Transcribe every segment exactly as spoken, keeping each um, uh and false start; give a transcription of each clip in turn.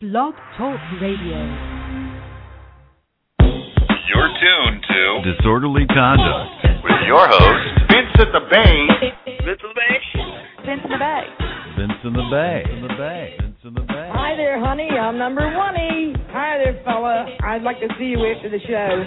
Blog Talk Radio. You're tuned to Disorderly Conduct with your host, Vince at the Bay. Vince in the Bay. Vince in the Bay. Vince in the Bay. In the Bay. Vince in the Bay. Hi there, honey. I'm number one-y. Hi there, fella. I'd like to see you after the show.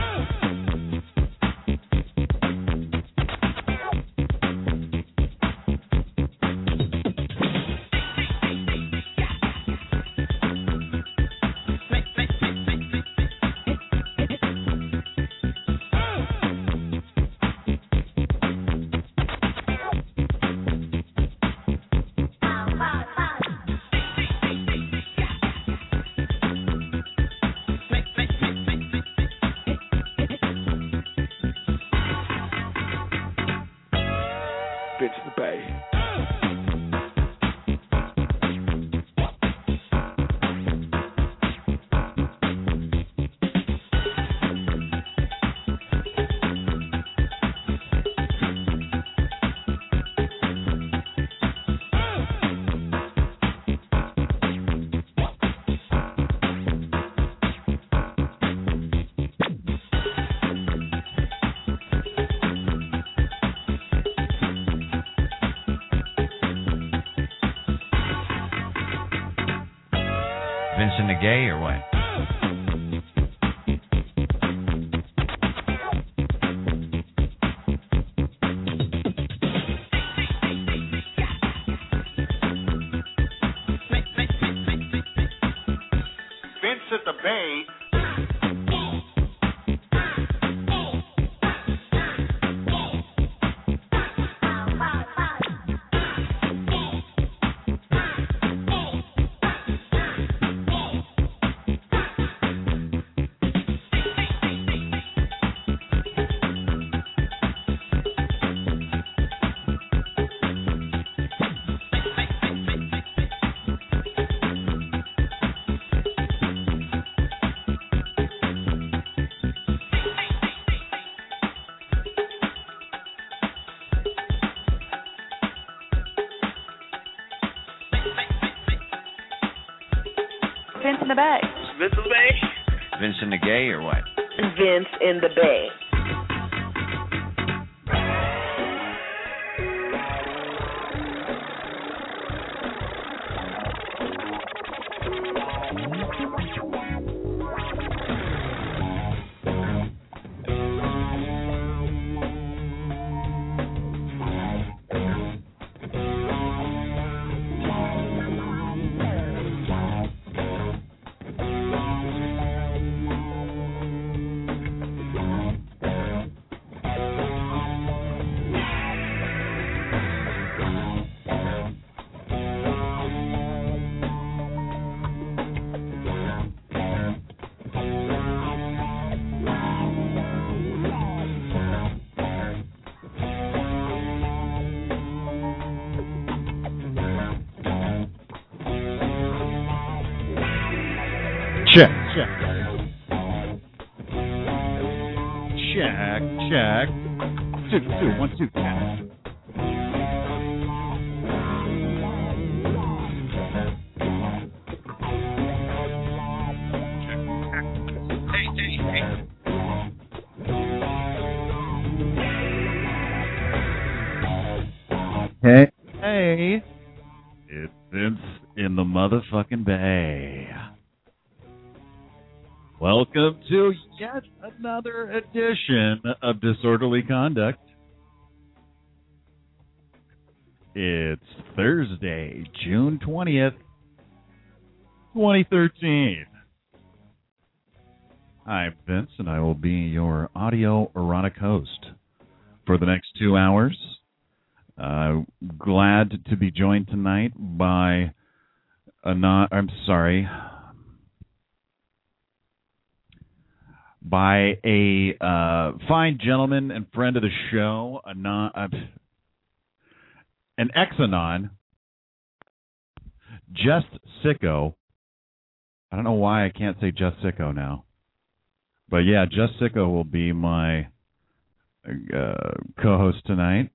Vincent the Gay or what? Vince at the Bay. Vince in the Bay. Vince in the Bay. Vincent the Gay or what? Vince in the Bay. Check. Check. Check. Check. Two, two, one, two, check. Hey, hey, it's Vince in the motherfucking Bay. Welcome to yet another edition of Disorderly Conduct. It's Thursday, June twentieth, twenty thirteen. I'm Vince, and I will be your audio erotic host for the next two hours. Uh, glad to be joined tonight by a not, I'm sorry, by a uh, fine gentleman and friend of the show, a non, uh, an ex-anon, Just Sicko. I don't know why I can't say Just Sicko now. But yeah, Just Sicko will be my uh, co-host tonight.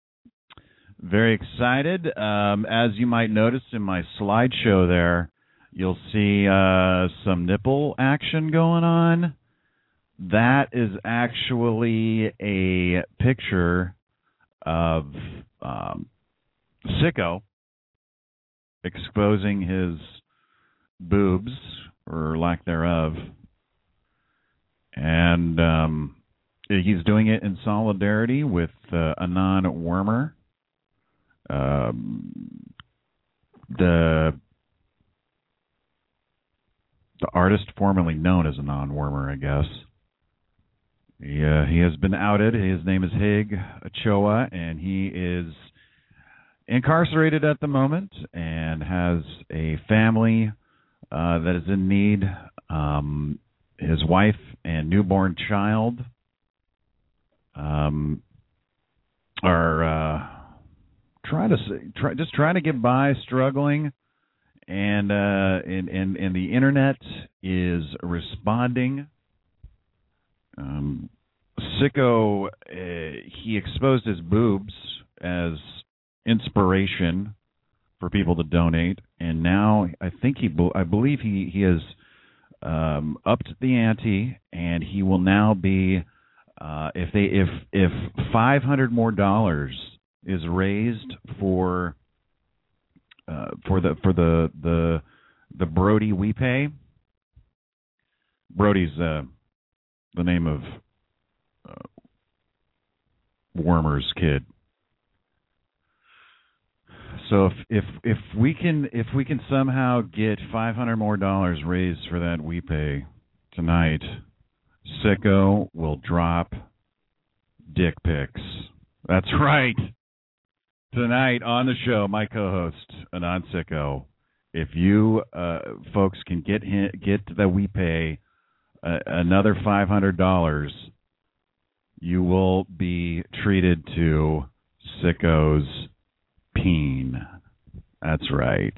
Very excited. Um, as you might notice in my slideshow there, You'll see uh, some nipple action going on. That is actually a picture of um, Sicko exposing his boobs, or lack thereof. And um, he's doing it in solidarity with uh, Anon Wormer, um, the the artist formerly known as Anon Wormer, I guess. He, uh, he has been outed. His name is Hig Ochoa, and he is incarcerated at the moment and has a family uh, that is in need. Um, his wife and newborn child um, are uh, trying to try, just trying to get by, struggling, and uh, and, and and the internet is responding. Um, Sicko, uh, he exposed his boobs as inspiration for people to donate, and now I think he, I believe he he has um, upped the ante, and he will now be uh, if they if if five hundred more dollars is raised for uh, for the for the the the Brody We Pay. Brody's uh, the name of uh, Wormer's kid. So if if if we can if we can somehow get five hundred more dollars raised for that We Pay tonight, Sicko will drop dick pics. That's right. Tonight on the show, my co-host Anon Sicko. If you uh, folks can get him, get the We Pay uh, another five hundred dollars, you will be treated to Sicko's peen. That's right.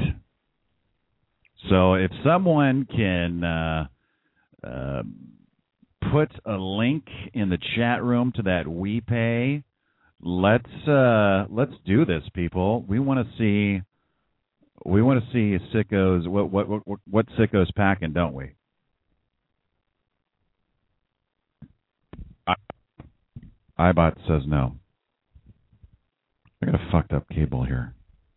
So if someone can uh, uh, put a link in the chat room to that We Pay, let's uh, let's do this, people. We want to see we want to see Sicko's what what what what Sicko's packing, don't we? I, iBot says no. I got a fucked up cable here.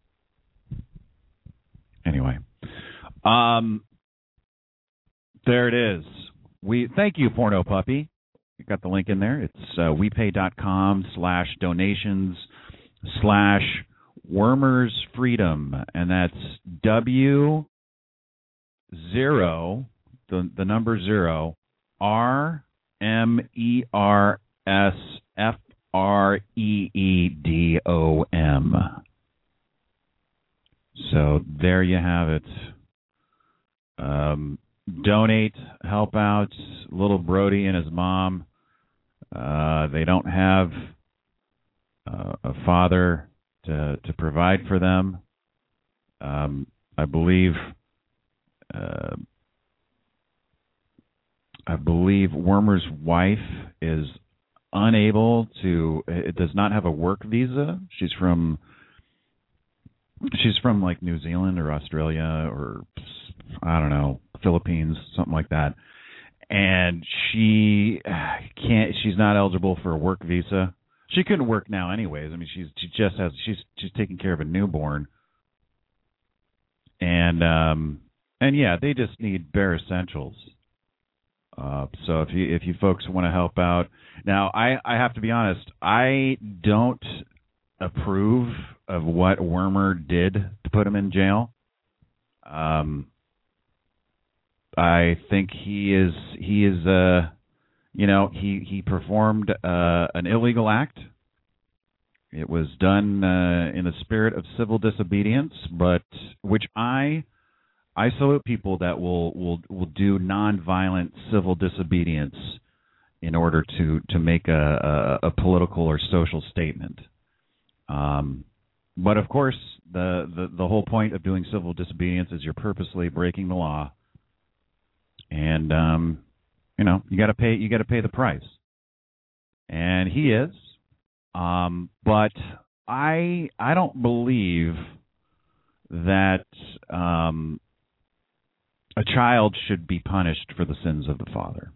Anyway, um, there it is. We thank you, Porno Puppy. You got the link in there. It's uh, wepay.com slash donations slash Wormers Freedom, and that's W zero the the number zero R M E R S F R E E D O M. So there you have it. Um, donate, help out little Brody and his mom. Uh, they don't have uh, a father to to provide for them. Um, I believe. Uh, I believe Wormer's wife is unable to, it does not have a work visa. She's from, she's from like New Zealand or Australia or I don't know, Philippines, something like that. And she can't, she's not eligible for a work visa. She couldn't work now anyways. I mean, she's, she just has, she's, she's taking care of a newborn. And, um, and yeah, they just need bare essentials. Uh, so if you if you folks want to help out, now I, I have to be honest, I don't approve of what Wormer did to put him in jail. Um, I think he is he is uh you know he he performed uh, an illegal act. It was done uh, in the spirit of civil disobedience, but which I. I salute people that will, will, will do nonviolent civil disobedience in order to, to make a, a, a political or social statement. Um, but, of course, the, the, the whole point of doing civil disobedience is you're purposely breaking the law. And, um, you know, you got to pay you got to pay the price. And he is. Um, but I I don't believe that um, a child should be punished for the sins of the father.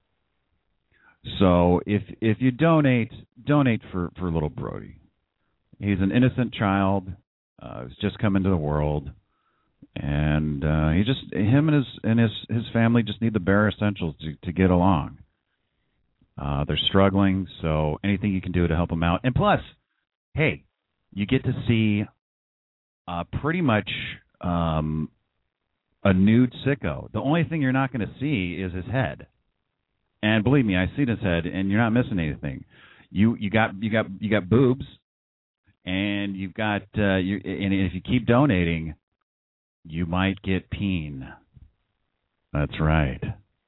So if if you donate, donate for, for little Brody. He's an innocent child. Uh, he's just come into the world, and uh, he just him and his and his his family just need the bare essentials to, to get along. Uh, they're struggling, so anything you can do to help them out. And plus, hey, you get to see uh, pretty much um, a nude sicko. The only thing you're not going to see is his head. And believe me, I see his head, and you're not missing anything. You you got you got you got boobs, and you've got uh, you. And if you keep donating, you might get peen. That's right.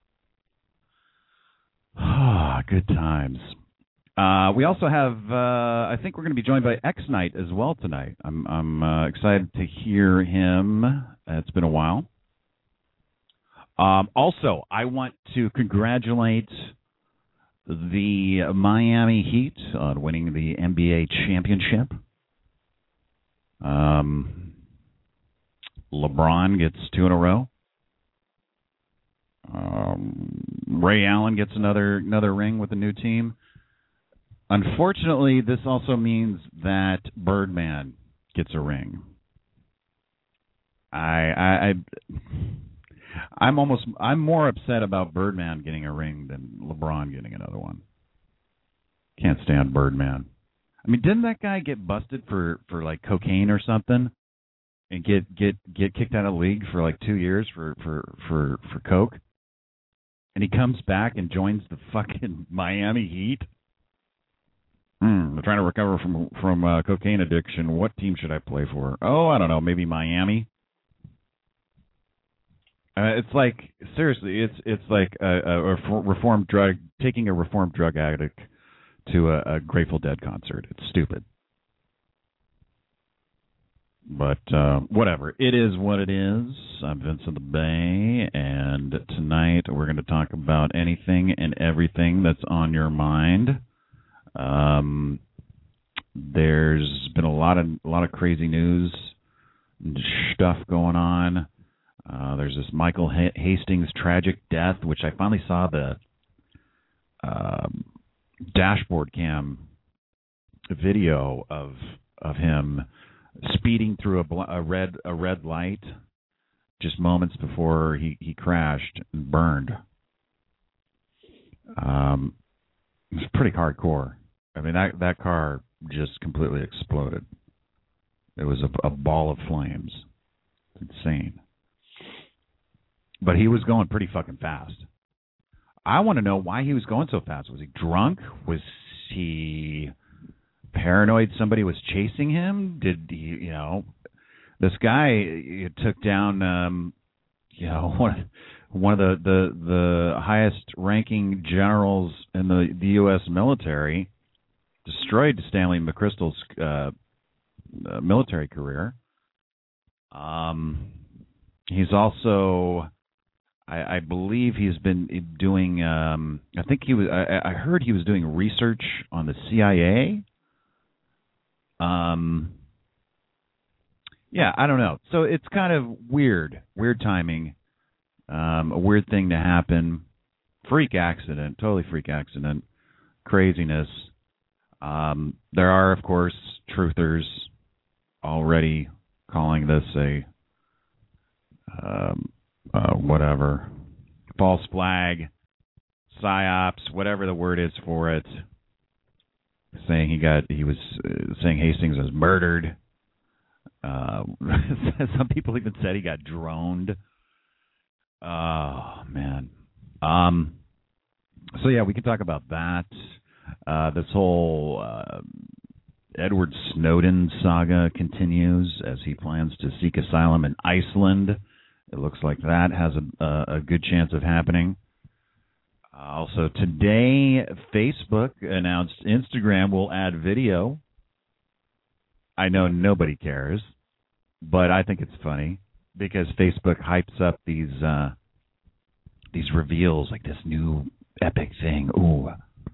Ah, good times. Uh, we also have. Uh, I think we're going to be joined by X Knight as well tonight. I'm I'm uh, excited to hear him. It's been a while. Um, also, I want to congratulate the Miami Heat on winning the N B A championship. Um, LeBron gets two in a row. Um, Ray Allen gets another another ring with the new team. Unfortunately, this also means that Birdman gets a ring. I I. I I'm almost I'm more upset about Birdman getting a ring than LeBron getting another one. Can't stand Birdman. I mean, didn't that guy get busted for, for like cocaine or something, and get, get, get kicked out of the league for like two years for, for, for, for coke? And he comes back and joins the fucking Miami Heat. Hmm, they're trying to recover from from uh, cocaine addiction. What team should I play for? Oh, I don't know, maybe Miami. Uh, it's like seriously, it's it's like a, a, a reformed drug taking a reformed drug addict to a, a Grateful Dead concert. It's stupid, but uh, whatever. It is what it is. I'm Vince of the Bay, and tonight we're going to talk about anything and everything that's on your mind. Um, there's been a lot of a lot of crazy news and stuff going on. Uh, there's this Michael H- Hastings tragic death, which I finally saw the uh, dashboard cam video of of him speeding through a, bl- a red a red light just moments before he, he crashed and burned. Um, it was pretty hardcore. I mean, that that car just completely exploded. It was a, a ball of flames. It's insane. But he was going pretty fucking fast. I want to know why he was going so fast. Was he drunk? Was he paranoid somebody was chasing him? Did he, you know, this guy took down, um, you know, one, one of the, the, the highest ranking generals in the, the U S military, destroyed Stanley McChrystal's uh, uh, military career. Um, he's also... I, I believe he's been doing. Um, I think he was. I, I heard he was doing research on the C I A. Um, yeah, I don't know. So it's kind of weird, weird timing, um, a weird thing to happen, freak accident, totally freak accident, craziness. Um, there are, of course, truthers already calling this a. Um, Uh, whatever, false flag, psyops, whatever the word is for it, saying he got, he was uh, saying Hastings was murdered. Uh, some people even said he got droned. Oh man. Um. So yeah, we can talk about that. Uh, this whole uh, Edward Snowden saga continues as he plans to seek asylum in Iceland. It looks like that has a, a, a good chance of happening. Uh, also, today, Facebook announced Instagram will add video. I know nobody cares, but I think it's funny because Facebook hypes up these uh, these reveals like this new epic thing. Ooh,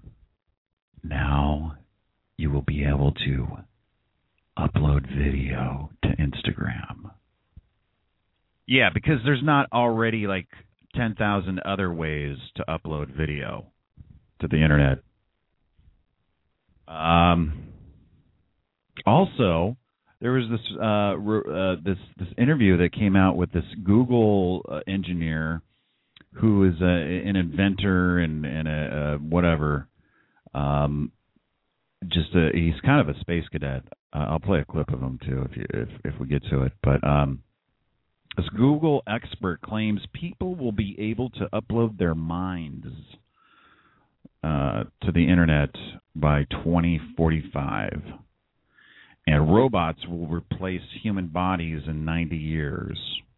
now you will be able to upload video to Instagram. Yeah, because there's not already like ten thousand other ways to upload video to the internet. Um, also, there was this uh, uh, this this interview that came out with this Google uh, engineer who is a, an inventor and, and a, a whatever. Um, just a, he's kind of a space cadet. Uh, I'll play a clip of him too if you, if if we get to it. But um, this Google expert claims people will be able to upload their minds uh, to the internet by twenty forty-five, and robots will replace human bodies in ninety years.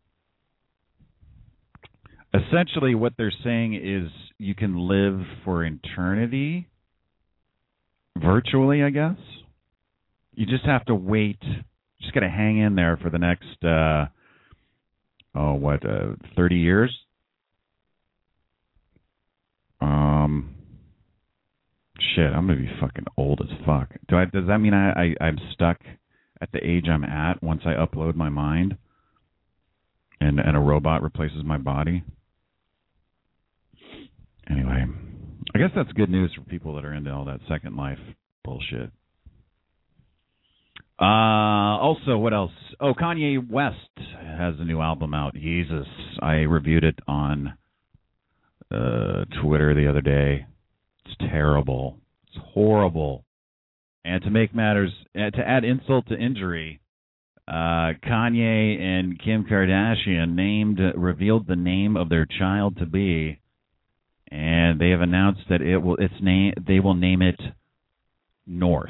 Essentially, what they're saying is you can live for eternity, virtually, I guess. You just have to wait. Just got to hang in there for the next, uh, oh, what, uh, thirty years? Um, shit, I'm going to be fucking old as fuck. Do I? Does that mean I, I, I'm stuck at the age I'm at once I upload my mind and, and a robot replaces my body? Anyway, I guess that's good news for people that are into all that Second Life bullshit. Uh, also, what else? Oh, Kanye West has a new album out. Jesus, I reviewed it on uh, Twitter the other day. It's terrible. It's horrible. And to make matters, uh, to add insult to injury, uh, Kanye and Kim Kardashian named, uh, revealed the name of their child to be. And they have announced that it will its name they will name it North.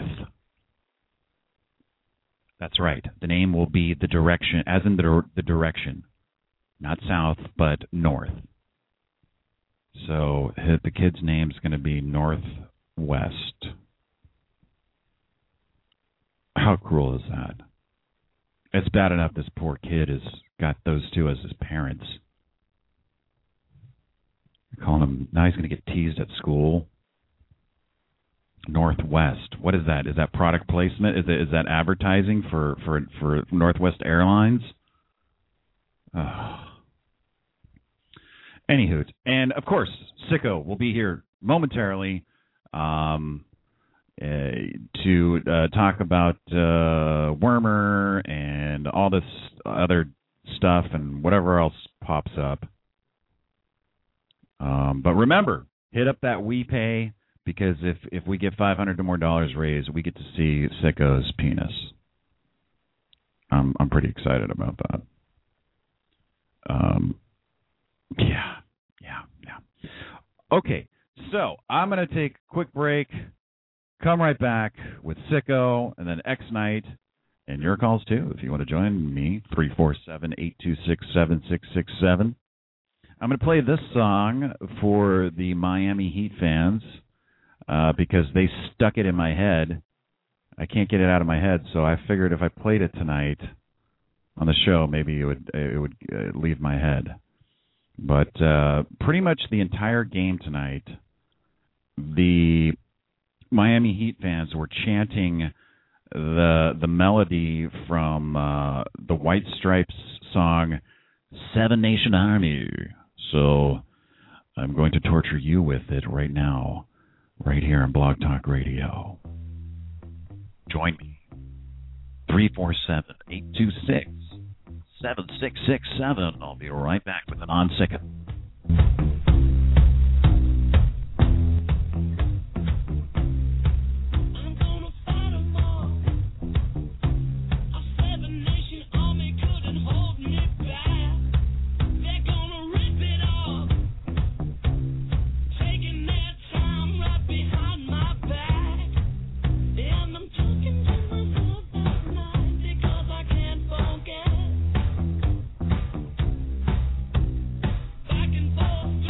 That's right. The name will be the direction, as in the the direction, not south, but north. So the kid's name is going to be Northwest. How cruel is that? It's bad enough this poor kid has got those two as his parents. Calling him, now he's going to get teased at school. Northwest. What is that? Is that product placement? Is it, is that advertising for, for, for Northwest Airlines? Oh. Anywho, and of course, Sicko will be here momentarily um, uh, to uh, talk about uh, Wormer and all this other stuff and whatever else pops up. Um, but remember, hit up that WePay, because if, if we get five hundred or more dollars raised, we get to see Sicko's penis. I'm I'm pretty excited about that. Um, yeah, yeah, yeah. Okay, so I'm going to take a quick break, come right back with Sicko, and then X-Night, and your calls too, if you want to join me, three four seven, eight two six, seven six six seven. I'm going to play this song for the Miami Heat fans uh, because they stuck it in my head. I can't get it out of my head, so I figured if I played it tonight on the show, maybe it would it would uh, leave my head. But uh, pretty much the entire game tonight, the Miami Heat fans were chanting the the melody from uh, the White Stripes song Seven Nation Army. So I'm going to torture you with it right now, right here on Blog Talk Radio. Join me. three four seven, eight two six, seven six six seven. I'll be right back with an on-Sicko. Back and forth.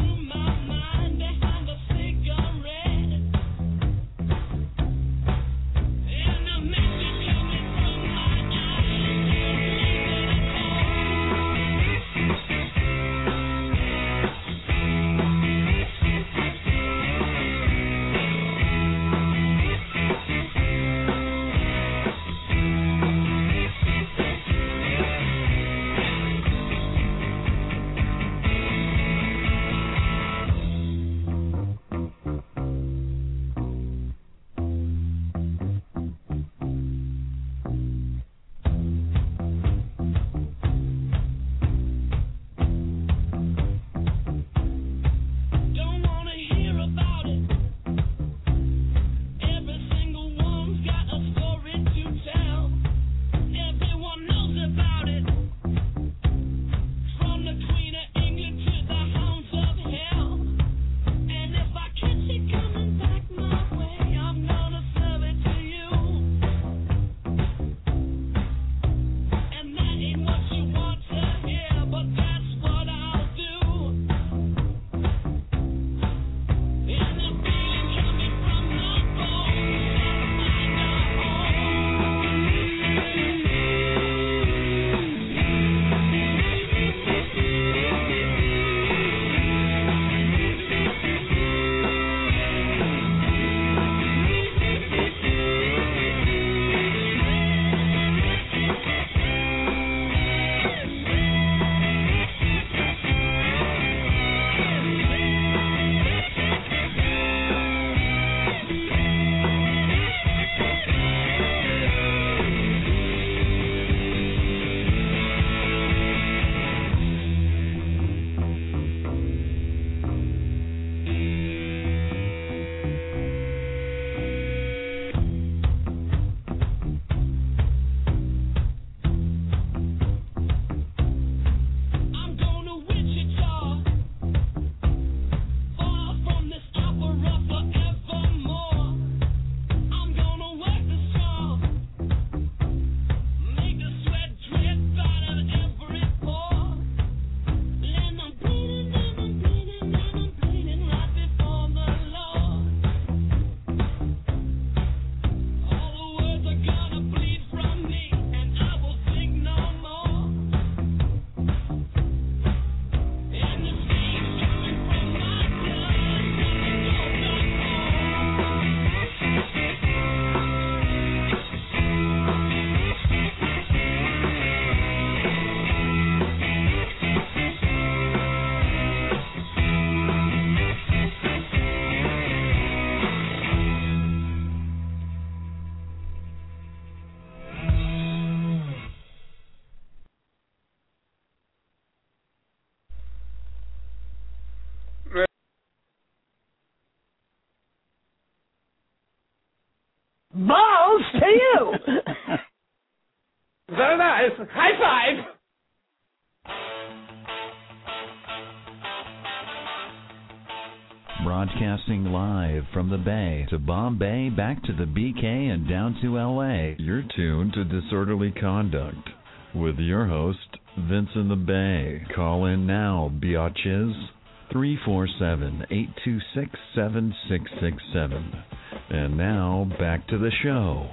Broadcasting live from the Bay to Bombay, back to the B K, and down to L A. You're tuned to Disorderly Conduct with your host, Vince in the Bay. Call in now, biatches. three four seven, eight two six, seven six six seven. And now, back to the show.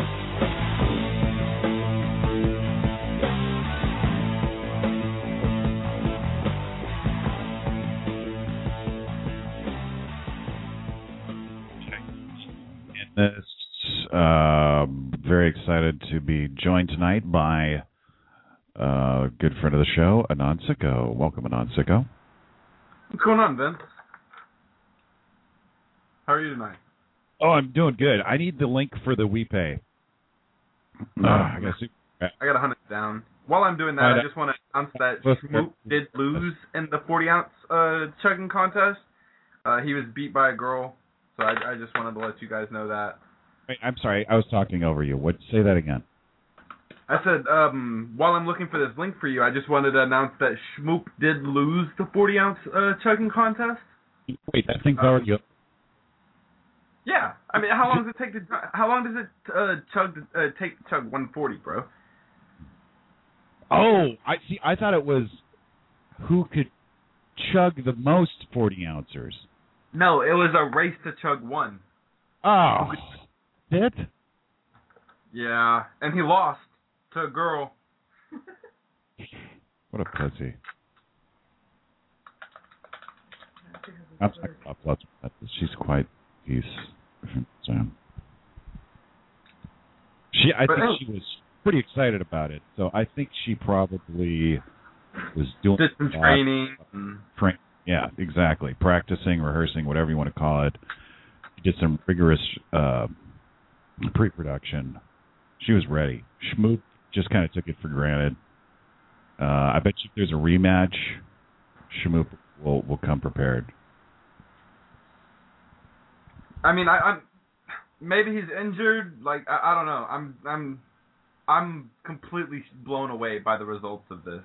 This, uh, very excited to be joined tonight by a good friend of the show, Anand Sicko. Welcome, Anand Sicko. What's going on, Vince? How are you tonight? Oh, I'm doing good. I need the link for the WePay. Uh, I guess I got to hunt it down. While I'm doing that, I, I just want to announce that Schmoop did lose in the forty ounce uh, chugging contest. Uh, he was beat by a girl. So I, I just wanted to let you guys know that. Wait, I'm sorry. I was talking over you. What? Say that again. I said, um, while I'm looking for this link for you, I just wanted to announce that Schmoop did lose the forty ounce uh, chugging contest. Wait, that thing's um, already up. Yeah. I mean, how long does it take to, how long does it uh, chug, uh, take to chug one forty, bro? Oh, I see. I thought it was who could chug the most forty ouncers. No, it was a race to chug one. Oh, it? Yeah, and he lost to a girl. What a pussy. I'm sorry about that. She's quite peace. So. She, I think she was pretty excited about it. So I think she probably was doing did some training. Tra- yeah, exactly. Practicing, rehearsing, whatever you want to call it. She did some rigorous uh, pre-production. She was ready. Schmoop just kind of took it for granted. Uh, I bet you if there's a rematch, Schmoop will will come prepared. I mean, I, I'm maybe he's injured. Like I, I don't know. I'm I'm I'm completely blown away by the results of this.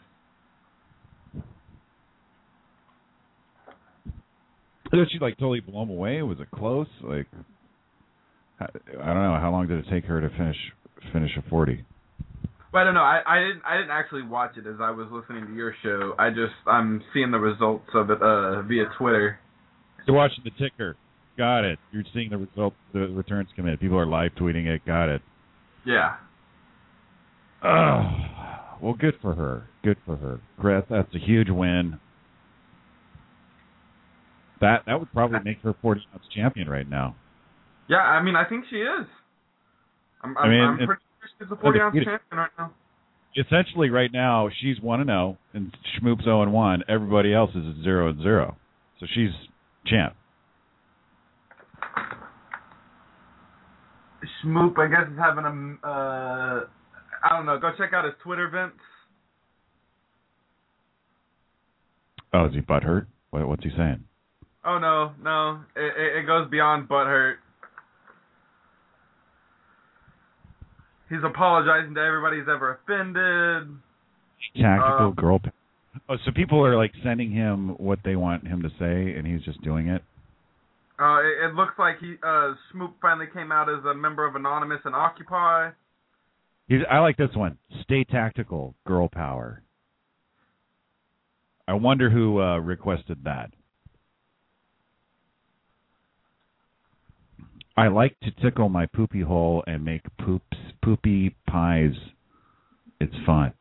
Did she like totally blow him away? Was it close? Like I don't know. How long did it take her to finish finish a forty? Well, I don't know. I, I didn't I didn't actually watch it as I was listening to your show. I just I'm seeing the results of it uh, via Twitter. You're watching the ticker. Got it. You're seeing the result. The returns come in. People are live tweeting it. Got it. Yeah. Oh, well, good for her. Good for her. Chris, that's a huge win. That that would probably make her forty ounce champion right now. Yeah, I mean, I think she is. I'm, I'm, I mean, I'm pretty sure she's a forty ounce champion right now. Essentially, right now, she's one and zero, and Schmoop's zero and one. Everybody else is at zero and zero, so she's champ. Schmoop, I guess, is having a. Uh, I don't know. Go check out his Twitter, Vince. Oh, is he butthurt? What, what's he saying? Oh, no, no. It, it, it goes beyond butthurt. He's apologizing to everybody he's ever offended. Tactical um, girl. Oh, so people are like sending him what they want him to say, and he's just doing it? Uh, it, it looks like he uh, Schmoop finally came out as a member of Anonymous and Occupy. He's, I like this one. Stay tactical, girl power. I wonder who uh, requested that. I like to tickle my poopy hole and make poops, poopy pies. It's fun.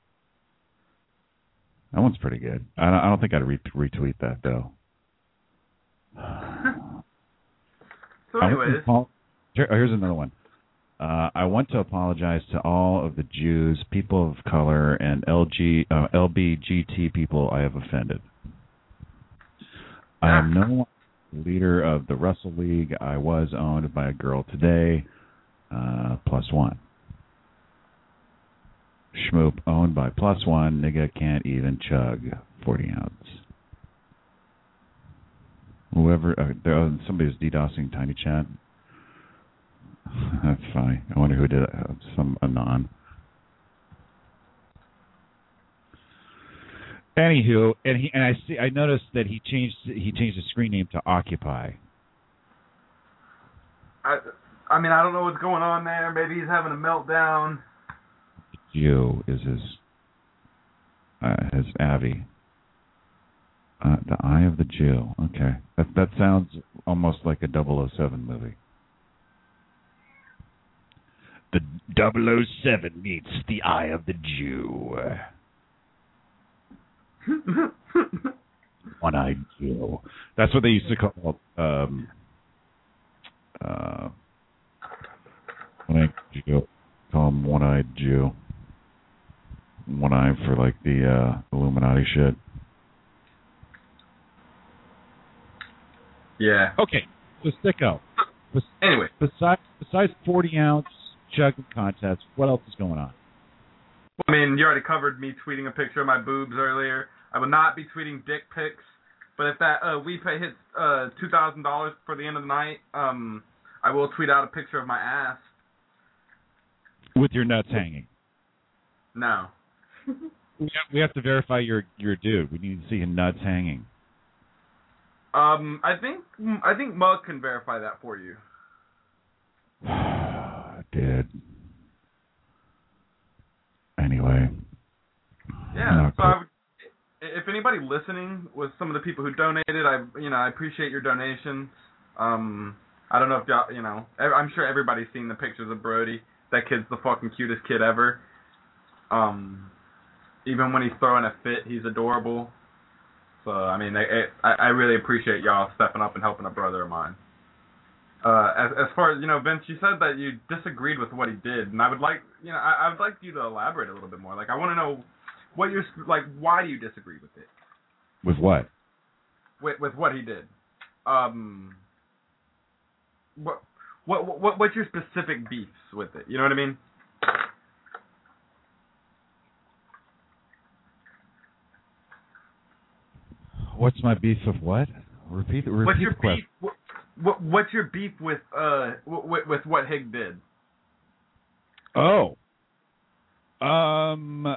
That one's pretty good. I don't, I don't think I'd re- retweet that, though. So anyways. Apo- Here, here's another one. Uh, I want to apologize to all of the Jews, people of color, and L G, uh, L B G T people I have offended. I am no longer leader of the Russell League. I was owned by a girl today, uh, plus one. Schmoop owned by plus one. Nigga can't even chug forty ounce. Whoever, uh, there, oh, somebody's DDoSing Tiny Chat. That's funny. I wonder who did it. Some anon. Anywho, and he and I see I noticed that he changed he changed his screen name to Occupy. I I mean I don't know what's going on there. Maybe he's having a meltdown. Jew is his uh, his Avi. Uh, the Eye of the Jew. Okay, that that sounds almost like a double oh seven movie. The double oh seven meets the Eye of the Jew. One-eyed Jew. That's what they used to call um, uh, one-eyed Jew. Call him One-eyed Jew. One eye for like the uh, Illuminati shit. Yeah. Okay. So Sicko. Anyway, besides besides forty ounce chugging contests, what else is going on? I mean, you already covered me tweeting a picture of my boobs earlier. I will not be tweeting dick pics, but if that uh, WePay hits uh, two thousand dollars for the end of the night, um, I will tweet out a picture of my ass. With your nuts hanging? No. we, have, we have to verify you're, you're a dude. We need to see your nuts hanging. Um, I think I think Mug can verify that for you. Dude. Anyway. Yeah. Oh, so I would, if anybody listening was some of the people who donated, I you know I appreciate your donations. Um, I don't know if y'all you know I'm sure everybody's seen the pictures of Brody. That kid's the fucking cutest kid ever. Um, even when he's throwing a fit, he's adorable. So I mean, it, it, I, I really appreciate y'all stepping up and helping a brother of mine. Uh, as as far as you know, Vince, you said that you disagreed with what he did, and I would like you know I, I would like you to elaborate a little bit more. Like I want to know what you're like. Why do you disagree with it? With what? With with what he did. Um. What what what what's your specific beefs with it? You know what I mean? What's my beef of what? Repeat, repeat what's your the question. beef? What, what, what's your beef with uh with, with what Hig did? Oh, um,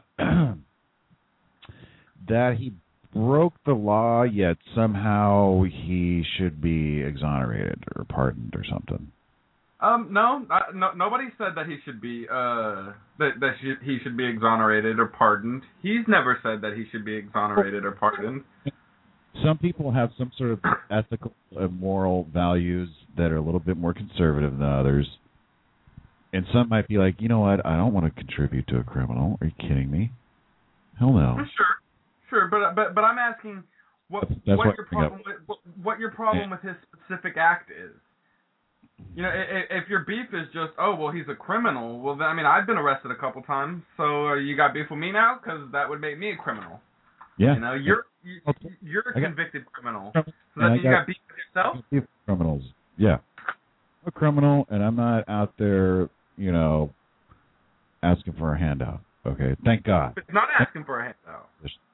that he broke the law, yet somehow he should be exonerated or pardoned or something. Um, no, I, no, nobody said that he should be uh that that she, he should be exonerated or pardoned. He's never said that he should be exonerated or pardoned. Some people have some sort of ethical and moral values that are a little bit more conservative than others. And some might be like, you know what, I don't want to contribute to a criminal. Are you kidding me? Hell no. Sure, sure, but but but I'm asking what That's what what your problem with what, what your problem yeah. with his specific act is. You know, if, if your beef is just, oh well, he's a criminal. Well, then, I mean, I've been arrested a couple times, so uh, you got beef with me now because that would make me a criminal. Yeah. You know, you're you, you're a convicted criminal. So that means you got beef with yourself? Beef with criminals. Yeah. I'm a criminal, and I'm not out there, you know, asking for a handout. Okay? Thank God. It's not asking for a handout.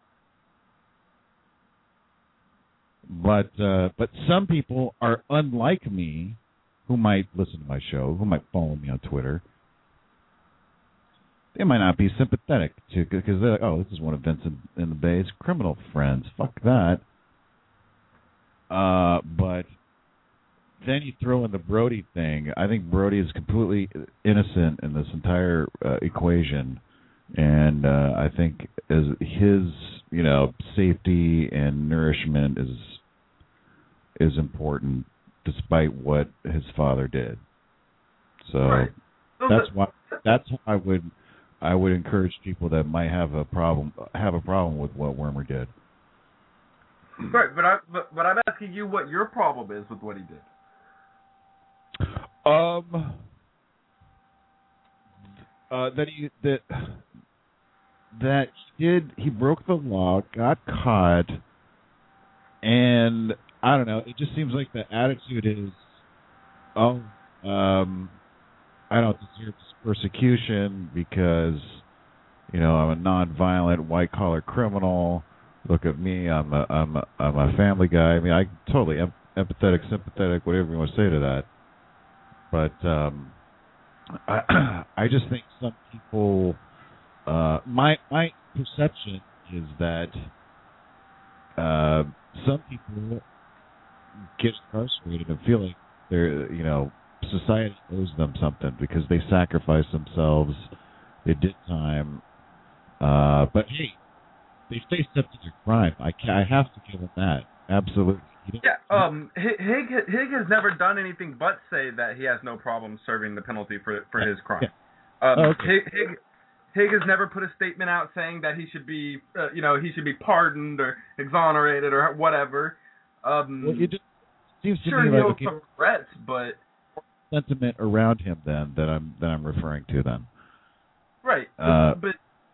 But, uh, but some people are unlike me who might listen to my show, who might follow me on Twitter. They might not be sympathetic to because they're like, oh, this is one of Vincent and the Bay's criminal friends. Fuck that. Uh, but then you throw in the Brody thing. I think Brody is completely innocent in this entire uh, equation, and uh, I think as his, you know, safety and nourishment is is important, despite what his father did. So right. that's why that's how I would. I would encourage people that might have a problem have a problem with what Wormer did. Right, but I but, but I'm asking you what your problem is with what he did. Um, uh, that he that that he did he broke the law, got caught, and I don't know. It just seems like the attitude is, oh, um, I don't deserve this persecution because, you know, I'm a non-violent white-collar criminal. Look at me, I'm a, I'm a, I'm a family guy. I mean, I totally em- empathetic, sympathetic, whatever you want to say to that. But um, I, I just think some people, uh, my my perception is that some people get incarcerated and feel like they're, you know, society owes them something because they sacrificed themselves, they did time. Uh, but hey, they faced up to their crime. I can, I have to give them that. Absolutely. Yeah. Um. Hig Hig has never done anything but say that he has no problem serving the penalty for for his crime. Yeah. Um. Oh, okay. Hig, Hig Hig has never put a statement out saying that he should be, uh, you know, he should be pardoned or exonerated or whatever. Um. Well, it just seems to sure, me he like owes okay, some regrets, but sentiment around him then that I'm that I'm referring to then. Right. Uh, but.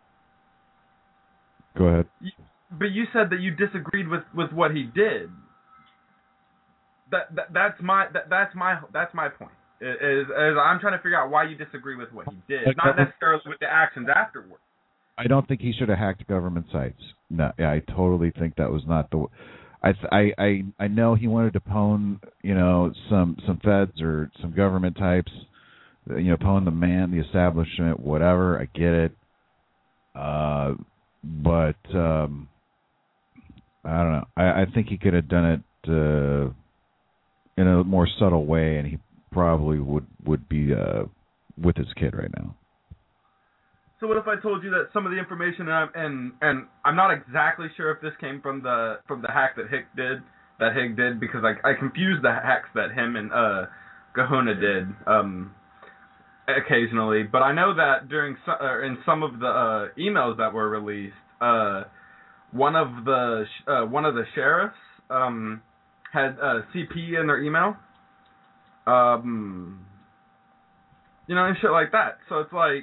Go ahead. You, but you said that you disagreed with, with what he did. That, that that's my that, that's my that's my point. Is, is I'm trying to figure out why you disagree with what he did, like, not necessarily with the actions afterward. I don't think he should have hacked government sites. No, yeah, I totally think that was not the. I I I I know he wanted to pwn, you know, some some feds or some government types, you know, pwn the man, the establishment, whatever. I get it. Uh, but um, I don't know. I, I think he could have done it uh, in a more subtle way, and he probably would would be uh, with his kid right now. So what if I told you that some of the information, and I'm, and, and I'm not exactly sure if this came from the from the hack that Hig did, that Hig did, because I I confused the hacks that him and uh, Kahuna did um, occasionally, but I know that during so, uh, in some of the uh, emails that were released, uh, one of the sh uh, one of the sheriffs um, had uh, C P in their email, um, you know, and shit like that. So it's like.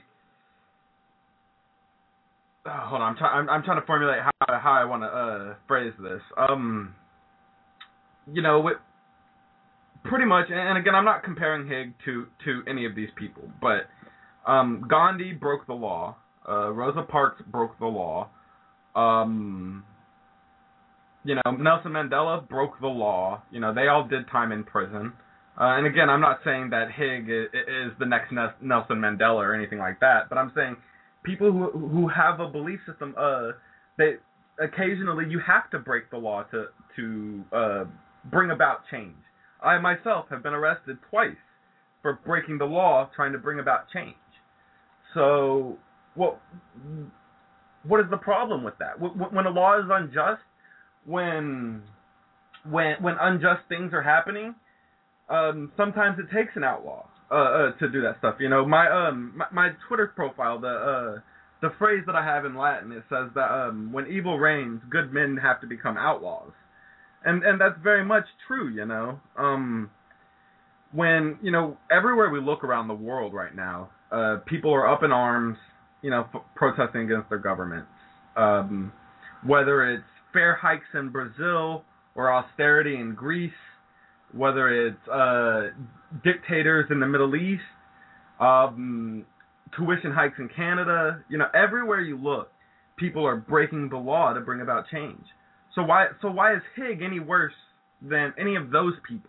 Oh, hold on, I'm trying. I'm, I'm trying to formulate how how I want to uh, phrase this. Um, you know, it, pretty much, and again, I'm not comparing Hig to to any of these people, but um, Gandhi broke the law. Uh, Rosa Parks broke the law. Um, you know, Nelson Mandela broke the law. You know, they all did time in prison. Uh, and again, I'm not saying that Hig is, is the next Nelson Mandela or anything like that, but I'm saying. People who who have a belief system, uh, they occasionally you have to break the law to to uh, bring about change. I myself have been arrested twice for breaking the law, trying to bring about change. So, what what is the problem with that? When a law is unjust, when when when unjust things are happening, um, sometimes it takes an outlaw. Uh, uh, to do that stuff, you know, my um my, my Twitter profile, the uh the phrase that I have in Latin, it says that um when evil reigns, good men have to become outlaws, and and that's very much true, you know. Um, when you know everywhere we look around the world right now, uh, people are up in arms, you know, f protesting against their governments. Um, whether it's fare hikes in Brazil or austerity in Greece. Whether it's uh, dictators in the Middle East, um, tuition hikes in Canada, you know, everywhere you look, people are breaking the law to bring about change. So why, so why is Hig any worse than any of those people?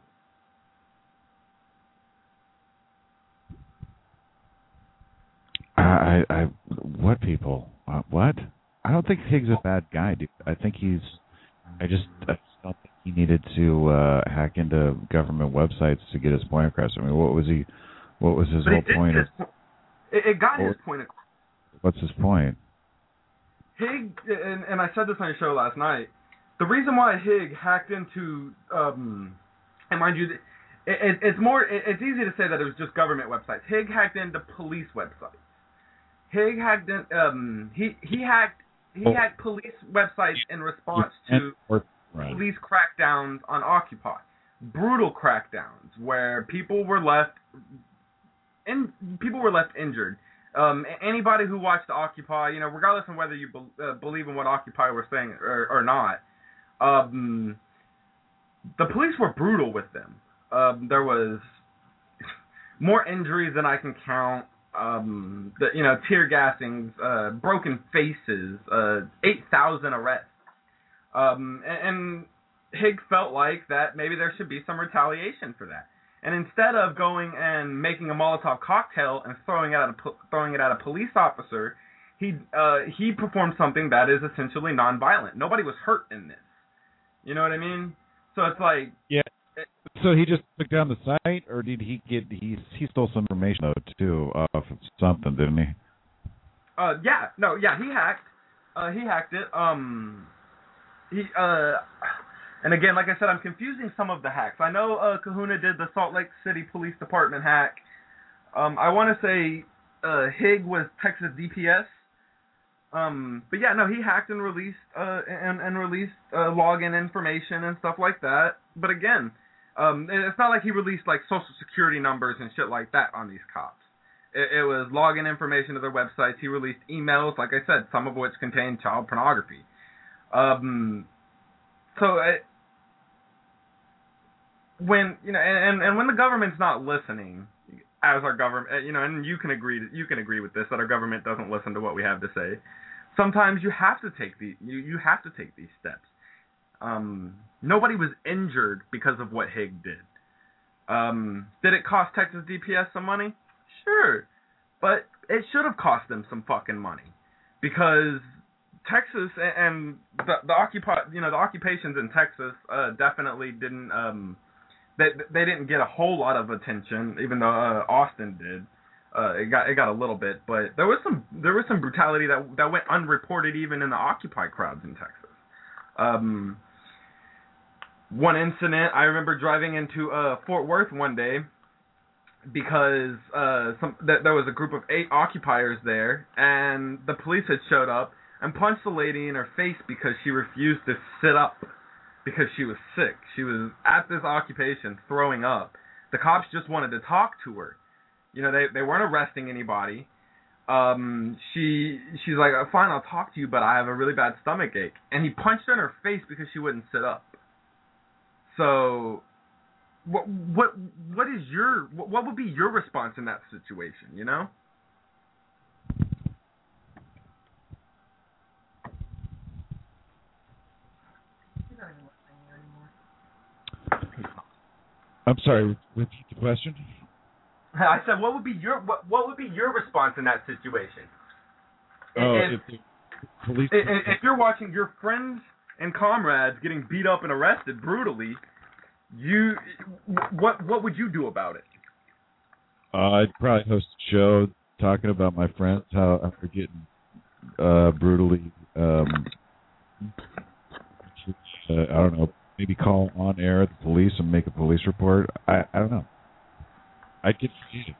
I, I, what people? Uh, what? I don't think Hig's a bad guy, dude. I think he's. I just. I don't think he needed to uh, hack into government websites to get his point across. I mean, what was he? What was his but whole point? His, of, it, it got what, his point across. What's his point? Hig, and, and I said this on your show last night. The reason why Hig hacked into, um, and mind you, it, it, it's more. It, it's easy to say that it was just government websites. Hig hacked into police websites. Hig hacked in. Um, he he hacked. He hacked police websites in response to. Right. Police crackdowns on Occupy, brutal crackdowns where people were left, in, people were left injured. Um, anybody who watched Occupy, you know, regardless of whether you be, uh, believe in what Occupy were saying or, or not, um, the police were brutal with them. Um, there was more injuries than I can count. Um, the, you know, tear gassings, uh, broken faces, uh, eight thousand arrests. Um, and, and Hig felt like that maybe there should be some retaliation for that. And instead of going and making a Molotov cocktail and throwing it at a, throwing it at a police officer, he uh, he performed something that is essentially nonviolent. Nobody was hurt in this. You know what I mean? So it's like yeah. So he just took down the site, or did he get he he stole some information though too off of something, didn't he? Uh, yeah, no, yeah, he hacked. Uh, he hacked it. Um, he uh, and again, like I said, I'm confusing some of the hacks. I know uh, Kahuna did the Salt Lake City Police Department hack. Um, I want to say uh, Hig was Texas D P S. Um, but yeah, no, he hacked and released uh and and released uh, login information and stuff like that. But again, um, it's not like he released like social security numbers and shit like that on these cops. It, it was login information to their websites. He released emails, like I said, some of which contained child pornography. Um, so it, when you know, and and when the government's not listening, as our government, you know, and you can agree you can agree with this, that our government doesn't listen to what we have to say. Sometimes you have to take the you, you have to take these steps. Um, nobody was injured because of what Hig did. Um, did it cost Texas D P S some money? Sure, but it should have cost them some fucking money, because Texas and the the occupy you know the occupations in Texas uh, definitely didn't um they they didn't get a whole lot of attention, even though uh, Austin did. Uh, it got it got a little bit, but there was some there was some brutality that that went unreported even in the Occupy crowds in Texas. Um, one incident, I remember driving into uh, Fort Worth one day because uh, some th- there was a group of eight occupiers there, and the police had showed up and punched the lady in her face because she refused to sit up because she was sick. She was at this occupation throwing up. The cops just wanted to talk to her. You know, they they weren't arresting anybody. Um, she she's like, fine, I'll talk to you, but I have a really bad stomach ache. And he punched her in her face because she wouldn't sit up. So, what what what is your what would be your response in that situation? You know? I'm sorry. Repeat the question. I said, what would be your what, what would be your response in that situation? Oh, if, if the police. If, if you're watching your friends and comrades getting beat up and arrested brutally, you what what would you do about it? Uh, I'd probably host a show talking about my friends, how they're getting uh, brutally. Um, uh, I don't know. Maybe call on air the police and make a police report. I I don't know. I'd get confused.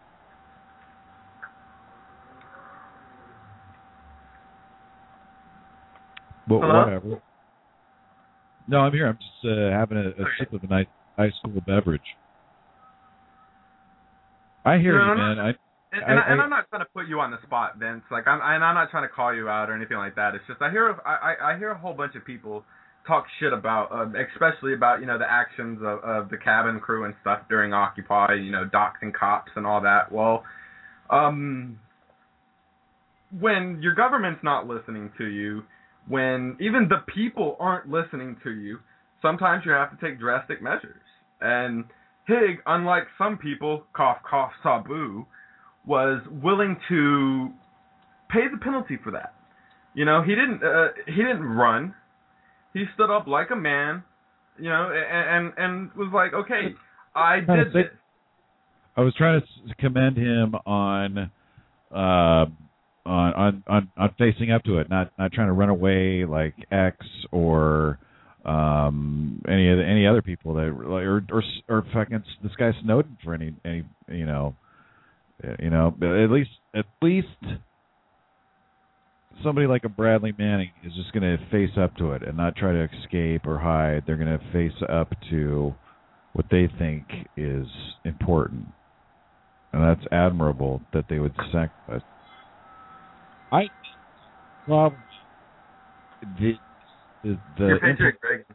But Hello? whatever. No, I'm here. I'm just uh, having a, a sip of a nice, nice cool beverage. I hear no, you, man. I, and, I, and, I, and I'm not trying to put you on the spot, Vince. Like, I'm, and I'm not trying to call you out or anything like that. It's just I hear, I, I hear a whole bunch of people talk shit about, uh, especially about, you know, the actions of, of the cabin crew and stuff during Occupy, you know, doxing cops and all that. Well, um, when your government's not listening to you, when even the people aren't listening to you, sometimes you have to take drastic measures. And Hig, unlike some people, cough, cough, Sabu, was willing to pay the penalty for that. You know, he didn't, uh, he didn't run. He stood up like a man, you know, and and, and was like, okay, I did this. I was trying to commend him on, uh, on, on on on facing up to it, not not trying to run away like X or um, any of the, any other people that or or or fucking this guy Snowden for any any you know, you know, at least at least. Somebody like a Bradley Manning is just going to face up to it and not try to escape or hide. They're going to face up to what they think is important. And that's admirable that they would sacrifice. I well, the, the, the You're Patriot Greg.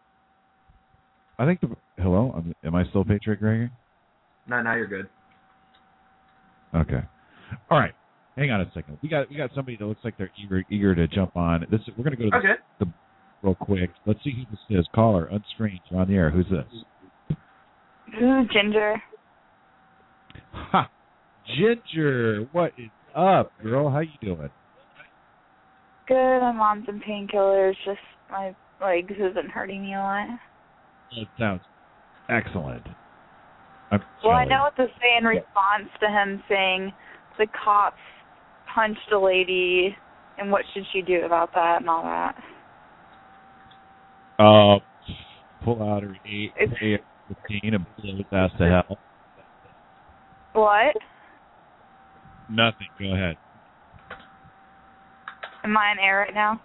I think the hello. Am I still Patriot Greg? No, now you're good. Okay. All right. Hang on a second. We got we got somebody that looks like they're eager eager to jump on. This we're going to go to okay. the, the real quick. Let's see who this is. Caller, unscreened. You're on the air. Who's this? This is Ginger. Ha, Ginger. What is up, girl? How you doing? Good. I'm on some painkillers. Just my Like, this isn't hurting me a lot. It sounds excellent. I'm well, sorry. I know what to say in response to him saying the cops punched a lady, and what should she do about that and all that. Uh, pull out her A R fifteen and blow his ass to hell. What? Nothing. Go ahead. Am I in air right now?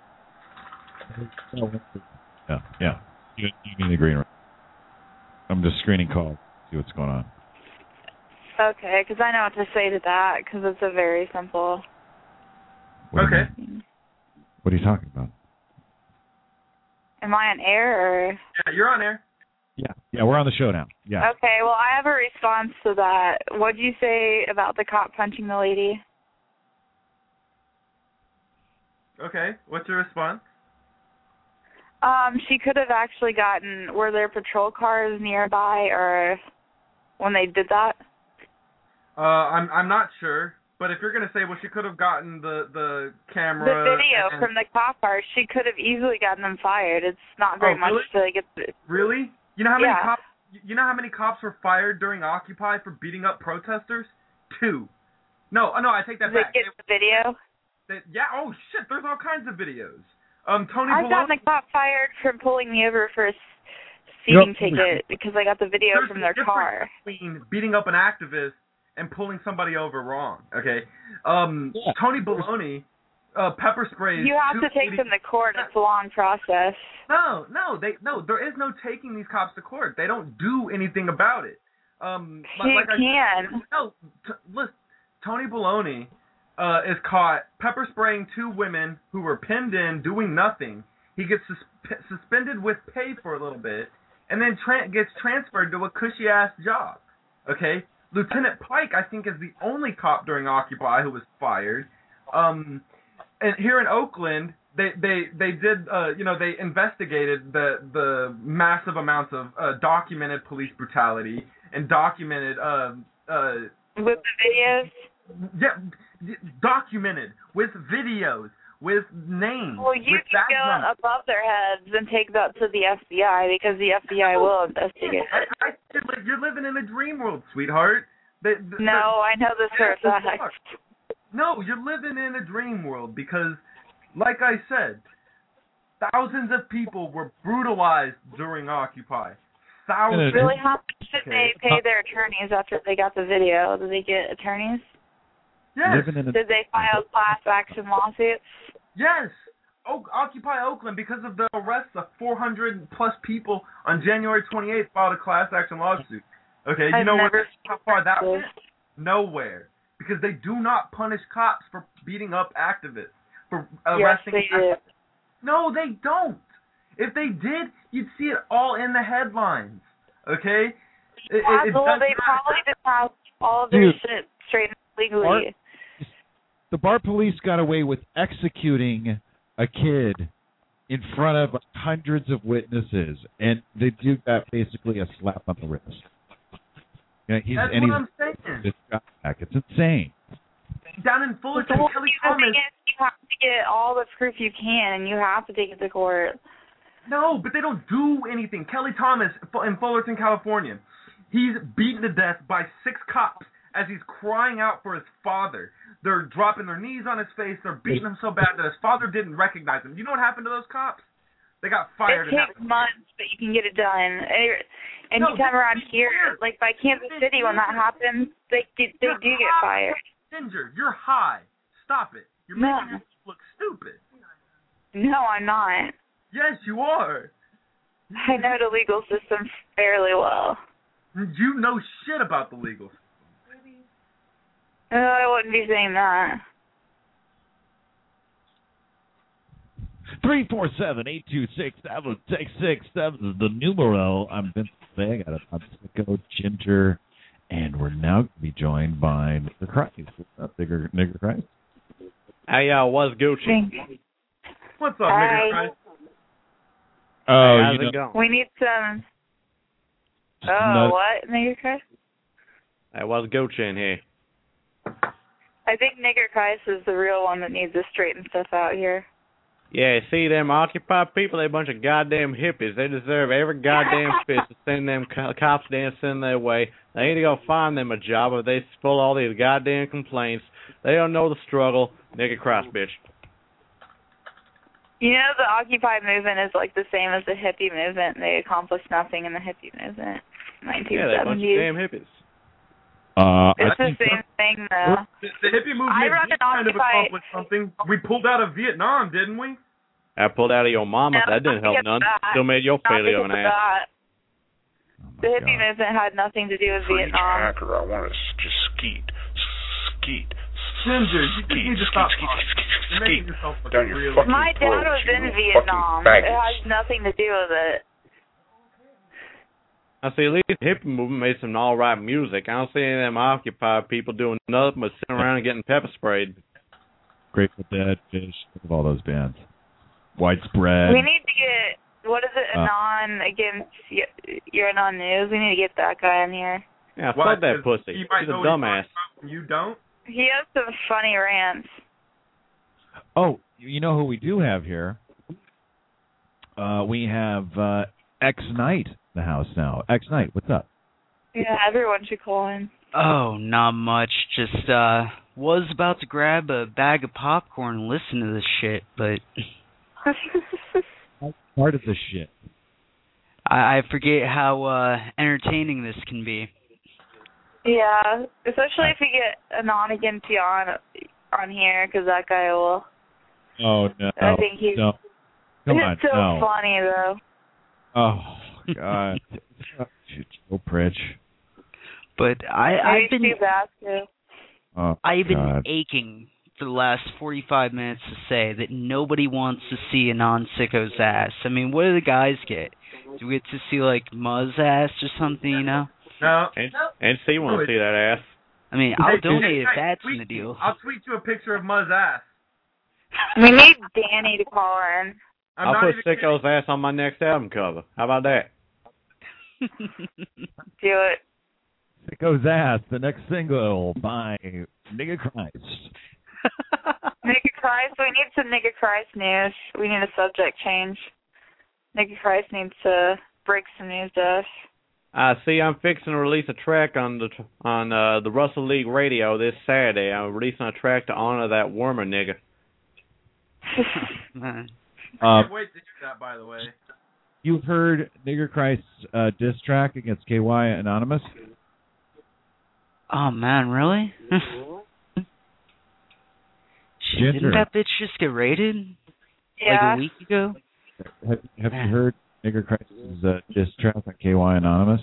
Yeah, yeah. You, you need the green room. I'm just screening calls. See what's going on. Okay, because I know what to say to that, because it's a very simple... What okay. You what are you talking about? Am I on air, or...? Yeah, you're on air. Yeah, yeah, we're on the show now. Yeah. Okay, well, I have a response to that. What did you say about the cop punching the lady? Okay, what's your response? Um, she could have actually gotten, were there patrol cars nearby, or when they did that? Uh, I'm I'm not sure, but if you're gonna say, well, she could have gotten the the camera. The video and... from the cop car, she could have easily gotten them fired. It's not very oh, much really? to get. The... Really? You know how many yeah. cops? You know how many cops were fired during Occupy for beating up protesters? Two. No, no, I take that Did back. they get the video? They, yeah. Oh shit! There's all kinds of videos. Um, Tony. I got Baloney, the cop fired for pulling me over for a speeding Yep. ticket because I got the video There's from their a difference car. between beating up an activist and pulling somebody over wrong. Okay. Um, Yeah. Tony Baloney, uh, pepper sprays. You have to take them to court. It's a long process. No, no, they no. There is no taking these cops to court. They don't do anything about it. Um, You like I can. said, no, t- listen. Tony Baloney uh, is caught pepper spraying two women who were pinned in, doing nothing. He gets sus- suspended with pay for a little bit, and then tra- gets transferred to a cushy ass job. Okay. Lieutenant Pike, I think, is the only cop during Occupy who was fired. Um, and here in Oakland, they they they did uh, you know they investigated the the massive amounts of uh, documented police brutality and documented uh, uh, With the videos? yeah documented with videos with names. Well, you with can go background. above their heads and take that to the F B I because the F B I will investigate I, it. I, you're, li- you're living in a dream world, sweetheart. The, the, No, I know this for a the, fact. No, you're living in a dream world because, like I said, thousands of people were brutalized during Occupy. Thousands. Really, how much did Okay. they pay their attorneys after they got the video? Did they get attorneys? Yes. Living in a- Did they file class action lawsuits? Yes. O- Occupy Oakland, because of the arrests of four hundred plus people on January twenty-eighth, filed a class action lawsuit. Okay, you I've know never where, how far that seen went? Nowhere. Because they do not punish cops for beating up activists, for arresting Yes, they do. No, they don't. If they did, you'd see it all in the headlines. Okay? It, it, it Well, does they not- probably didn't have all of their Dude. shit straightened legally. Art- The bar police got away with executing a kid in front of hundreds of witnesses, and they do that basically a slap on the wrist. Yeah, he's, That's and what he's, I'm saying. It's, back. It's insane. Down in Fullerton, Well, Kelly the Thomas. thing is, you have to get all the proof you can, and you have to take it to court. No, but they don't do anything. Kelly Thomas in Fullerton, California. He's beaten to death by six cops as he's crying out for his father. They're dropping their knees on his face. They're beating him so bad that his father didn't recognize him. You know what happened to those cops? They got fired. It takes months, but you can get it done. And No, anytime this around is here, weird. like by Kansas This is City, when that weird. happens, they get, they You're do get high. fired. Ginger, you're high. Stop it. You're No. making yourself look stupid. No, I'm not. Yes, you are. I know the legal system fairly well. You know shit about the legal system. No, I wouldn't be saying that. Three four seven eight two six seven six six seven is the numero. I'm Vince Vega out of Mexico, Ginger, and we're now going to be joined by Nigger Christ. What's up, Nigger, Nigger Christ? Hey, uh, what's Gucci? What's up, Hi. nigger? Christ? Oh, hey, how's you know, it going? We need some. just Oh, another- what, Nigger Christ? Hey, what's Gucci in here? I think Nigger Christ is the real one that needs to straighten stuff out here. Yeah, see, them Occupy people, they a bunch of goddamn hippies. They deserve every goddamn fist to send them co- cops dancing their way. They need to go find them a job, or they spill all these goddamn complaints. They don't know the struggle. Nigga cross, bitch. You know, the Occupy movement is like the same as the hippie movement. They accomplished nothing in the hippie movement. nineteen seventies. Yeah, they're a bunch of damn hippies. Uh, it's I the same thing, though. The, the hippie movement I run did an kind of Occupy. accomplish something. We pulled out of Vietnam, didn't we? I pulled out of your mama. No, that didn't help none. that. Still made your Not failure of an because of ass. that. Oh The hippie God. movement had nothing to do with Preach, Vietnam. hacker, I want to just skeet. Skeet. Ginger, you just need to stop skeet, talking. skeet, You're skeet, making skeet. yourself look Down your real. fucking My dad throats, was you in little Vietnam. fucking It has faggots. nothing to do with it. I see, at least the hippie movement made some all right music. I don't see any of them Occupy people doing nothing but sitting around and getting pepper sprayed. Grateful Dead, Fish, think of all those bands. Widespread. We need to get, what is it, Uh, Anon against y- your Anon News? We need to get that guy in here. Yeah, Why? fuck that 'Cause pussy. he He's might a know what he's dumbass. talking about when you don't. He has some funny rants. Oh, you know who we do have here? Uh, we have uh, X Knight in the house now. X Knight, what's up? Yeah, everyone should call in. Oh, not much. Just, uh, was about to grab a bag of popcorn and listen to this shit, but Part of the shit. I, I forget how, uh, entertaining this can be. Yeah, especially if we get Anon against you on, on here, because that guy will. Oh, no. I think he's. No. Come on, It's so no. funny, though. Oh, God. Joe Pritch. But I, I've Maybe been, Steve Vasquez. Oh, I've been God. aching for the last forty-five minutes to say that nobody wants to see a non-sicko's ass. I mean, what do the guys get? Do we get to see, like, Muzz ass or something, you know? No. And, and C want to see that ass. I mean, Hey, I'll dude, donate if hey, that's tweet in the deal. me. I'll tweet you a picture of Muzz ass. We need Danny to call in. I'm I'll not put even kidding. Sicko's ass on my next album cover. How about that? Do it. Sicko's Ass, the next single by Nigga Christ. Nigga Christ. We need some Nigga Christ news. We need a subject change. Nigga Christ needs to break some news to us. I see. I'm fixing to release a track on the on uh, the Russell League Radio this Saturday. I'm releasing a track to honor that Wormer nigga. Man. I Uh, can't wait to hear that, by the way. You've heard Nigger Christ's uh, diss track against K Y Anonymous? Oh, man, really? Shit, Ginger. didn't that bitch just get raided? Yeah. Like a week ago? Have, have Man. you heard Nigger Christ's uh, diss track on K Y Anonymous?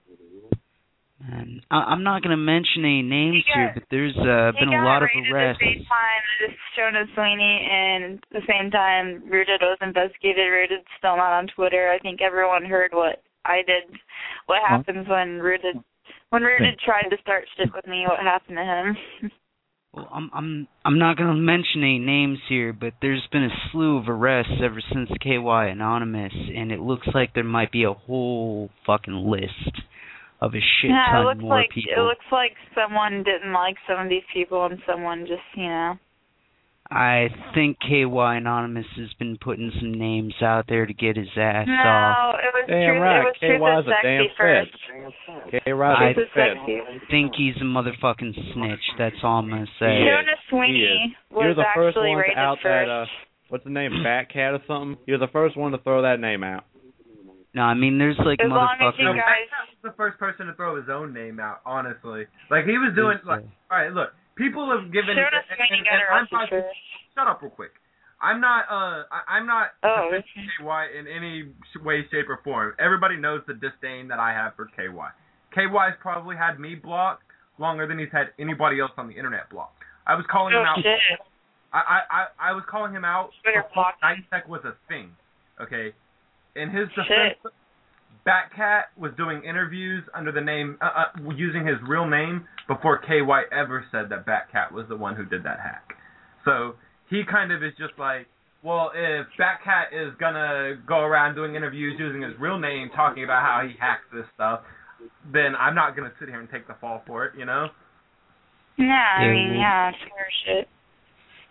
Man, I- I'm not going to mention any names He here, got- but there's uh, He been got a lot of raided arrests. at the same time as Shona Sweeney, and at the same time, Rooted was investigated. Rooted's still not on Twitter. I think everyone heard what I did. What Huh? happens when Rooted when Rooted tried to start shit with me? What happened to him? Well, I'm I'm I'm not going to mention any names here, but there's been a slew of arrests ever since K Y Anonymous, and it looks like there might be a whole fucking list of a shit yeah, it ton looks more like people. it looks like someone didn't like some of these people, and someone just you know. I think K Y Anonymous has been putting some names out there to get his ass No, off. it was Damn truth. right, It was K truth Y's is a damn sexy first. fed. K Y's I a Truth is fed. sexy. I think he's a motherfucking snitch. That's all I'm gonna say. He is. Shona Sweeney was You're the first actually one to rated out first. that, uh, what's the name, Batcat or something? You're the first one to throw that name out. No, I mean there's like As long as you motherfuckers. guys- Batcat was the first person to throw his own name out, honestly. Like, he was doing, like, all right, look, people have given... Shona and- Sweeney and- got and I'm arrested talking- first. Shut up real quick. I'm not, uh, I, I'm not Oh. defending K Y in any way, shape, or form. Everybody knows the disdain that I have for K Y. K Y's probably had me blocked longer than he's had anybody else on the internet blocked. I was calling him Oh out. shit! I, I, I, I was calling him out Twitter before blocked him. NightTech was a thing. Okay, in his Shit. defense, Batcat was doing interviews under the name, uh, uh, using his real name before K Y ever said that Batcat was the one who did that hack. So he kind of is just like, well, if Batcat is gonna go around doing interviews using his real name, talking about how he hacks this stuff, then I'm not gonna sit here and take the fall for it, you know? Yeah, I Yeah, mean, well- yeah, sure shit.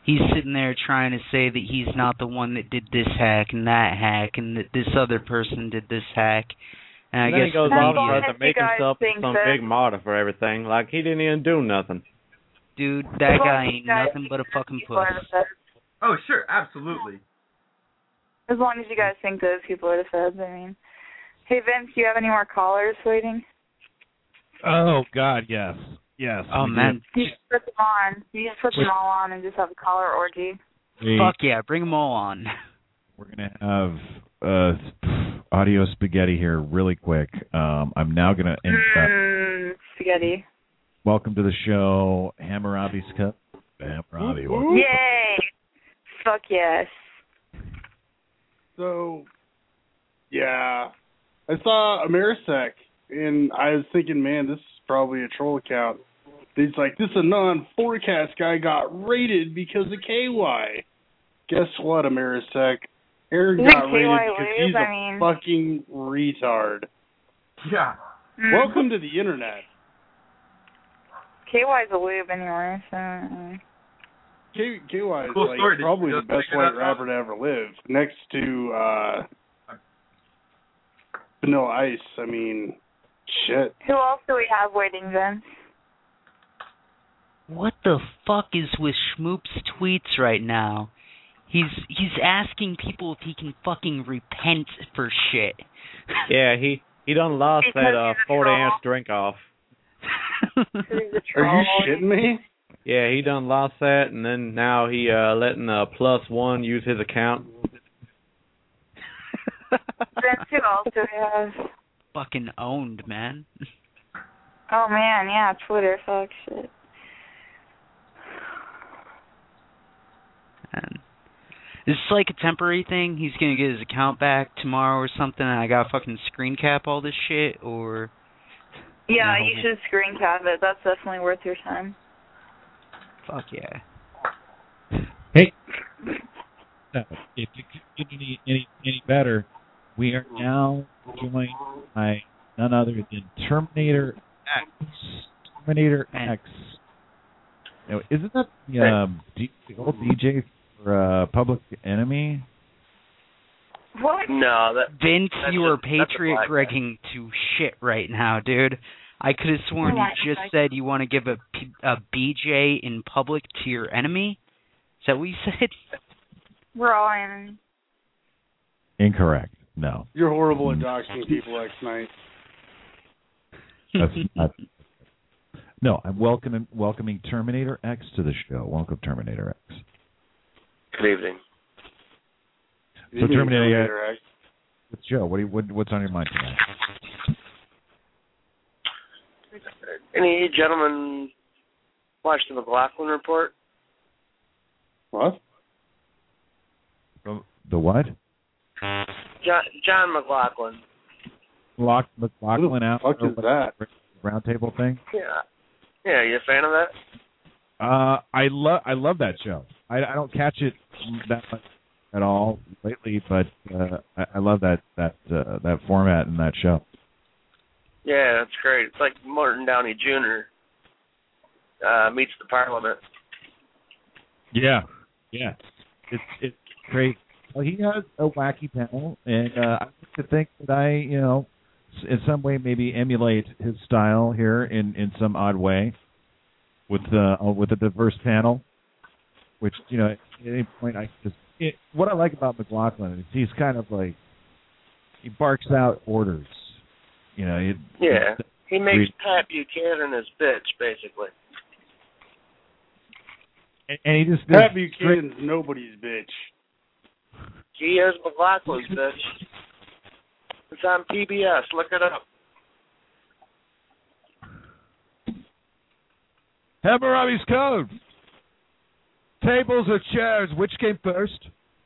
he's sitting there trying to say that he's not the one that did this hack and that hack and that this other person did this hack. And, and I then guess he goes off and tries to make guys himself think some that- big martyr for everything, like he didn't even do nothing. Dude, that As long guy as you ain't guys nothing but a think fucking people are puss. the feds. Oh, sure, absolutely. As long as you guys think those people are the feds, I mean. Hey, Vince, do you have any more callers waiting? Oh God, yes, yes. Oh, we man. You just put them on. You just put them all on and just have a caller orgy. do. Fuck yeah, bring them all on. We're gonna have uh, audio spaghetti here really quick. Um, I'm now gonna uh, Mmm, spaghetti. welcome to the show, Hammurabi's Cup. Hammurabi. welcome. Yay! Fuck yes. So, yeah, I saw Amerisec, and I was thinking, man, this is probably a troll account. He's like, this Anon-forecast guy got raided because of K Y. Guess what, Amerisec? Aaron Isn't got K Y raided because lube? he's I a mean- fucking retard. Yeah. Mm. Welcome to the internet. K Y's a lube anyway, so... uh, K- KY is Cool like story. Did probably you the just best figure white that out? rapper to ever live, next to uh, Vanilla Ice. I mean, shit. Who else do we have waiting, Vince? What the fuck is with Schmoop's tweets right now? He's he's asking people if he can fucking repent for shit. Yeah, he he done lost Because that uh, he's a forty troll. ounce drink off. He's a Are troll. you shitting me? Yeah, he done lost that, and then now he uh letting uh plus one use his account. Vince, who else do we have? Fucking owned, man. Oh man, yeah, Twitter, fuck shit. And is this like a temporary thing? He's gonna get his account back tomorrow or something, and I gotta fucking screen cap all this shit, or? Yeah, No. you should screen cap it. That's definitely worth your time. Fuck yeah. Hey, so if it could get any, any any better, we are now joined by none other than Terminator X. Terminator X. Now, isn't that the, um, D, the old D J for uh, Public Enemy? What? No, that Vince, that's you a- are that's a black patriot guy. gregging to shit right now, dude. I could have sworn Oh you my just God. said you want to give a, P- a B J in public to your enemy. Is that what you said? We're all in. Incorrect. No. You're horrible at doxing people, X Knight. That's not, no, I'm welcoming welcoming Terminator X to the show. Welcome, Terminator X. Good evening. So Terminator, Terminator X. What's Joe? What, do you, what what's on your mind tonight? Any gentlemen watch the McLaughlin report? What? The, the what? John, John McLaughlin. Lock McLaughlin out. What the fuck is that? Round table thing. Yeah. Yeah, you a fan of that? Uh, I love I love that show. I, I don't catch it that much at all lately, but uh, I, I love that that uh, that format and that show. Yeah, that's great. It's like Morton Downey Junior uh, meets the Parliament. Yeah, yeah, it's it's great. Well, he has a wacky panel, and uh, I like to think that I, you know, in some way maybe emulate his style here in, in some odd way with uh, with a diverse panel, which, you know, at any point I just it, what I like about McLaughlin is he's kind of like he barks out orders, you know. He, Yeah, he makes he, Pat Buchanan his bitch, basically. and, and he just Pat Buchanan's nobody's bitch. He is McLaughlin's bitch. It's on P B S. Look it up. Hammurabi's Code. Tables or chairs? Which came first?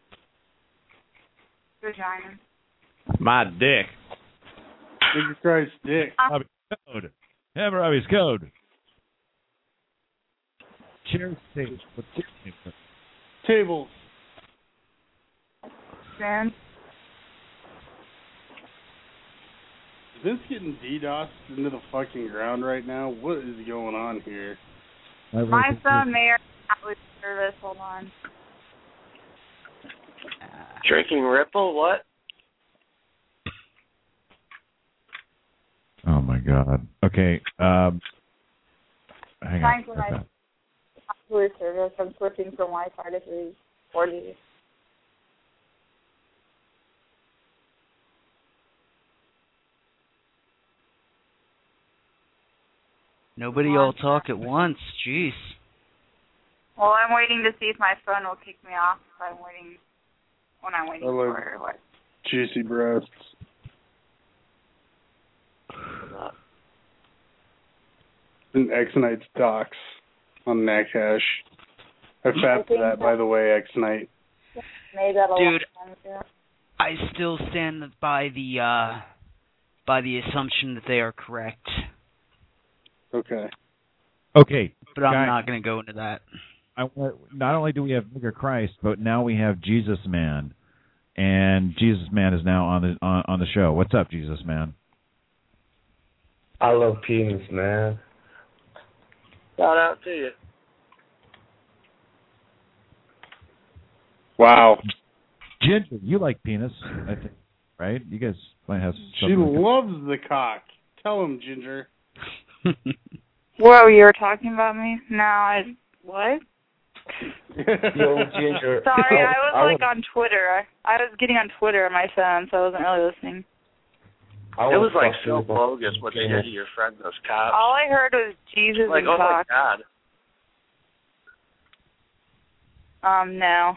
Vagina. My dick. Jesus Christ, dick. Hammurabi's Code. Hammurabi's Code. Chairs, tables. What came first? Tables. Vince. Is this getting DDoSed into the fucking ground right now? What is going on here? My phone may or may not lose service. Hold on. Drinking Ripple? What? Oh my God. Okay. Um, hang Trying on. for my popular service. I'm switching from Wi-Fi to three forty. Nobody all talk at once. Jeez. Well, I'm waiting to see if my phone will kick me off. If I'm waiting when I'm waiting I like for what? juicy breasts. And X-Night's docs on Nackash. I fapped to that, by the way, X-Night. Made that a Dude, long time ago. I still stand by the uh, by the assumption that they are correct. Okay. Okay. But I'm guys, not going to go into that. I, not only do we have Nigger Christ, but now we have Jesus Man, and Jesus Man is now on the on, on the show. What's up, Jesus Man? I love penis, man. Shout out to you. Wow. Ginger, you like penis, I think, right? You guys might have She something. loves the cock. Tell him, Ginger. Whoa, you were talking about me? No, I... What? Yo, Ginger. Sorry, I was I like on Twitter. I, I was getting on Twitter on my phone, so I wasn't really listening. I It was like fuck so you, but- bogus what they did to your friend, those cops. All I heard was Jesus Like, and oh my cock. God. Um, no.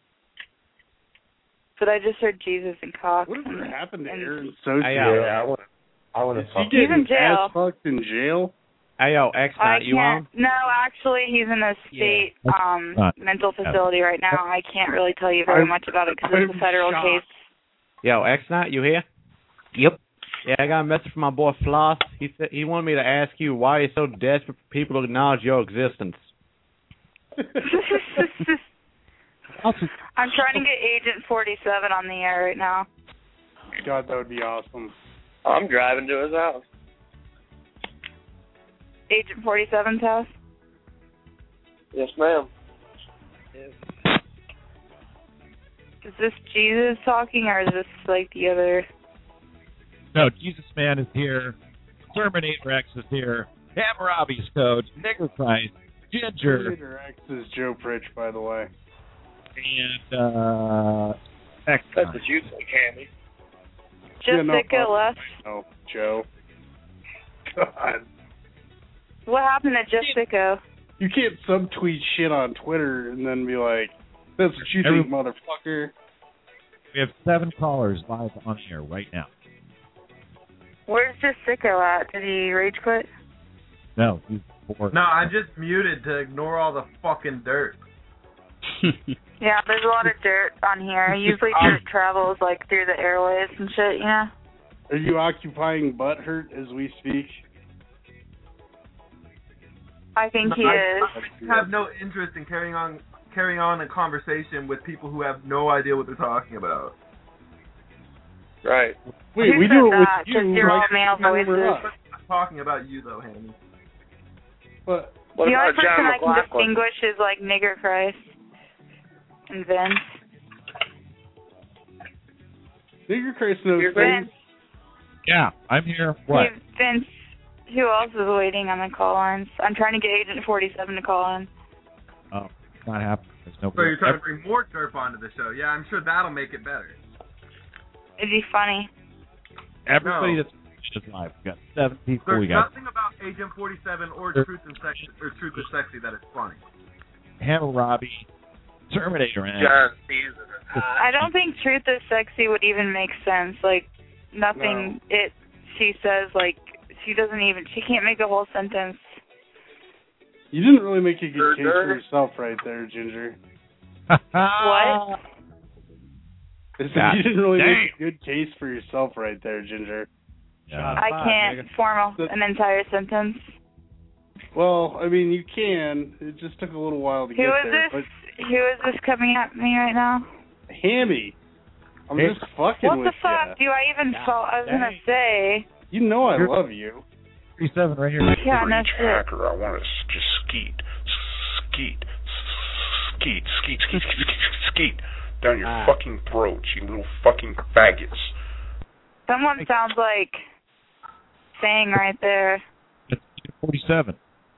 But I just heard Jesus and cock. Whatever and, happened to and, Aaron Sochi? Hey, Yeah, yo, I want I want to Is he fuck He's in getting jail. ass fucked in jail? hey, yo, I X-Night, you can't. on? No, actually, he's in a state Yeah. um Not- mental facility right now. I can't really tell you very I'm- much about it because it's I'm a federal shocked. case. Yo, X-Night, you here? Yep. Yeah, I got a message from my boy Floss. He said he wanted me to ask you why you're so desperate for people to acknowledge your existence. I'm trying to get Agent forty-seven on the air right now. God, that would be awesome. I'm driving to his house. Agent forty-seven's house? Yes, ma'am. Is this Jesus talking, or is this like the other? No, Jesus Man is here. Terminator X is here. Hammurabi's Code. Nigger Christ. Ginger. Terminator X is Joe Pritch, by the way. And, uh, X. That's what you think, Hammy. Yeah, no, Jessica fuck. left. No, Joe. God. What happened to Jessica? You can't subtweet shit on Twitter and then be like, that's what you Every- think, motherfucker. We have seven callers live on air right now. Where's Jessica at? Did he rage quit? No, he's bored. No, I just muted to ignore all the fucking dirt. Yeah, there's a lot of dirt on here. Usually dirt travels like through the airways and shit, you know? Are you occupying butthurt as we speak? I think he I, is. I have no interest in carrying on carrying on a conversation with people who have no idea what they're talking about. Right. Wait, Who we said do it that? with Because you. you're all like, male remember voices. us. I'm talking about you though, Hammy. But What the about only person John I can McLaughlin? distinguish is like Nigger Christ and Vince. Nigger Christ knows You're things. Vince, Yeah, I'm here. What? hey, Vince, who else is waiting on the call lines? I'm trying to get Agent forty-seven to call in. Oh, it's not happening. There's no. So you're trying to bring more derp onto the show. Yeah, I'm sure that'll make it better. It'd be funny. Everybody No. that's is live. We got seven people. There's We got nothing about Agent forty-seven or There- Truth and Sexy or Truth is Sexy that is funny. Hammurabi, Terminator X. John Caesar. I don't think Truth is Sexy would even make sense. Like, nothing it she says, like, she doesn't even, she can't make a whole sentence. You didn't really make a good Sure, case sure. for yourself right there, Ginger. What? I said God you didn't really damn. make a good case for yourself right there, Ginger. Yeah. I Five, can't nigga. form a, an entire sentence. Well, I mean, you can. It just took a little while to Who get is there. this? Who is this coming at me right now? But Hammy, I'm Hey. just fucking What with the fuck? ya. Do I even God fall? I was gonna dang. say. You know I You're- love you. thirty-seven right here. Yeah, no Breach shit. hacker, I want to just skeet, skeet, skeet, skeet, skeet, skeet, skeet, skeet down your Ah. fucking throats, you little fucking faggots. Someone sounds like saying right there. It's forty-seven.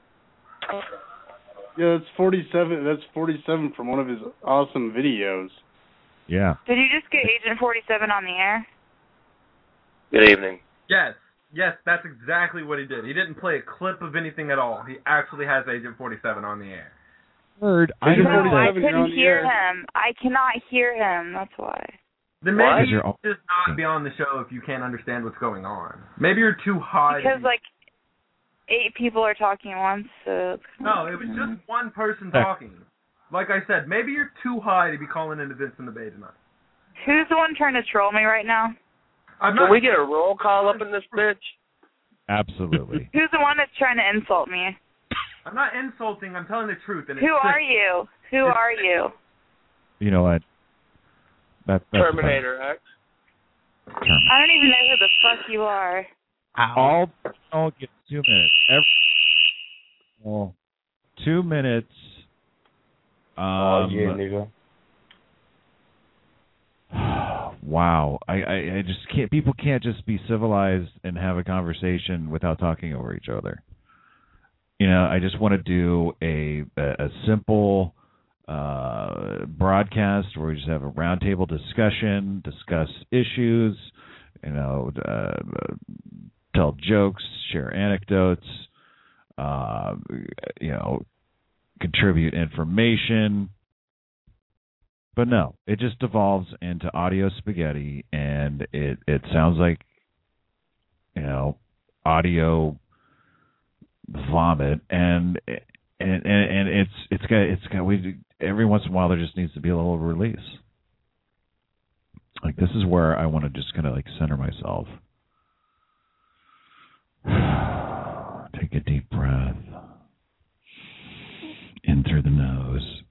Yeah, that's forty-seven. That's forty-seven from one of his awesome videos. Yeah. Did you just get Agent forty-seven on the air? Good evening. Yes, yes, that's exactly what he did. He didn't play a clip of anything at all. He actually has Agent forty-seven on the air. Heard. I Agent No, I forty-seven, you're on couldn't the hear air. him. I cannot hear him. That's why. Then Why? maybe you You're all- should just not be on the show if you can't understand what's going on. Maybe you're too high. to Because be- like eight people are talking at once. So it's kind No, of- it was just one person talking. Like I said, maybe you're too high to be calling into Vince in the Bay tonight. Who's the one trying to troll me right now? I'm Can not. we get a roll call up in this bitch? Absolutely. Who's the one that's trying to insult me? I'm not insulting. I'm telling the truth. And it's Who just- are you? Who It's- are you? You know what? That, that's Terminator X. Terminator. I don't even know who the fuck you are. All all get two minutes. Every, well, two minutes. Um, Oh, yeah, nigga. Wow, I, I, I just can't. People can't just be civilized and have a conversation without talking over each other. You know, I just want to do a a, a simple uh, broadcast where we just have a roundtable discussion, discuss issues, you know, uh, tell jokes, share anecdotes, uh, you know, contribute information. But no, it just devolves into audio spaghetti, and it, it sounds like, you know, audio vomit, and and and, and it's it's got it's got we every once in a while there just needs to be a little release. Like, this is where I want to just kind of like center myself. Take a deep breath in through the nose.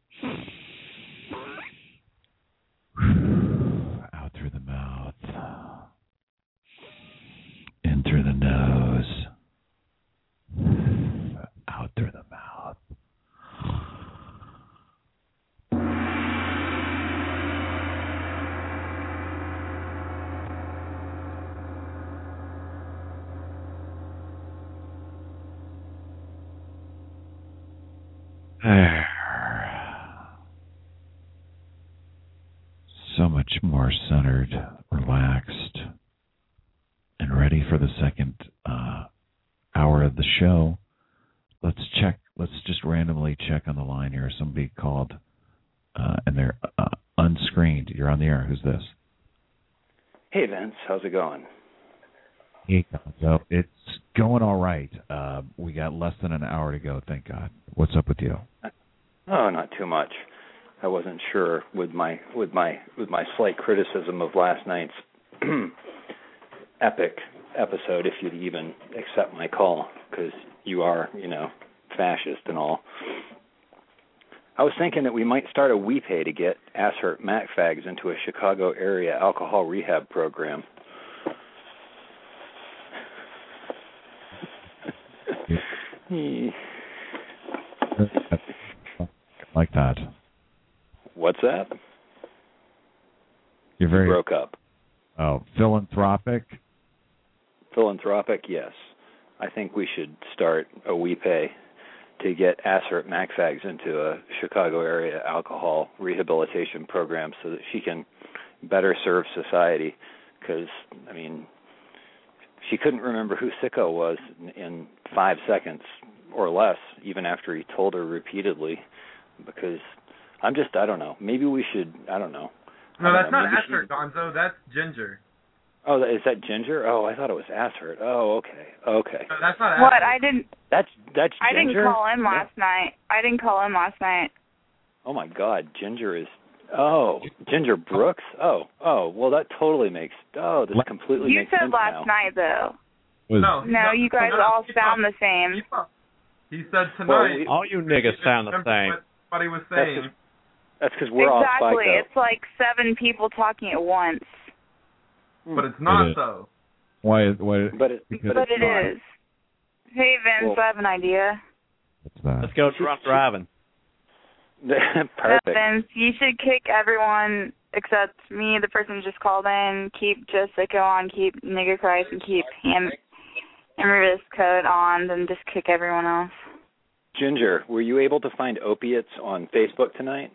Out through the mouth. In through the nose. Out through the mouth. There. So much more centered, relaxed, and ready for the second uh, hour of the show. Let's check. Let's just randomly check on the line here. Somebody called, uh, and they're uh, unscreened. You're on the air. Who's this? Hey, Vince. How's it going? Hey, so it's going all right. Uh, we got less than an hour to go. Thank God. What's up with you? Oh, not too much. I wasn't sure with my with my with my slight criticism of last night's epic episode if you'd even accept my call, because you are, you know, fascist and all. I was thinking that we might start a WePay to get ass-hurt MacFags into a Chicago area alcohol rehab program. Like that. What's that? You're very you broke up. Oh, philanthropic. Philanthropic, yes. I think we should start a WePay to get ass-hurt MacFags into a Chicago area alcohol rehabilitation program so that she can better serve society. Because, I mean, she couldn't remember who Sicko was in five seconds or less, even after he told her repeatedly. Because I'm just, I don't know. Maybe we should, I don't know. No, don't that's know, not maybe Asher, she- Gonzo. That's Ginger. Oh, is that Ginger? Oh, I thought it was Asshurt. Oh, okay, okay. No, that's not What? Asher. I didn't. That's that's I Ginger. didn't call in last night. I didn't call in last night. Oh my God, Ginger is. Oh, Ginger Brooks. Oh, oh. Well, that totally makes. Oh, this completely You makes said sense last now. night though. Was, No, No, you guys no, all keep sound up. the same. Keep up. He said tonight. Well, we- All you niggas sound the same. What, what he was That's saying. just- That's because we're all Exactly. psycho. It's like seven people talking at once. But it's not It is. so. Why? Why? But it, because but But it's it not. is. Hey Vince, Well- I have an idea. What's that? Let's go drunk driving. Perfect. Vince, you should kick everyone except me, the person who just called in. Keep Jessica on, keep Nigger Christ, and keep Ham Hammer's Code on, then just kick everyone else. Ginger, were you able to find opiates on Facebook tonight?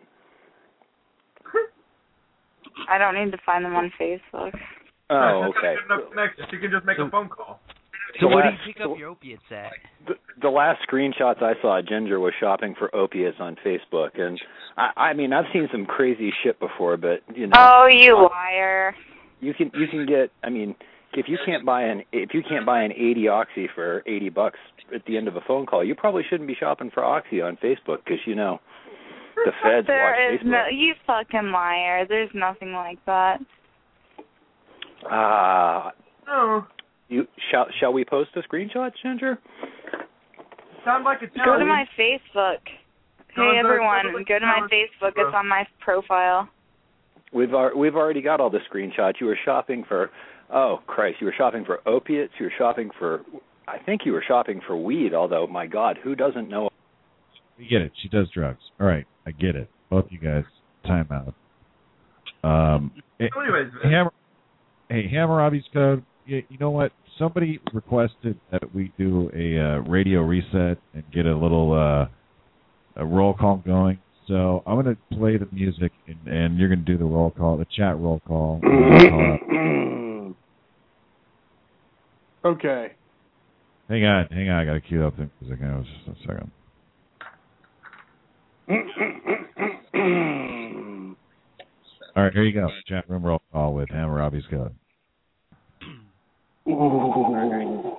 I don't need to find them on Facebook. Oh, okay. You can just make a phone call. So The where do last- you pick up your opiates at? The, the last screenshots I saw, Ginger was shopping for opiates on Facebook, and I, I mean, I've seen some crazy shit before, but you know. Oh, you liar! You can you can get. I mean, if you can't buy an if you can't buy an eighty oxy for eighty bucks at the end of a phone call, you probably shouldn't be shopping for oxy on Facebook because you know the feds There watch is Facebook. no, you fucking liar. There's nothing like that. Ah. No. You shall shall we post a screenshot, Ginger? Sound like a Go to my Facebook. No, Hey no, everyone, no, no, go to my no, Facebook. no. It's on my profile. We've ar- we've already got all the screenshots. You were shopping for oh Christ, you were shopping for opiates. You were shopping for I think you were shopping for weed. Although my God, who doesn't know? We get it. She does drugs. All right, I get it. Both you guys, time out. Um, So anyways, hey, Hammer, hey, Hammurabi's Code. You, you know what? Somebody requested that we do a uh, radio reset and get a little uh, a roll call going. So I'm going to play the music, and, and you're going to do the roll call, the chat roll call. Okay. Hang on, hang on. I got to cue up the music. Hang on just a second. All right, here you go. Chat room roll call with Hammurabi's Code. Ooh.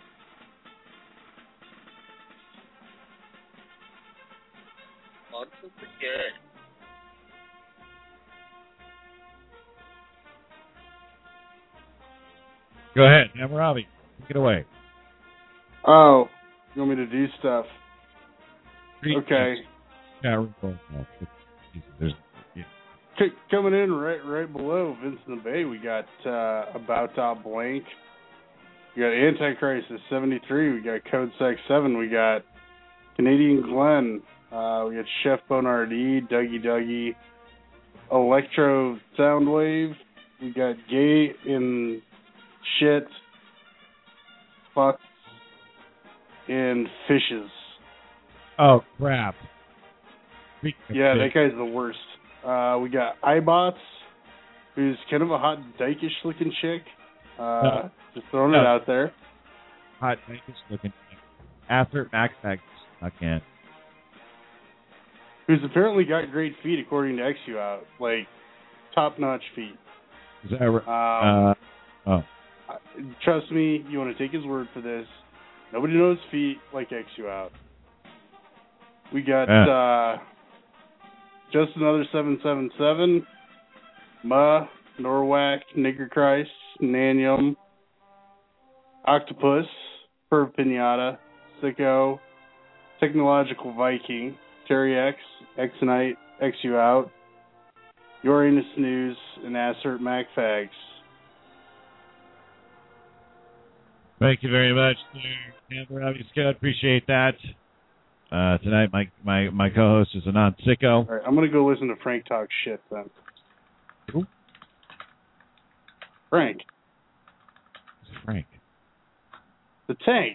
Go ahead, Hammurabi. Take it away. Oh, you want me to do stuff? Three Okay. Chat room roll call. There's, yeah. C- coming in right right below Vincent Bay, we got uh, About Top Blank. We got Antichrist at seventy-three. We got Code Sex seven. We got Canadian Glenn. Uh, we got Chef Bonardi, Dougie Dougie, Electro Soundwave. We got Gay in Shit, Fucks, and Fishes. Oh, crap. Speaking of Yeah, fish, that guy's the worst. Uh, we got iBots, who's kind of a hot dykish looking chick. Uh, No. Just throwing No. it out there. hot naked looking. After Max Max again. Who's apparently got great feet according to X U Out, like top notch feet. Is that right? Um, uh, oh. Trust me, you want to take his word for this. Nobody knows feet like X U Out. We got Yeah. uh, just another seven seven seven, Ma, Norwalk, Nigger Christ, Nanium, Octopus, Perv Pinata, Sicko, Technological Viking, Terry X, X Knight, X U Out, Uranus News, and Assert Mac Fags. Thank you very much, sir. Hammurabi's Code. Appreciate that. Uh, tonight, my, my, my co-host is Anand Sicko. All right, I'm going to go listen to Frank talk shit then. Who? Frank. Who's Frank? The Tank.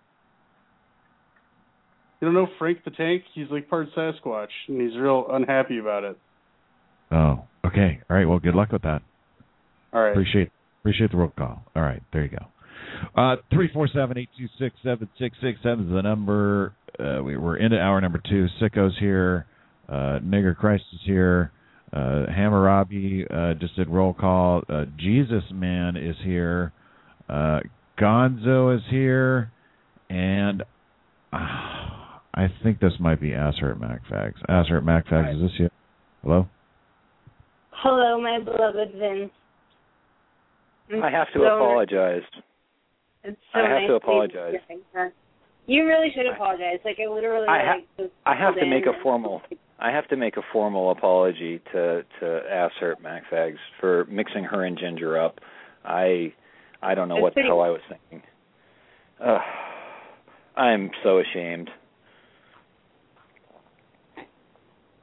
You don't know Frank the Tank? He's like part Sasquatch, and he's real unhappy about it. Oh, okay. All right. Well, good luck with that. All right. Appreciate appreciate the roll call. All right. There you go. Uh, three four seven, eight two six, seven six six seven is the number. Uh, we, we're into hour number two. Sicko's here. Uh, Nigger Christ is here. Uh, Hammurabi uh, just did roll call. Uh, Jesus Man is here. Uh, Gonzo is here. And uh, I think this might be Assert MacFags. Assert MacFags, is this you? Hello? Hello, my beloved Vince. It's I have to so apologize. It's so I have nice to apologize. You really should apologize. Like I literally I, ha- like just I have to called make in a formal. I have to make a formal apology to to Assert MacFags for mixing her and Ginger up. I I don't know It's what the pretty- hell I was thinking. Uh, I'm so ashamed.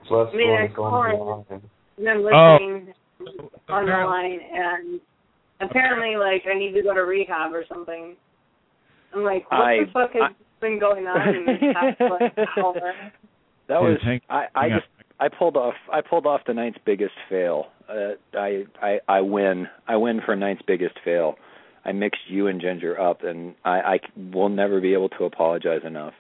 Plus I mean, one I is on call the it. line. And I'm Oh. listening on the line, and apparently, like, I need to go to rehab or something. I'm like, what I- the fuck has I- been going on in this past like, hour? That was Dude, hang- I, I hang on. just I pulled off I pulled off the night's biggest fail. Uh, I, I I win I win for night's biggest fail. I mixed you and Ginger up, and I, I will never be able to apologize enough.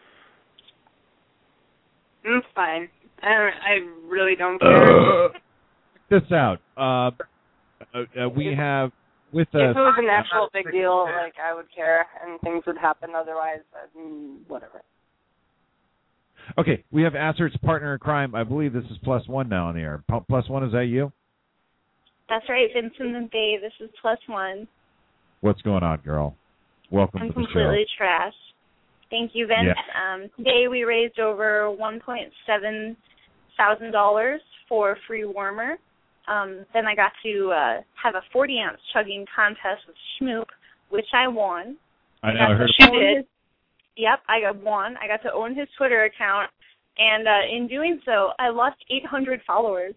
It's fine. I don't, I really don't care. Check this out. Uh, uh, uh, we have with If us. it was an actual big deal, like, I would care, and things would happen. Otherwise, uh, mm, whatever. Okay, we have Assert's partner in crime. I believe this is Plus One now on the air. P- Plus One, is that you? That's right, Vincent and Bay. This is Plus One. What's going on, girl? Welcome I'm to the completely trash. Thank you, Vince. Yeah. Um, today we raised over one point seven thousand dollars for Free Warmer. Um, then I got to uh, have a forty ounce chugging contest with Schmoop, which I won. I know. got I heard. to own his, yep, I got won. I got to own his Twitter account, and uh, in doing so, I lost eight hundred followers.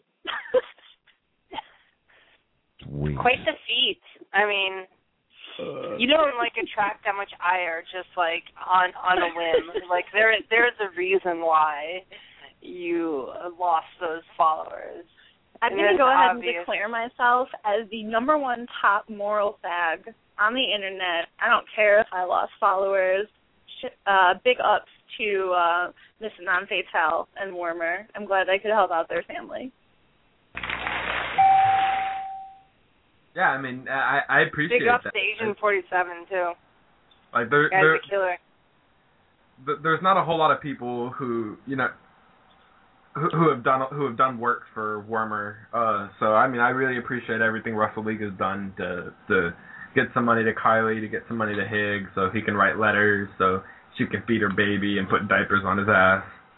Sweet. Quite the feat. I mean, you don't like attract that much ire just like on on a whim. Like there there's a reason why you lost those followers. I'm And going to it's go ahead obvious. and declare myself as the number one top moral fag on the internet. I don't care if I lost followers. Sh- Uh, big ups to uh, Miss Non Fatale and Warmer. I'm glad I could help out their family. Yeah, I mean, I I appreciate Big up that. to Asian forty-seven too. Like there, Guy's there, a killer. th- there's not a whole lot of people who you know who, who have done who have done work for Warmer. Uh, so I mean, I really appreciate everything Russell League has done to to get some money to Kylie, to get some money to Higgs, so he can write letters, so she can feed her baby and put diapers on his ass.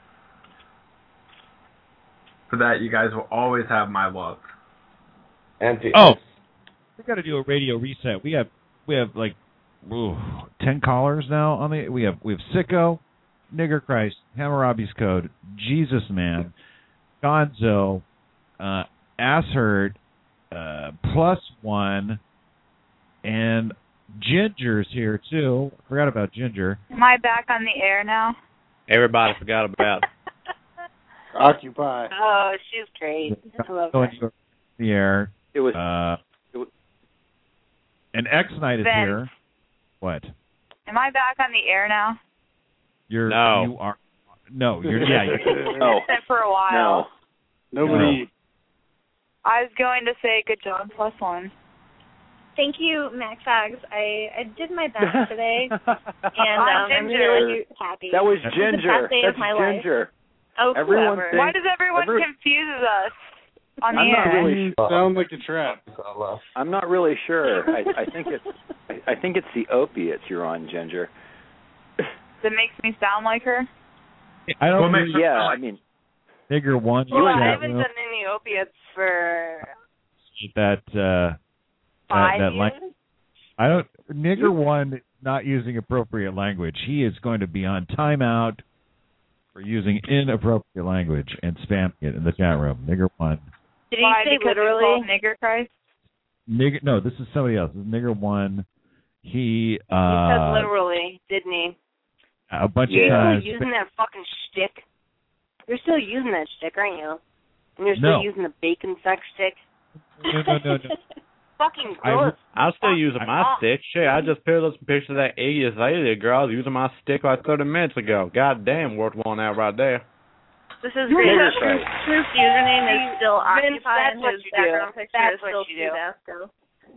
For that, you guys will always have my love. And Oh, we got to do a radio reset. We have we have like ooh, ten callers now on the. We have we have Sicko, Nigger Christ, Hammurabi's Code, Jesus Man, Gonzo, uh, Asshurt, uh, Plus One, and Ginger's here too. Forgot about Ginger. Am I back on the air now? Everybody forgot about. Occupy. Oh, she's great. I love her. Going to the air. It was. Uh, it was and X Night is Vince. here. What? Am I back on the air now? You're No. you are no. You're yeah. You're, no. Been for a while. No. Nobody. I was going to say good job, Plus One. Thank you, Max Fags. I, I did my best today, and I'm um, I'm Ginger. really happy. That was This is the Ginger. best day That's of my life. Ginger. Oh, Everyone whoever. thinks- Why does everyone Every- confuse us on the I'm not air? really. You sound like a trap. I'm not really sure. I, I think it's. I, I think it's the opiates you're on, Ginger. That makes me sound like her. I don't. What makes her Yeah, sound I like- mean, Nigger One. Well, you I chat haven't room, done any opiates for that. Uh, five that, that years. lang- I don't. Nigger One not using appropriate language. He is going to be on timeout for using inappropriate language and spamming it in the chat room. Nigger One. Did Why? he say Because it's literally? called Nigger Christ? Nigger. No, this is somebody else. This is Nigger One. He. He said Uh, literally, didn't he? a bunch Yeah. of You're times. still using that fucking shtick. You're still using that shtick, aren't you? And you're still No. using the bacon sex stick. No, no, no, no. Fucking I- gross. I'm still using my stick. Shit, I just put up some pictures of that idiot lady girl. I was using my stick like thirty minutes ago. God damn, worth one out right there. This is You're great. Nigger Truth's Christ. Truth's username is still Vince, occupied, that's and what his you do. background picture That's is what still you do. Steve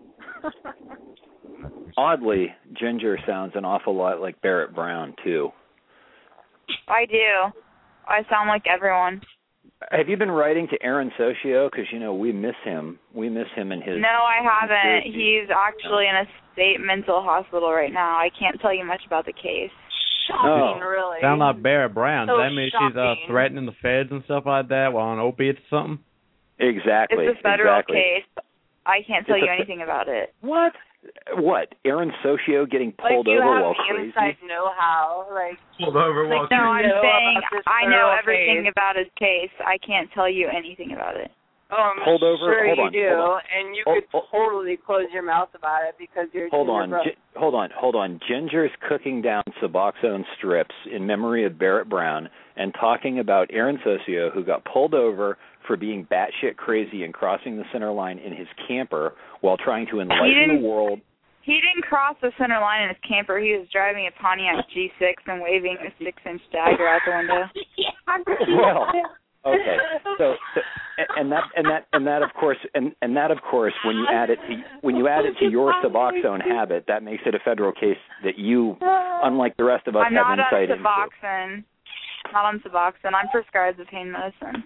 Asco. oddly, Ginger sounds an awful lot like Barrett Brown too. I do. I sound like everyone. Have you been writing to Aaron Socio? Because you know we miss him. We miss him and his. No, I haven't. conspiracy. He's actually in a state mental hospital right now. I can't tell you much about the case. Shocking, Oh. really. Sound like Barrett Brown. So Does that mean she's uh, shocking. threatening the feds and stuff like that while on opiates or something? Exactly. It's a federal exactly. case. I can't tell It's you a fe- anything about it. What? What? Aaron Socio getting pulled like, you over have while the crazy? inside know-how, like pulled over while like, no, I'm know saying about this I know girl everything case. about his case. I can't tell you anything about it. Oh, I'm Pulled over. sure Hold you on, do, hold on. and you Oh, could oh. totally close your mouth about it because you're Hold Ginger on, Brooks. G- hold on, hold on. Ginger's cooking down Suboxone strips in memory of Barrett Brown and talking about Aaron Socio, who got pulled over for being batshit crazy and crossing the center line in his camper while trying to enlighten the world. He didn't cross the center line in his camper. He was driving a Pontiac G six and waving a six-inch dagger out the window. Well, okay. So, so and that and that and that of course and and that of course when you add it to when you add it to your Suboxone habit, that makes it a federal case that you, unlike the rest of us, I'm have not insight on into. Suboxone. Not on Suboxone. I'm prescribed the pain medicine.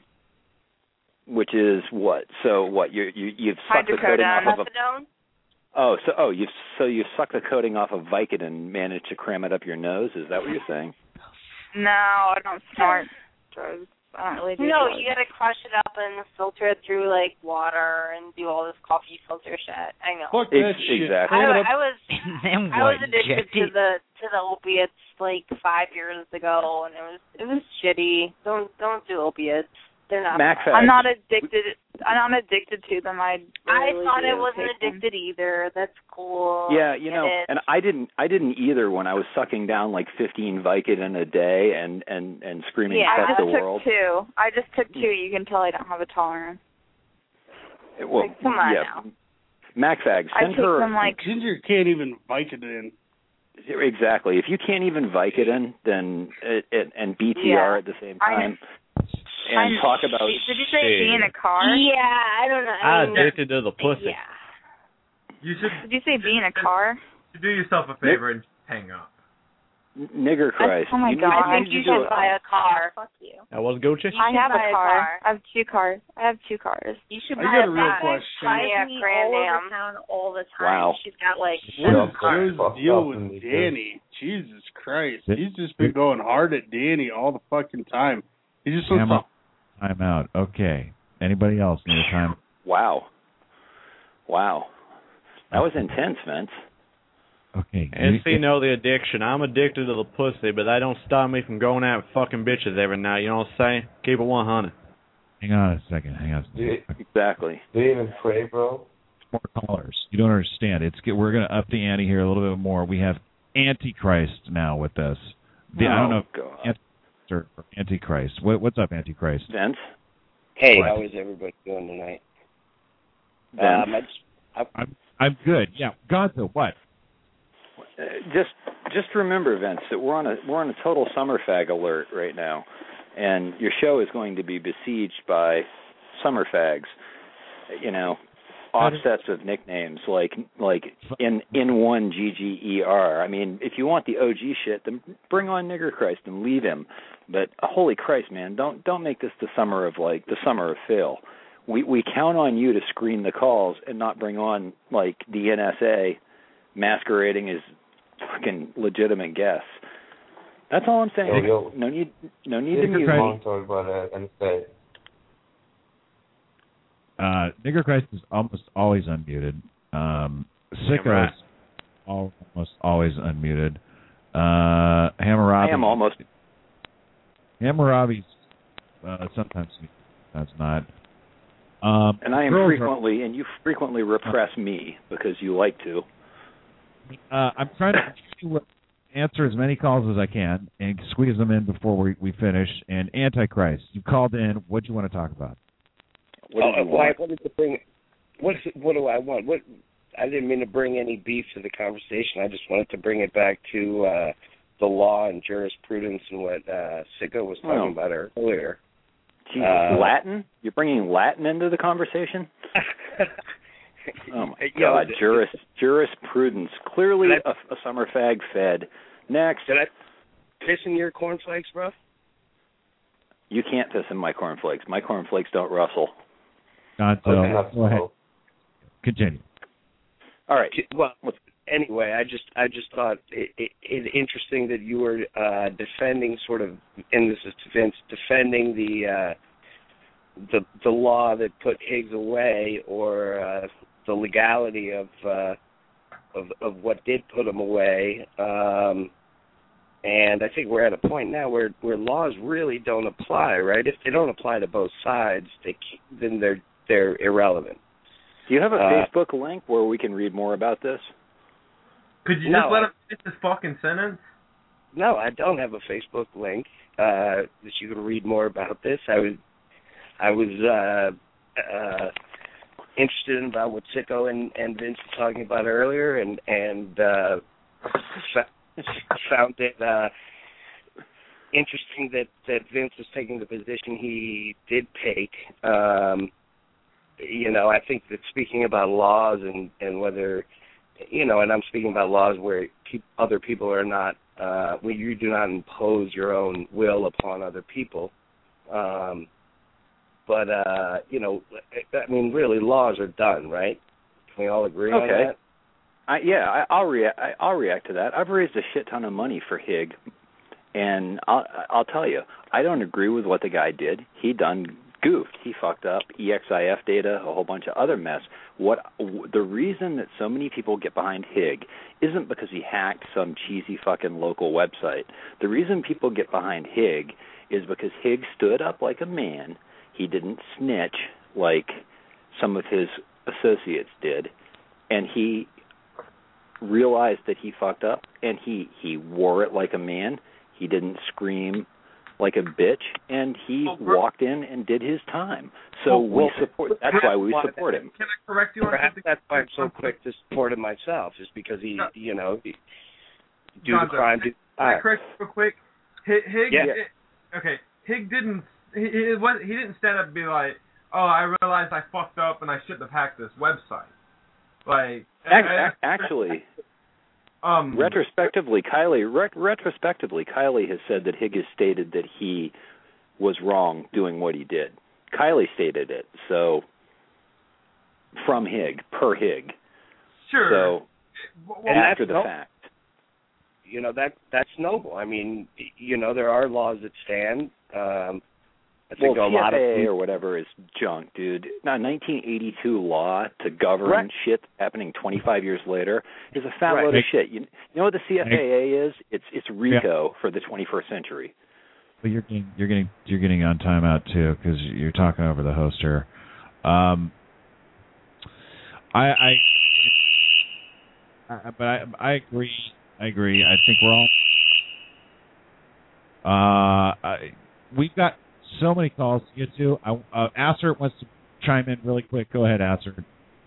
Which is what? So what? You you you've sucked the coating off of a. Oh, so oh you so you suck the coating off of Vicodin and managed to cram it up your nose? Is that what you're saying? No, I don't snort drugs. I don't really do No, drugs. you gotta crush it up and filter it through like water and do all this coffee filter shit. I know. Fuck that shit. Exactly. I, I was Then I was what? addicted Inject to the to the opiates like five years ago, and it was it was shitty. Don't don't do opiates. They're not. Max I'm not addicted. I'm not addicted to them. I I rarely thought do I wasn't take them. addicted either. That's cool. Yeah, you know, it. and I didn't I didn't either when I was sucking down like fifteen Vicodin a day and and and screaming Yeah, I "Fuck just the took world." two. I just took two. You can tell I don't have a tolerance. Well, Like, come on yeah. now. MaxAg, I send take her them like Ginger can't even Vicodin. exactly. If you can't even Vicodin, then it, it, and B T R Yeah. at the same I- time, and I'm- talk about. Did you say be in a car? Yeah, I don't know. I I mean, addicted to the pussy. Yeah. You should, Did you say be in a car? you should do yourself a favor and just hang up. Nigger Christ. Oh my you God. Need, I think you you need to do should it. buy a car. Fuck you. That was Gucci. You I should have buy a a car. car. I have two cars. I have two cars. You should I buy got a a real fat question. Pontiac me Grand all Am. over town all the time. Wow. She's got like What is Yeah. Joe's Fucked deal up with in these Danny? Jesus Christ. He's just been going hard at Danny all the fucking time. He just wants Emma, to... time out. Okay. Anybody else need a time? Wow. Wow. That was intense, Vince. Okay. And you- see, know the addiction. I'm addicted to the pussy, but that don't stop me from going out with fucking bitches every night. You know what I'm saying? Keep it one hundred. Hang on a second. Hang on. Do you, Exactly. do you even pray, bro? More callers. You don't understand. It's we're going to up the ante here a little bit more. We have Antichrist now with us. The, I don't know. Oh, God. Antichrist or or Antichrist. What, what's up, Antichrist? Vince? Hey, What? how is everybody doing tonight? Vince? Um, I just, I, I'm I'm good. Yeah. Gonzo, what? Uh, just just remember, Vince, that we're on a we're on a total summer fag alert right now, and your show is going to be besieged by summer fags. You know, offsets of nicknames like like in in one G G E R. I mean, if you want the O G shit, then bring on Nigger Christ and leave him. But uh, holy Christ, man, don't don't make this the summer of like the summer of Phil. We we count on you to screen the calls and not bring on like the N S A masquerading as fucking legitimate guests. That's all I'm saying. Yo, yo. No need no need to Nigger mute Christ. me. Talk about that and say, Uh, Nigger Christ is almost always unmuted. Um, Sicko is al- almost always unmuted. Uh, Hammurabi. I am almost. Hammurabi's uh, sometimes that's not. Um, And I am girls frequently, and you frequently repress me because you like to. Are, uh, I'm trying to answer as many calls as I can and squeeze them in before we, we finish. And Antichrist, you called in. What do you want to talk about? What oh, do you well, I want? wanted to bring. What what do I want? What I didn't mean to bring any beef to the conversation. I just wanted to bring it back to uh, the law and jurisprudence and what uh, Sicko was talking Oh. about earlier. Jesus, Uh, Latin? You're bringing Latin into the conversation? Oh my Yo, God, th- juris jurisprudence. Clearly Did I- a, a summer fag fed. Next. Did I piss in your cornflakes, bro? You can't piss in my cornflakes. My cornflakes don't rustle. Gonzo, Okay. go ahead. Continue. All right. Well, anyway, I just I just thought it, it, it interesting that you were uh, defending sort of, and this is to Vince, defending the uh, the the law that put Higgs away, or uh, the legality of uh, of of what did put him away. Um, and I think we're at a point now where, where laws really don't apply, right? If they don't apply to both sides, they then they're they're irrelevant. Do you have a uh, Facebook link where we can read more about this? Could you no, just let him finish this fucking sentence? No, I don't have a Facebook link uh, that you can read more about this. I was I was uh, uh, interested in about what Sicko and, and Vince were talking about earlier, and and uh, found it uh, interesting that, that Vince was taking the position he did take. Um, you know, I think that speaking about laws and, and whether, you know, and I'm speaking about laws where pe- other people are not, uh, where you do not impose your own will upon other people. Um, but, uh, you know, I mean, really, laws are done, right? Can we all agree okay. on that? I, yeah, I, I'll react. I'll react to that. I've raised a shit ton of money for Hig, and I'll, I'll tell you, I don't agree with what the guy did. He done goofed. He fucked up E X I F data, a whole bunch of other mess. What the reason that so many people get behind Hig isn't because he hacked some cheesy fucking local website. The reason people get behind Hig is because Hig stood up like a man. He didn't snitch like some of his associates did, and he realized that he fucked up, and he, he wore it like a man. He didn't scream like a bitch, and he well, walked in and did his time. So well, well, we support. That's why we support him. Can I correct you on Perhaps something? that's why I'm so quick to support him myself, just because he, no. you know, he, do Gonzo, the crime. Do Can I correct you real quick? Hig, Hig yeah. it, okay, Hig didn't. He, he, was, he didn't stand up and be like, "Oh, I realized I fucked up and I shouldn't have hacked this website." Like, Ac- actually, um, retrospectively, Kylie, ret- retrospectively, Kylie has said that Hig has stated that he was wrong doing what he did. Kylie stated it, so from Hig, per Hig. Sure. So well, after the no, fact, you know that that's noble. I mean, you know, there are laws that stand. Um, I think well, a lot C F A of or whatever is junk, dude. Now, nineteen eighty-two law to govern right. shit happening twenty-five years later is a fat right. load of shit. You, you know what the C F A A is? It's it's RICO yeah. for the twenty-first century. But you're getting you're getting you're getting on timeout too because you're talking over the hoster. Um, I, I, I but I I agree I agree. I think we're all. Uh, I, we've got so many calls to get to. I, uh, Asser wants to chime in really quick. Go ahead, Asser.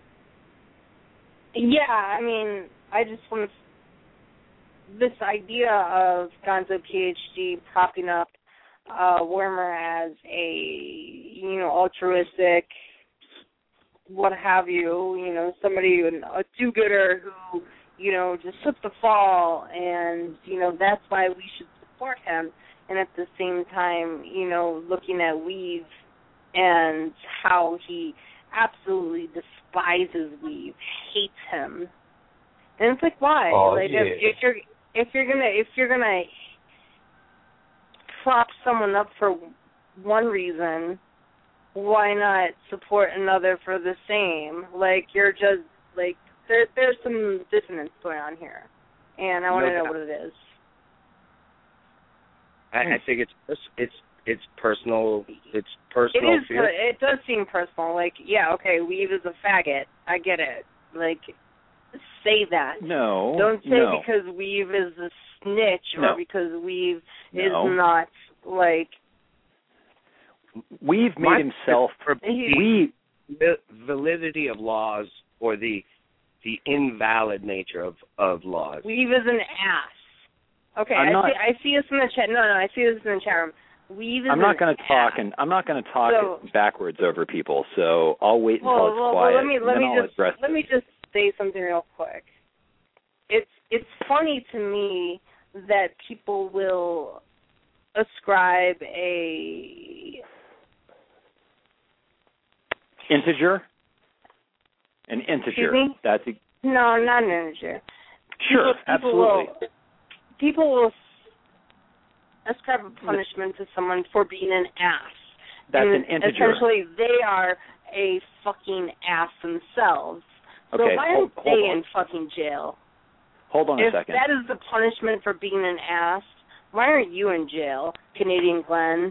Yeah, I mean, I just want to. This idea of Gonzo PhD propping up uh, Wormer as a, you know, altruistic, what have you, you know, somebody, a do-gooder who, you know, just took the fall, and, you know, that's why we should support him. And at the same time, you know, looking at Weave and how he absolutely despises Weave, hates him. And it's like, why? Oh, like yeah. if, if you're if you're gonna if you're gonna prop someone up for one reason, why not support another for the same? Like you're just like there there's some dissonance going on here, and I want to No know doubt. what it is. I, I think it's it's it's personal. It's personal. It is. fear. It does seem personal. Like, yeah, okay, Weave is a faggot. I get it. Like, say that. No. Don't say no. because Weave is a snitch no. or because Weave no. is not like. We've made My, himself. We the validity of laws or the the invalid nature of, of laws. Weave is an ass. Okay, I'm I not, see. I see this in the chat. No, no, I see this in the chat room. Weave is I'm not going to talk and I'm not going to talk so, backwards over people. So I'll wait until well, it's well, quiet. Well, let me let and me then I'll just address let it. me just say something real quick. It's it's funny to me that people will ascribe a integer. An integer. Excuse me? That's a, no, not an integer. Sure, people, people absolutely. Will, people will ascribe a punishment to someone for being an ass. That's and an integer. Essentially, they are a fucking ass themselves. So Okay, if I hold, stay hold in on. fucking jail, Hold on if a second. that is the punishment for being an ass, why aren't you in jail, Canadian Glenn?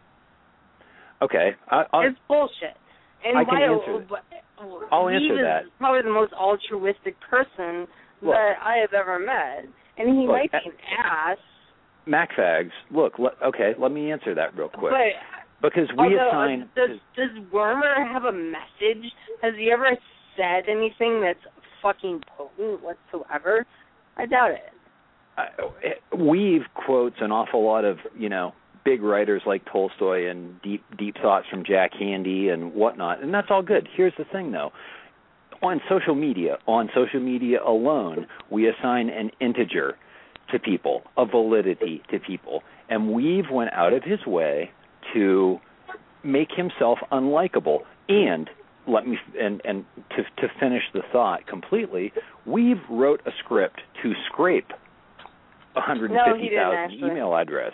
Okay, I, I, It's bullshit. And I can why, answer I'll Steve answer is that. probably the most altruistic person Look. that I have ever met. And he Look, might be an ass, MacFags, look, le- okay, let me answer that real quick. but Because we although, assign... does, does Wormer have a message? Has he ever said anything that's fucking potent whatsoever? I doubt it. Uh, Weave quotes an awful lot of, you know, big writers like Tolstoy and deep deep thoughts from Jack Handey and whatnot, and that's all good. Here's the thing, though. On social media, on social media alone, we assign an integer to people, a validity to people, and Weave went out of his way to make himself unlikable. And let me and and to to finish the thought completely, Weave wrote a script to scrape one hundred fifty thousand no, email address.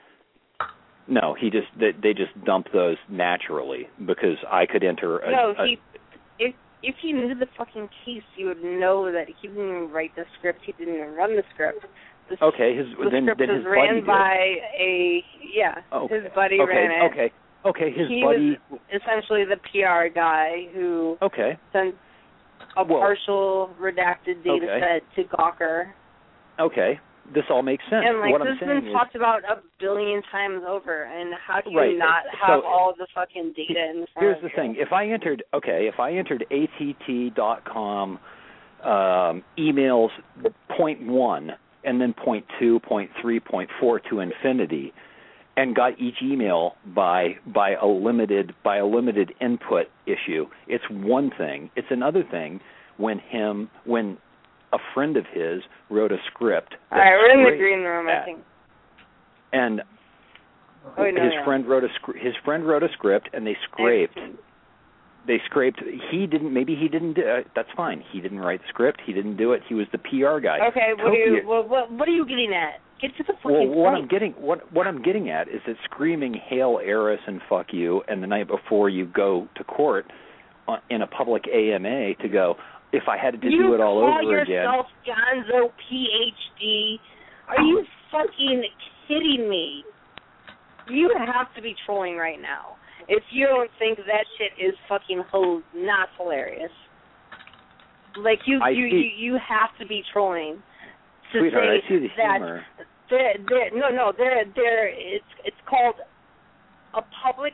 No, he just they, they just dump those naturally because I could enter a, no, a he if if he knew the fucking case, you would know that he didn't even write the script. He didn't even run the script. The, okay. His the then, script then was his ran buddy by a yeah. Okay. His buddy okay. ran it. Okay. Okay. His he buddy. was essentially the P R guy who okay. sent a well, partial redacted data okay. set to Gawker. Okay. This all makes sense. And like what this I'm has saying been is, talked about a billion times over, and how do you right. not have so, all the fucking data in front Here's of the you? thing. If I entered, okay, if I entered A T T dot com um, emails point one and then point two, point three, point four to infinity, and got each email by by a limited by a limited input issue, it's one thing. It's another thing when him when a friend of his wrote a script. All right, we're in the scraped green room, that. I think. And Oh, no, his no. friend wrote a sc- his friend wrote a script, and they scraped. They scraped. He didn't. Maybe he didn't. Do, uh, that's fine. He didn't write the script. He didn't do it. He was the P R guy. Okay, what are you what, what what are you getting at? Get to the fucking Well, what point. I'm getting what what I'm getting at is that screaming "Hail Eris" and "fuck you," and the night before you go to court uh, in a public A M A to go. If I had to you do it all call over again. yourself Gonzo P H D? Are you fucking kidding me? You have to be trolling right now. If you don't think that shit is fucking ho- not hilarious. Like you, I you, see. you, you have to be trolling to Sweetheart, say I see the that. humor. They're, they're, no, no, they're, they're, it's it's called a public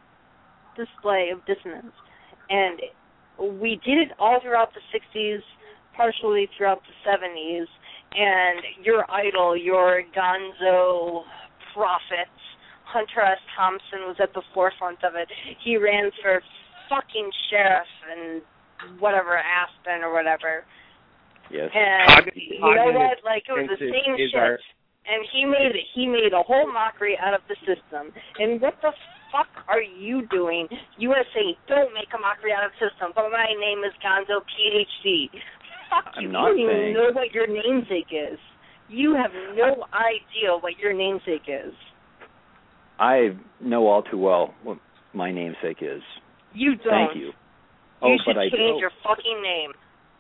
display of dissonance, and we did it all throughout the sixties, partially throughout the seventies, and your idol, your Gonzo prophet, Hunter S. Thompson, was at the forefront of it. He ran for fucking sheriff and whatever, Aspen or whatever. Yes. And you know what? Like, it was the same is shit. our- and he made he made a whole mockery out of the system. And what the fuck are you doing? U S A, don't make a mockery out of the system. But my name is Gonzo P H D. Fuck you. I'm not you don't saying- even know what your namesake is. You have no idea what your namesake is. I know all too well what my namesake is. You don't. Thank you. You oh, should but I change do. your fucking name.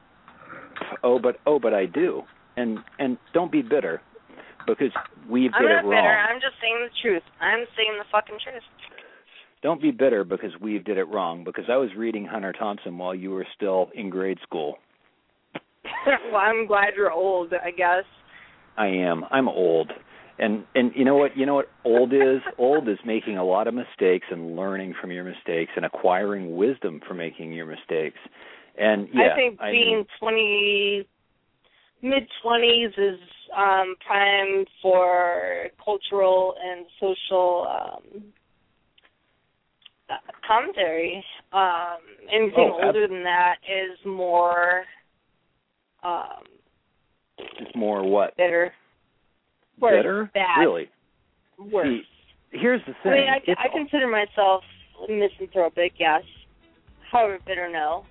Oh, but oh, but I do. And and don't be bitter, because we did I'm it not wrong. bitter. I'm just saying the truth. I'm saying the fucking truth. Don't be bitter because we did it wrong. Because I was reading Hunter Thompson while you were still in grade school. Well, I'm glad you're old, I guess. I am. I'm old. And and you know what? You know what old is? Old is making a lot of mistakes and learning from your mistakes and acquiring wisdom from making your mistakes. And yeah, I think I being mean, twenty, mid twenties is um, prime for cultural and social um, uh, commentary. Um, anything Oh, ab- older than that is more um, it's more what? bitter. Worse, Bitter? bad. Really? Worse. See, here's the I thing. mean, I, It's I consider myself misanthropic, yes. However, bitter, no.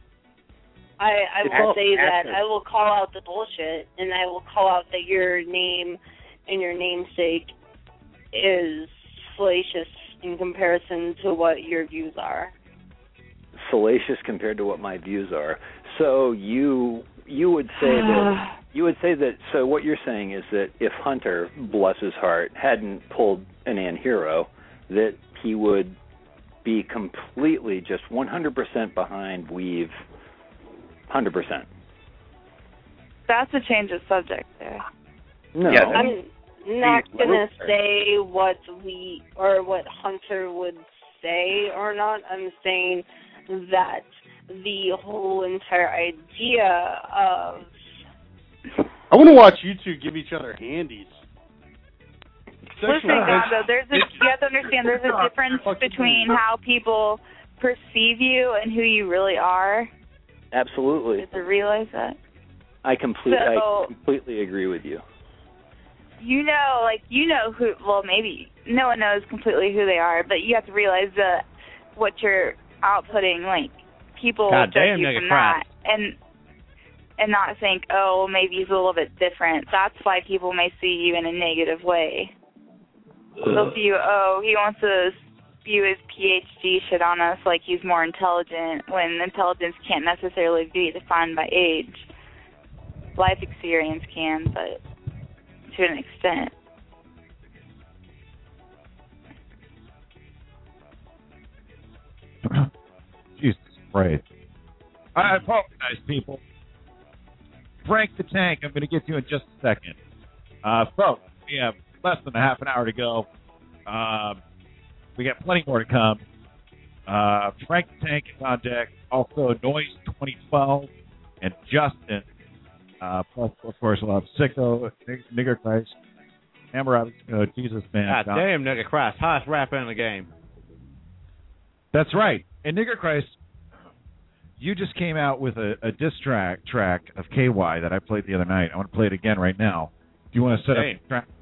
I, I It's will all say that accurate. I will call out the bullshit, and I will call out that your name and your namesake is fallacious in comparison to what your views are. salacious compared to what my views are. So you you would say that you would say that. So what you're saying is that if Hunter, bless his heart, hadn't pulled an Anhero, that he would be completely just one hundred percent behind Weave. one hundred percent. That's a change of subject there. No. Yeah, I'm not gonna say what we or what Hunter would say or not. I'm saying that the whole entire idea of I want to watch you two give each other handies. Listen, Gonzo, there's a, you have to understand there's a difference between how people perceive you and who you really are. Absolutely. You have to realize that. I completely, So- I completely agree with you. You know, like, you know who, well, maybe no one knows completely who they are, but you have to realize that what you're outputting, like, people God judge damn, you nigga from crap. that, and and not think, oh, maybe he's a little bit different. That's why people may see you in a negative way. They'll see you, oh, he wants to spew his P H D shit on us like he's more intelligent, when intelligence can't necessarily be defined by age. Life experience can, but to an extent. Jesus Christ. I apologize, people. Frank the Tank, I'm going to get to you in just a second. Uh, folks, we have less than a half an hour to go. Um, we got plenty more to come. Uh, Frank the Tank is on deck. Also, Noise twenty twelve and Justin. Uh, plus, of course, we'll have Sicko, Nigger Christ, Hammer uh, Jesus Man. God John. damn, nigga Christ. Highest rapper in the game. That's right. And Nigger Christ, you just came out with a, a diss track, track of K Y that I played the other night. I want to play it again right now. Do you want to set Damn. up the track?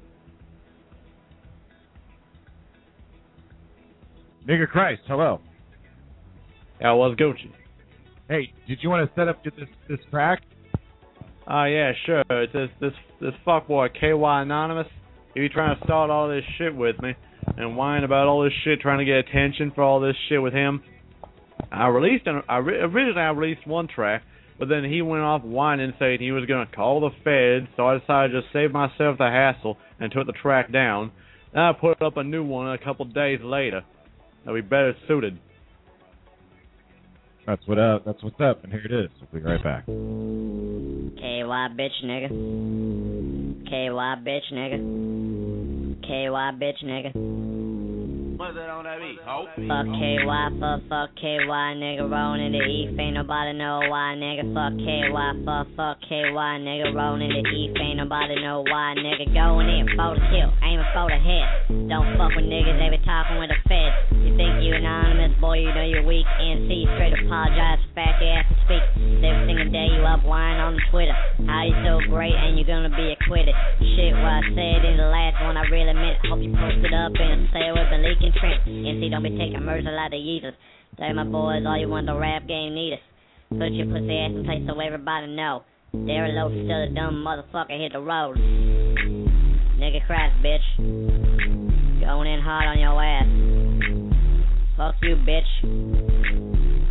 Nigger Christ, hello. Yeah, what's Gucci? Hey, did you want to set up this this track? Oh, yeah, sure. It's this, this, this fuckboy, K Y Anonymous. He be trying to start all this shit with me and whine about all this shit, trying to get attention for all this shit with him. I released, an, I re- originally I released one track, but then he went off whining saying he was going to call the feds, so I decided to just save myself the hassle and took the track down. Then I put up a new one a couple days later. That'll be better suited. That's what up. That's what's up, and here it is. We'll be right back. K Y bitch nigga. K Y bitch nigga. K Y bitch nigga. What's that on that beat? Oh. Fuck K Y, fuck, fuck K Y, nigga, rolling the E, ain't nobody know why, nigga, fuck K Y, fuck, fuck K Y, nigga, rolling the E, ain't nobody know why, nigga, going in for the kill, aiming for the head, don't fuck with niggas, they be talking with the feds, you think you anonymous, boy, you know you're weak, N C, straight apologize for fat your ass to speak, every single day you up lying on the Twitter, how you so great and you gonna be acquitted, shit what I said in the last one I really meant, hope you post it up and stay with the leaking trend. N C don't be taking murder like the Jesus. Tell my boys all you want the rap game need us. Put your pussy ass in place so everybody know. Derek Lowe still a dumb motherfucker hit the road. Nigga Christ, bitch. Going in hard on your ass. Fuck you, bitch.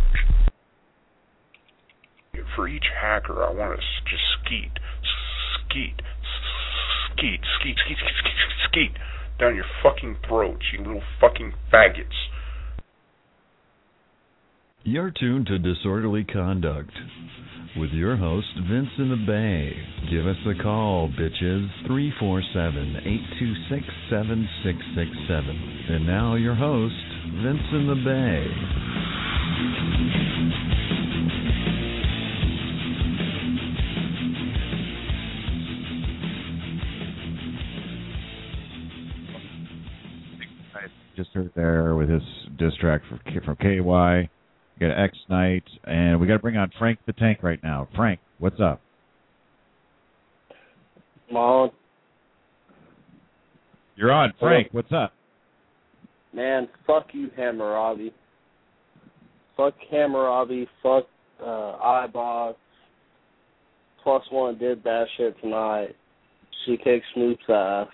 For each hacker, I want to just skeet, skeet, skeet, skeet, skeet, skeet, skeet, skeet down your fucking throats, you little fucking faggots. You're tuned to Disorderly Conduct with your host, Vince in the Bay. Give us a call, bitches, three four seven, eight two six, seven six six seven. And now your host, Vince in the Bay. Just heard there with his diss track from, from K Y. We got X Night, and we got to bring on Frank the Tank right now. Frank, what's up? I'm on. You're on, Frank. What's up? Man, fuck you, Hammurabi. Fuck Hammurabi. Fuck uh, iBox. Plus One did that shit tonight. She kicked Snoop's ass.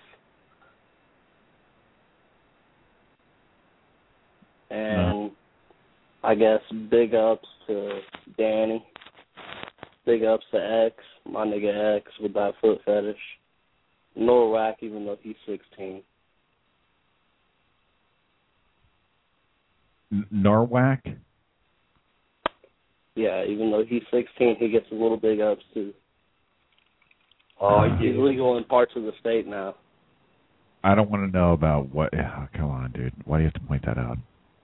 And I guess big ups to Danny. big ups to X, my nigga X with that foot fetish. Norwalk, even though he's sixteen. N- Norwalk? Yeah, even though he's sixteen, he gets a little big ups too. Oh, He's legal in parts of the state now. I don't want to know about what. Oh, come on, dude. Why do you have to point that out?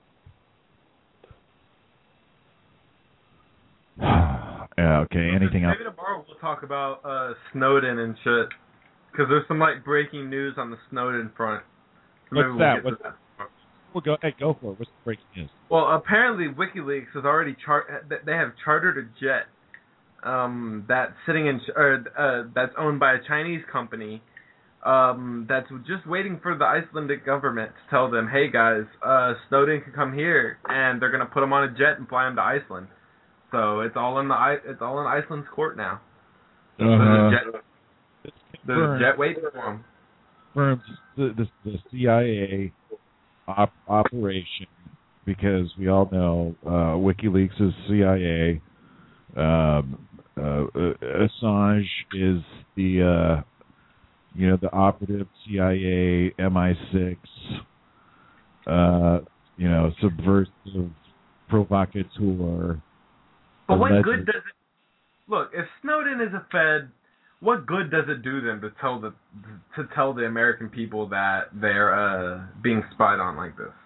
Yeah, okay, anything else? Maybe tomorrow we'll talk about uh, Snowden and shit. Because there's some like breaking news on the Snowden front. So What's we'll that? get What's, to that. Well, go, hey, go for it. What's the breaking news? Well, apparently WikiLeaks has already char- they have chartered a jet um, that's sitting in or uh, that's owned by a Chinese company um, that's just waiting for the Icelandic government to tell them, hey guys, uh, Snowden can come here, and they're gonna put him on a jet and fly him to Iceland. So it's all in the it's all in Iceland's court now. Uh-huh. There's a jet, there's a jet waiting for him. Confirmed the, the, the C I A op- operation, because we all know uh, WikiLeaks is C I A. Um, uh, uh, Assange is the uh, you know the operative C I A, M I six, uh, you know subversive, provocateur. But what alleged. good does it look? If Snowden is a Fed, what good does it do them to tell the to tell the American people that they're uh, being spied on like this?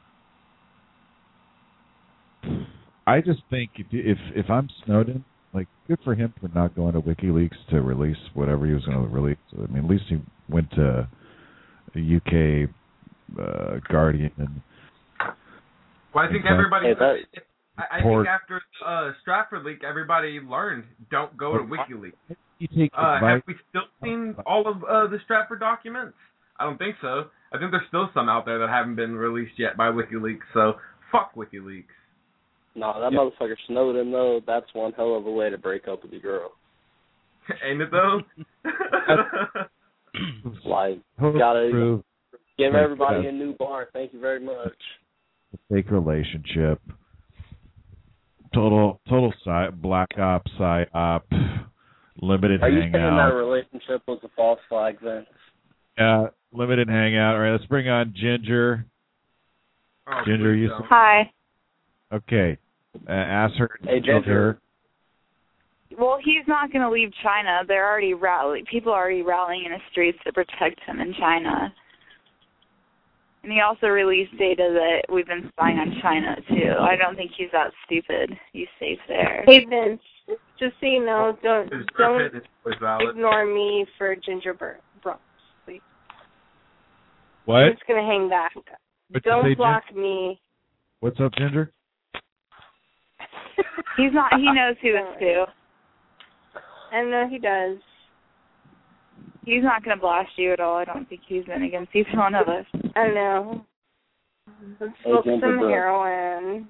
I just think if if, if I'm Snowden, like, good for him for not going to WikiLeaks to release whatever he was going to release. I mean, at least he went to the U K uh, Guardian and. Well, I think and everybody. hey, that, I, I think after uh, Stratford leak, everybody learned don't go to WikiLeaks. You take uh, advice. have we still seen all of uh, the Stratford documents? I don't think so. I think there's still some out there that haven't been released yet by WikiLeaks. So fuck WikiLeaks. No, that yeah. motherfucker Snowden though. That's one hell of a way to break up with your girl. Ain't it though? Like, gotta True. give everybody Yes. a new bar. Thank you very much. Fake relationship. Total, total sci- black op, psy op, limited Are you saying that hangout. relationship was a false flag, Vince? Yeah, limited hangout. All right, let's bring on Ginger. Oh, Ginger, you. Hi. Okay, uh, ask her. Hey, Ginger. Well, he's not going to leave China. They're already rallying. People are already rallying in the streets to protect him in China. And he also released data that we've been spying on China, too. I don't think he's that stupid. He's safe there. Hey, Vince, just so you know, don't His don't purpose was valid. ignore me for Ginger Bur- Brooks, please. What? I'm just going to hang back. What'd you Don't say, block me. What's up, Ginger? He's not. He knows who it's to. I know he does. He's not going to blast you at all. I don't think he's been against either one of us. I know. Let's Hey, smoke Ginger some Brooks. heroin.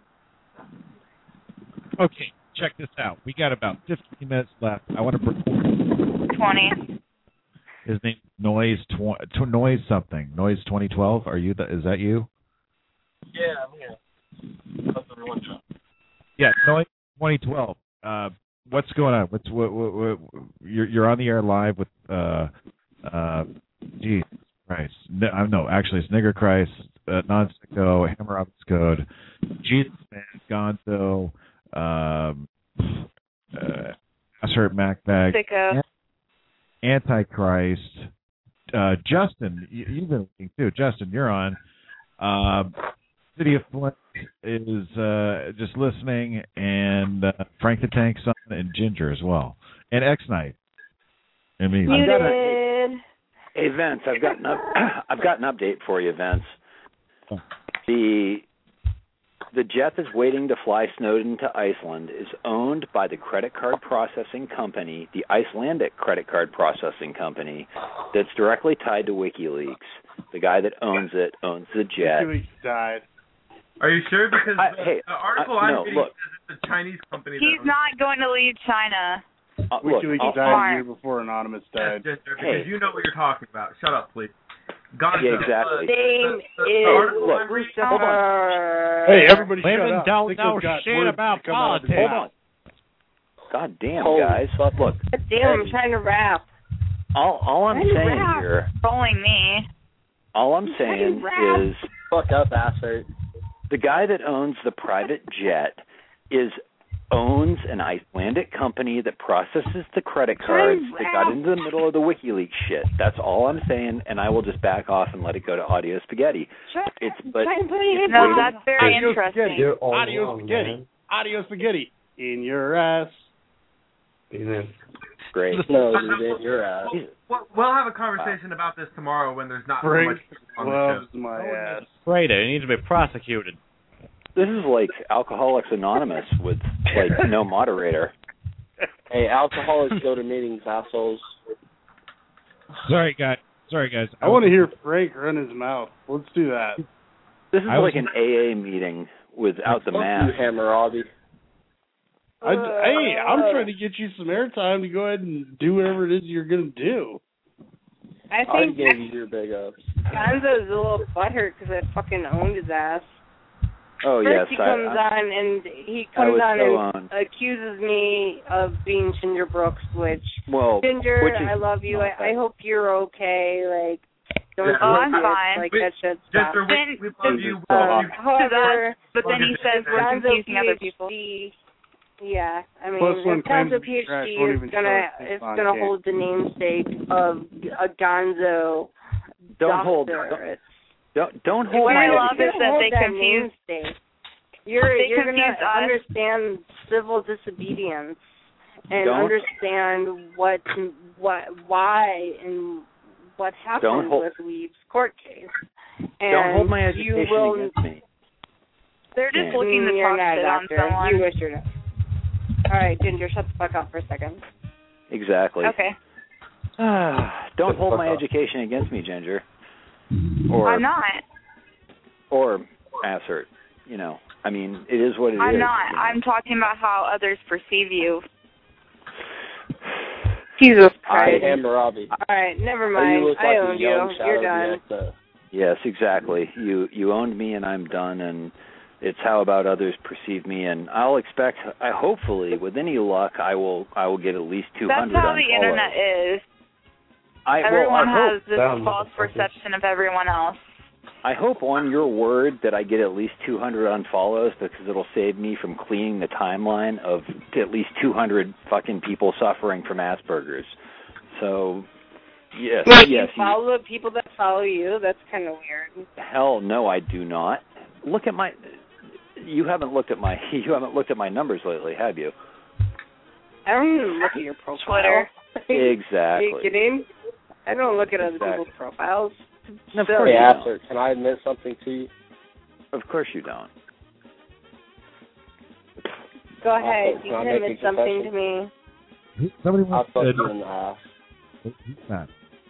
Okay, check this out. We got about fifteen minutes left. I want to bring twenty. his name Noise tw- tw- Noise something. Noise twenty twelve. Are you? The, is that you? Yeah, I'm here. How's everyone doing? Yeah, Noise twenty twelve. Uh, what's going on? What's what, what, what? You're you're on the air live with uh uh. Jesus Christ. No, uh, no, actually, it's Nigger Christ, uh, Non-Sicko, Hammer Up Code, Jesus Man, Gonzo, um, uh, Assert MacBag, Sicko. Antichrist, uh, Justin. You, you've been looking too. Justin, you're on. Um, City of Flint is uh, just listening, and uh, Frank the Tank Son and Ginger as well, and X Knight. I mean, I've got a, Muted. hey Vince, I've got an up, I've got an update for you, Vince. The the jet that's waiting to fly Snowden to Iceland is owned by the credit card processing company, the Icelandic credit card processing company, that's directly tied to WikiLeaks. The guy that owns it owns the jet. WikiLeaks died. Are you sure? Because I, the, hey, the article I, I'm no, reading look. says it's a Chinese company. He's that not going to leave China. Uh, look, WikiLeaks I'll- died I'll- a year before Anonymous died. Yes, Ginger, Hey. because you know what you're talking about. Shut up, please. Gonzo, Yeah, exactly. Uh, Name the, the, is the article look, I'm reading, hold on. Christopher. Hey, everybody shut Women up. don't Nicho's know got shit words about to come out of his politics. Hold mouth. on. God damn, Holy guys. fuck. Look. God damn, I'm trying to rap. All, all I'm Trying to saying rap. here, Trolling me. all I'm saying is, Fuck up, assert. the guy that owns the private jet is owns an Icelandic company that processes the credit cards that got into the middle of the WikiLeaks shit. That's all I'm saying, and I will just back off and let it go to audio spaghetti. It's but No, that's very Audio interesting. spaghetti. You're all Audio wrong, spaghetti. man. Audio spaghetti. In your ass. Great. No, dude, your ass. We'll, we'll have a conversation about this tomorrow when there's not so Frank much on the show. loves my ass. Great, it needs to be prosecuted. This is like Alcoholics Anonymous with like no moderator. Hey, alcoholics go to meetings, assholes. Sorry, guys. Sorry, guys. I want to hear Frank run his mouth. Let's do that. This is I was- like an A A meeting without the Fuck mask. you, Hammurabi. I, hey, I'm trying to get you some airtime to go ahead and do whatever it is you're going to do. I I think gave you your big ups. Gonzo's a little butthurt because I fucking owned his ass. Oh First yes, he I, comes I, on and he I comes was on so and on. accuses me of being Ginger Brooks, which Well, Ginger, which is I love you. not I, I hope you're okay. Like, don't Yeah. do Oh, I'm this, fine. Like We- that shit. Ginger, Stop. we, we love Then- you. Uh, Uh, however, But then he says we're Gonzo confusing other people. PhD, yeah, I mean, Plus one if Gonzo claims to be trash PhD won't is even gonna show is on gonna game. hold the namesake of a Gonzo don't doctor. hold don't, don't don't hold What my I love education. is that they that confuse- namesake. You're they you're confuse gonna us. understand civil disobedience and Don't- understand what what why and what happened Don't hold- with Weave's court case. And Don't hold my you education will, against me. They're just Yeah. looking to You're talk not a shit on doctor. someone. You wish you're not. All right, Ginger, shut the fuck up for a second. Exactly. Okay. Don't hold my education against me, Ginger. Or I'm not. or assert. You know, I mean, it is what it is. I'm not. you know. I'm talking about how others perceive you. Jesus I Christ. Hammurabi. All right, never Oh, you mind. look I like owned a young you. Shadow You're done. Diacta. Yes, exactly. You you owned me, and I'm done. And it's how about others perceive me. And I'll expect. I hopefully, with any luck, I will. I will get at least two That's hundred. how the internet is. I, well, Everyone I has hope, this Damn, false motherfuckers. perception of everyone else. I hope on your word that I get at least two hundred unfollows, because it'll save me from cleaning the timeline of at least two hundred fucking people suffering from Asperger's. So, yes, Wait, yes. you follow the people that follow you? That's kind of weird. Hell no, I do not. Look at my. You haven't looked at my. You haven't looked at my numbers lately, have you? I don't even look at your profile. Twitter. Exactly. Are you kidding? I don't look at other Exactly. people's profiles. Of So- course Hey, you don't. Asher, can I admit something to you? Of course you don't. Go ahead. Also, You can I can make a admit something to confession? me. Somebody I wants fucked to. you in the ass. Who's that?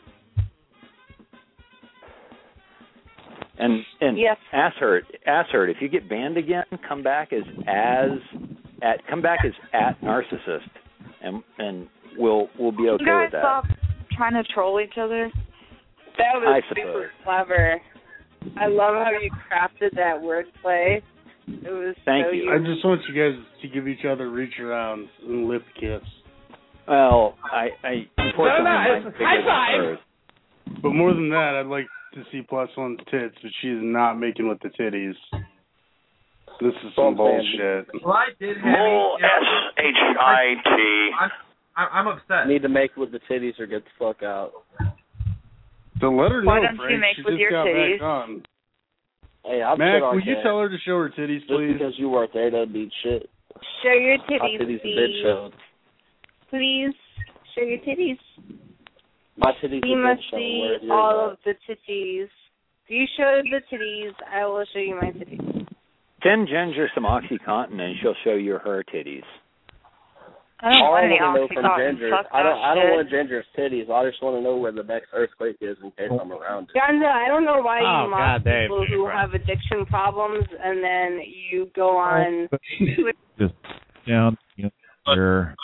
And and Yes. Asshurt, Asshurt, if you get banned again, come back as as at come back as at narcissist, and and we'll we'll be okay you guys with that. stop trying to troll each other. That was I super suppose. clever. I love how you crafted that wordplay. It was Thank so you. I just want you guys to give each other reach arounds and lip kiss. Well, I I unfortunately No, no, mine's it's- bigger high than five. hers. But more than that, I'd like to see Plus One's tits, but she's not making with the titties. This is some bullshit. Well, I did have Mole S H I T. I'm, I'm, I'm upset. Need to make with the titties or get the fuck out. So let her know, Why don't Frank. you make she with just your got titties? back on. Hey, I'm Mac, shit on will you Kat. tell her to show her titties, Just please? because you weren't there doesn't mean shit. Show your My titties, titties have been please. showed. Please, show your titties. My titties We have been must shown. see Where's yours all at? of the titties. If you show the titties, I will show you my titties. Send Ginger some OxyContin, and she'll show you her titties. I don't All want I any want to know from Oxycontin. Ginger, Fuck I don't, that I don't shit. want Ginger's titties. I just want to know where the next earthquake is in case I'm around it. Gonzo, I don't know why Oh, you mock God damn, people who Ginger. have addiction problems and then you go on. Just down your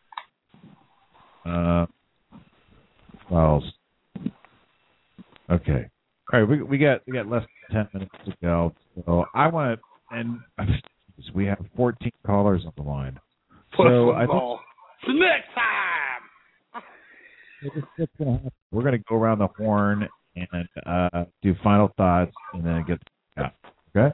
uh, files. Okay. All right, we we got we got less than ten minutes to go. So I want to, and we have fourteen callers on the line. So I think, So next time. We're going to go around the horn and uh, do final thoughts and then get out. Okay?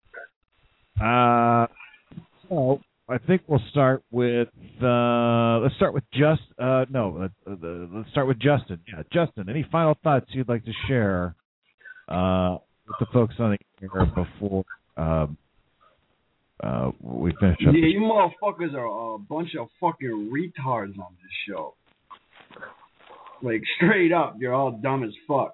Uh, so I think we'll start with uh, let's start with just uh, no uh, uh, let's start with Justin. Yeah, Justin. Any final thoughts you'd like to share uh, with the folks on the air before um, uh, we finish up? Yeah, you motherfuckers are a bunch of fucking retards on this show. Like straight up, you're all dumb as fuck.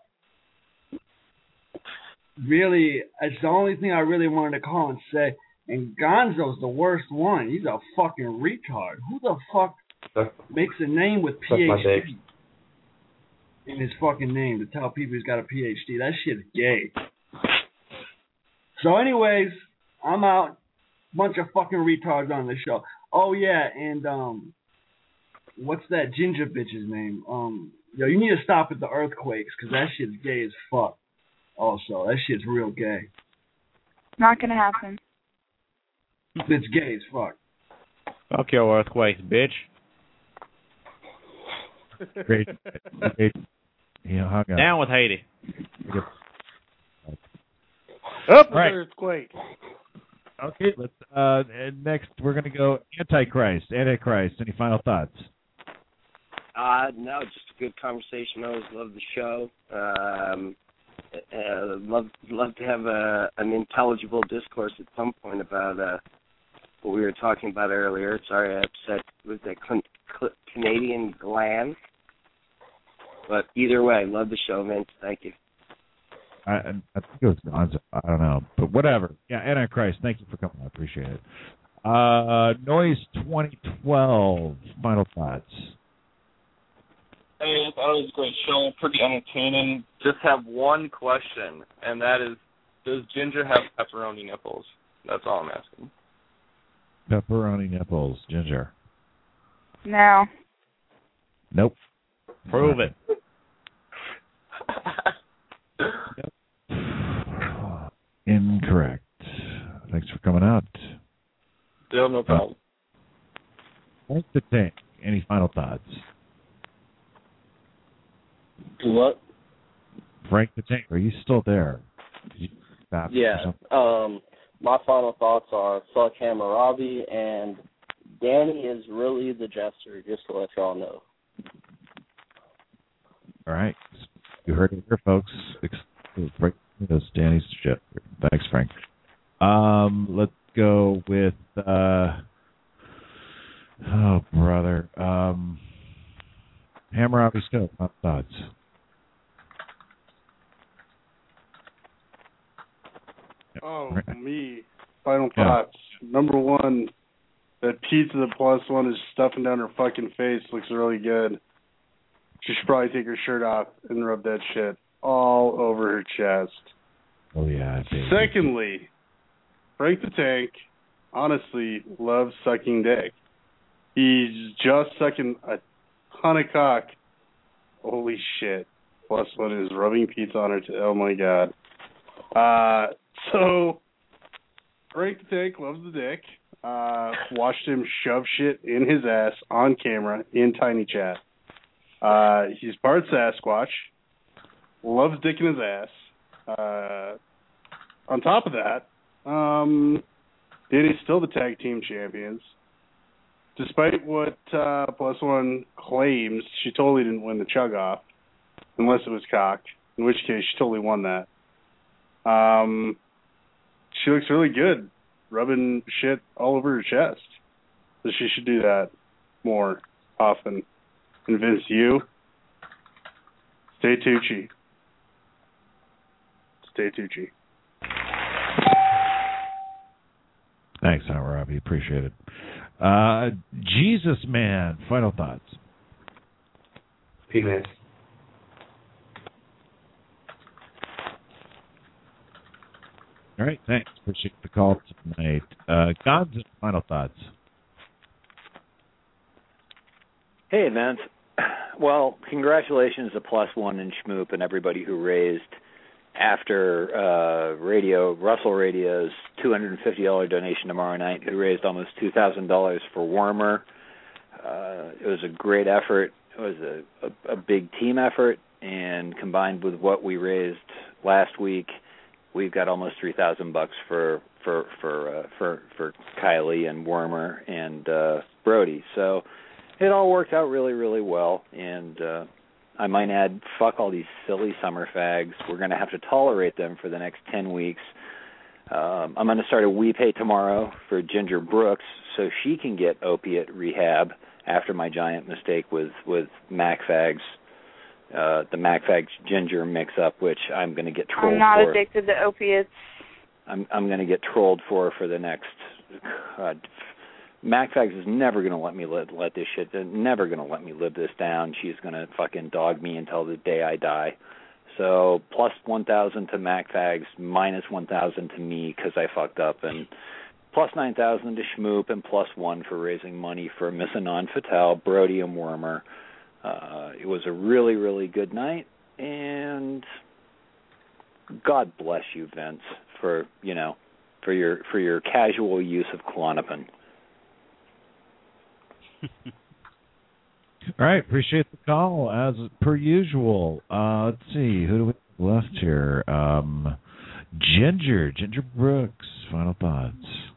Really, it's the only thing I really wanted to call and say. And Gonzo's the worst one. He's a fucking retard. Who the fuck Suck. makes a name with P H D in his fucking name to tell people he's got a P H D? That shit's gay. So anyways, I'm out. Bunch of fucking retards on the show. Oh yeah, and um, what's that ginger bitch's name? Um, yo, you need to stop at the earthquakes because that shit's gay as fuck. Also, that shit's real gay. Not gonna happen. It's gay as fuck. Fuck your earthquakes, bitch. Great. Great. Yeah, hung up. Down with Haiti. Up with right. earthquake. Okay, let's. Uh, next, we're going to go Antichrist. Antichrist. Any final thoughts? Uh, no, just a good conversation. I always love the show. Um, uh, love love to have a an intelligible discourse at some point about uh, what we were talking about earlier. Sorry, I upset with the Cl- Cl- Canadian gland. But either way, love the show, Vince. Thank you. I, I think it was Gonzo. I don't know, but whatever. Yeah, Antichrist. Thank you for coming. I appreciate it. Uh, Noise twenty twelve. Final thoughts. Hey, I thought it was a great show, pretty entertaining. Just have one question, and that is, does Ginger have pepperoni nipples? That's all I'm asking. Pepperoni nipples, Ginger. No. Nope. Prove it. Incorrect. Thanks for coming out. Still no problem. Frank the Tank. Any final thoughts? What? Frank the Tank, are you still there? Did you stop Yeah. Um, my final thoughts are fuck Hammurabi, and Danny is really the jester, just to let y'all know. All right. You heard it here, folks. Break those Danny's shit. Thanks, Frank. Um, let's go with uh, oh brother. Um, Hammurabi Stove. My thoughts. Oh, me. Final Yeah. thoughts. Number one, that pizza the plus one is stuffing down her fucking face looks really good. She should probably take her shirt off and rub that shit all over her chest. Oh, yeah. Baby. Secondly, Frank the Tank honestly loves sucking dick. He's just sucking a ton of cock. Holy shit. Plus one is rubbing pizza on her t- oh my god. Uh, so, Frank the Tank loves the dick. Uh, watched him shove shit in his ass on camera in Tiny Chat. Uh, he's part Sasquatch. Loves dick in his ass. Uh, on top of that, um, Danny's still the tag team champions. Despite what uh, Plus One claims, she totally didn't win the chug off, unless it was cocked, in which case she totally won that. Um, she looks really good, rubbing shit all over her chest. So she should do that more often. Convince you. Stay Tucci. Stay Tucci. Thanks, Hammurabi. Appreciate it. Uh, Jesus Man. Final thoughts. Penis. All right, thanks. Appreciate the call tonight. Uh, Gonzo, final thoughts. Hey, Vince. Well, congratulations to Plus One and Schmoop and everybody who raised after uh, radio Russell Radio's two hundred fifty dollars donation tomorrow night, who raised almost two thousand dollars for Warmer. Uh, it was a great effort. It was a, a, a big team effort, and combined with what we raised last week, we've got almost three thousand bucks for for for uh, for for Kylie and Wormer and uh, Brody. So it all worked out really, really well. And uh, I might add, fuck all these silly summer fags. We're going to have to tolerate them for the next ten weeks. Um, I'm going to start a WePay tomorrow for Ginger Brooks so she can get opiate rehab after my giant mistake with, with MacFags, uh, the MacFags Ginger mix-up, which I'm going to get trolled for. I'm not for. addicted to opiates. I'm I'm going to get trolled for for the next. God, MacFags is never going to let me let let this shit. They're never going to let me live this down. She's going to fucking dog me until the day I die. So plus one thousand to MacFags, minus one thousand to me because I fucked up, and plus nine thousand to Schmoop, and plus one for raising money for Miss Anand Patel, Brody, and Wormer. Uh, it was a really, really good night, and God bless you, Vince, for you know, for your for your casual use of Klonopin. All right, appreciate the call as per usual. Uh, let's see, who do we have left here? Um, Ginger, Ginger Brooks. Final thoughts.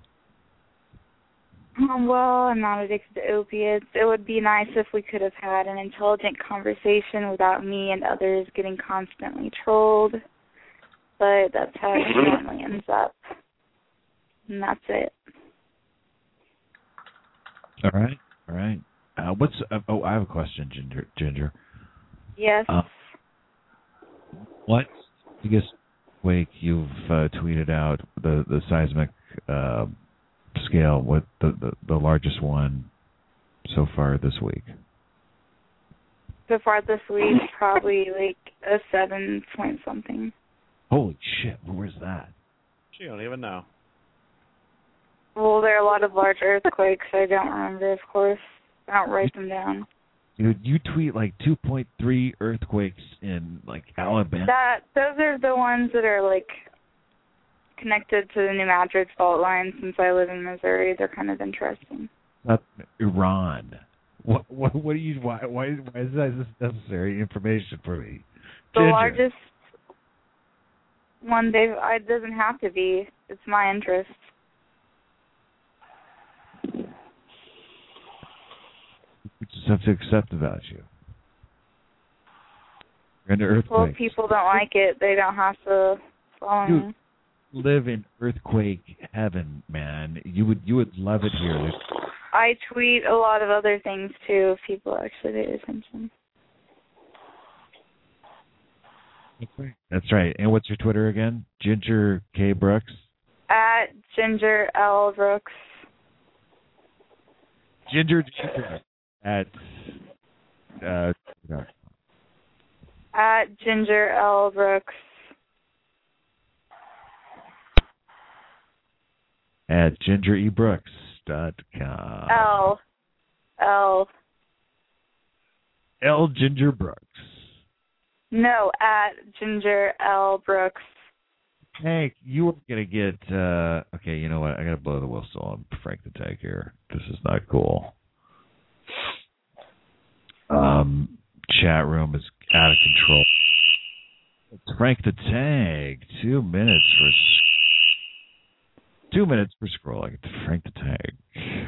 Um, well, I'm not addicted to opiates. It would be nice if we could have had an intelligent conversation without me and others getting constantly trolled. But that's how it normally ends up. And that's it. All right, all right. Uh, what's uh, oh, I have a question, Ginger. Ginger. Yes. Uh, what biggest quake you've uh, tweeted out the the seismic uh, scale? What the, the the largest one so far this week? So far this week, probably like a seven point something. Holy shit! Where's that? She don't even know. Well, there are a lot of large earthquakes. I don't remember, of course. I don't write them down. Dude, you tweet like two point three earthquakes in like Alabama. That those are the ones that are like connected to the New Madrid fault line. Since I live in Missouri, they're kind of interesting. Not Iran. What? What? What do you? Why? Why? Why is that necessary information for me? The Ginger. largest one they it doesn't have to be. It's my interest. We just have to accept about you. You're into earthquakes. Well, if people don't like it, they don't have to follow You me. live in earthquake heaven, man. You would you would love it here. There's... I tweet a lot of other things too. If people actually pay attention. That's right. And what's your Twitter again? Ginger K Brooks. At Ginger L Brooks. Ginger G Brooks. At uh, no. At Ginger L Brooks. At ginger e brooks dot com. L. L. L Ginger Brooks. No, at Ginger L Brooks. Hank, you were gonna get. Uh, okay, you know what? I gotta blow the whistle on Frank the Tank here. This is not cool. Um, chat room is out of control. It's Frank the Tank. Two minutes for two minutes for scrolling. It's Frank the Tank.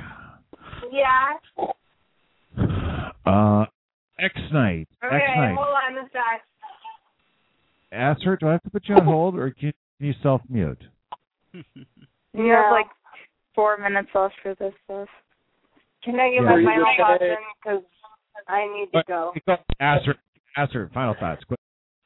Yeah. Uh, X Night. Okay, X Night. hold on a sec. Ask her. Do I have to put you on hold, or can you self mute? You have like four minutes left for this stuff. Can I get Yeah. my Are you final just thoughts saying- in? Because I need to go. Ask her. Ask her. Final thoughts. Quick.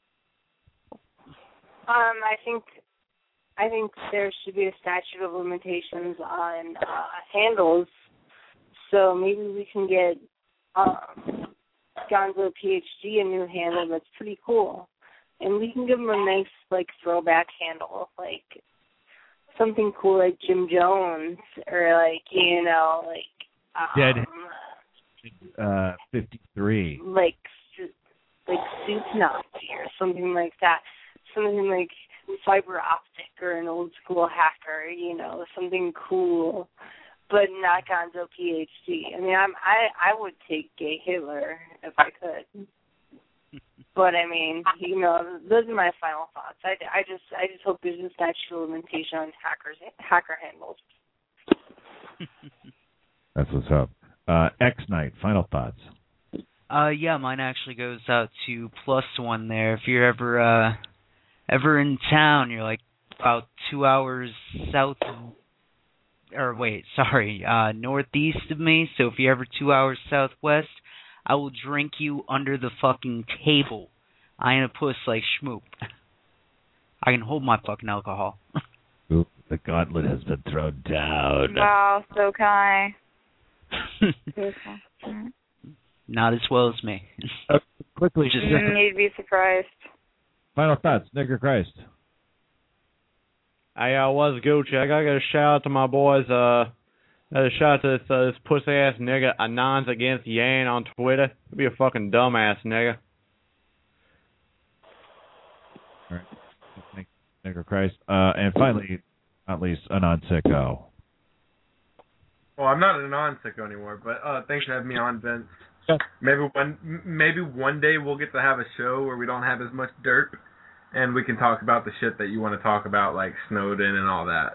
Um, I think I think there should be a statute of limitations on uh, handles, so maybe we can get um, Gonzo PhD a new handle that's pretty cool, and we can give him a nice like throwback handle, like something cool like Jim Jones or like you know like um, Dead. Uh, fifty-three. like like Soup Nazi or something like that. Something like fiber optic or an old school hacker, you know, something cool. but not Gonzo PhD. I mean, I'm, I I would take Gay Hitler if I could. But I mean, you know, those are my final thoughts. I, I just I just hope there's a statute of limitation on hackers hacker handles. That's what's up. Uh, X Knight, final thoughts. Uh, yeah, mine actually goes out to Plus One there. If you're ever uh ever in town, you're like about two hours south, or wait, sorry, uh, northeast of me. So if you're ever two hours southwest, I will drink you under the fucking table. I ain't a puss like Schmoop. I can hold my fucking alcohol. Ooh, the gauntlet has been thrown down. Wow, so kind. Not as well as me. Uh, quickly, just you'd be surprised. Final thoughts, Nigger Christ. Hey, uh, what's Gucci? I gotta get a shout out to my boys. Uh, a shout out to this, uh, this pussy ass nigga Anons against Yan on Twitter. He'd be a fucking dumbass nigga. All right, thank you, Nigger Christ. Uh, and finally, not least, Anon Sicko. Well, I'm not a non-sicko anymore, but uh, thanks for having me on, Vince. Yeah. Maybe one, maybe one day we'll get to have a show where we don't have as much dirt, and we can talk about the shit that you want to talk about, like Snowden and all that.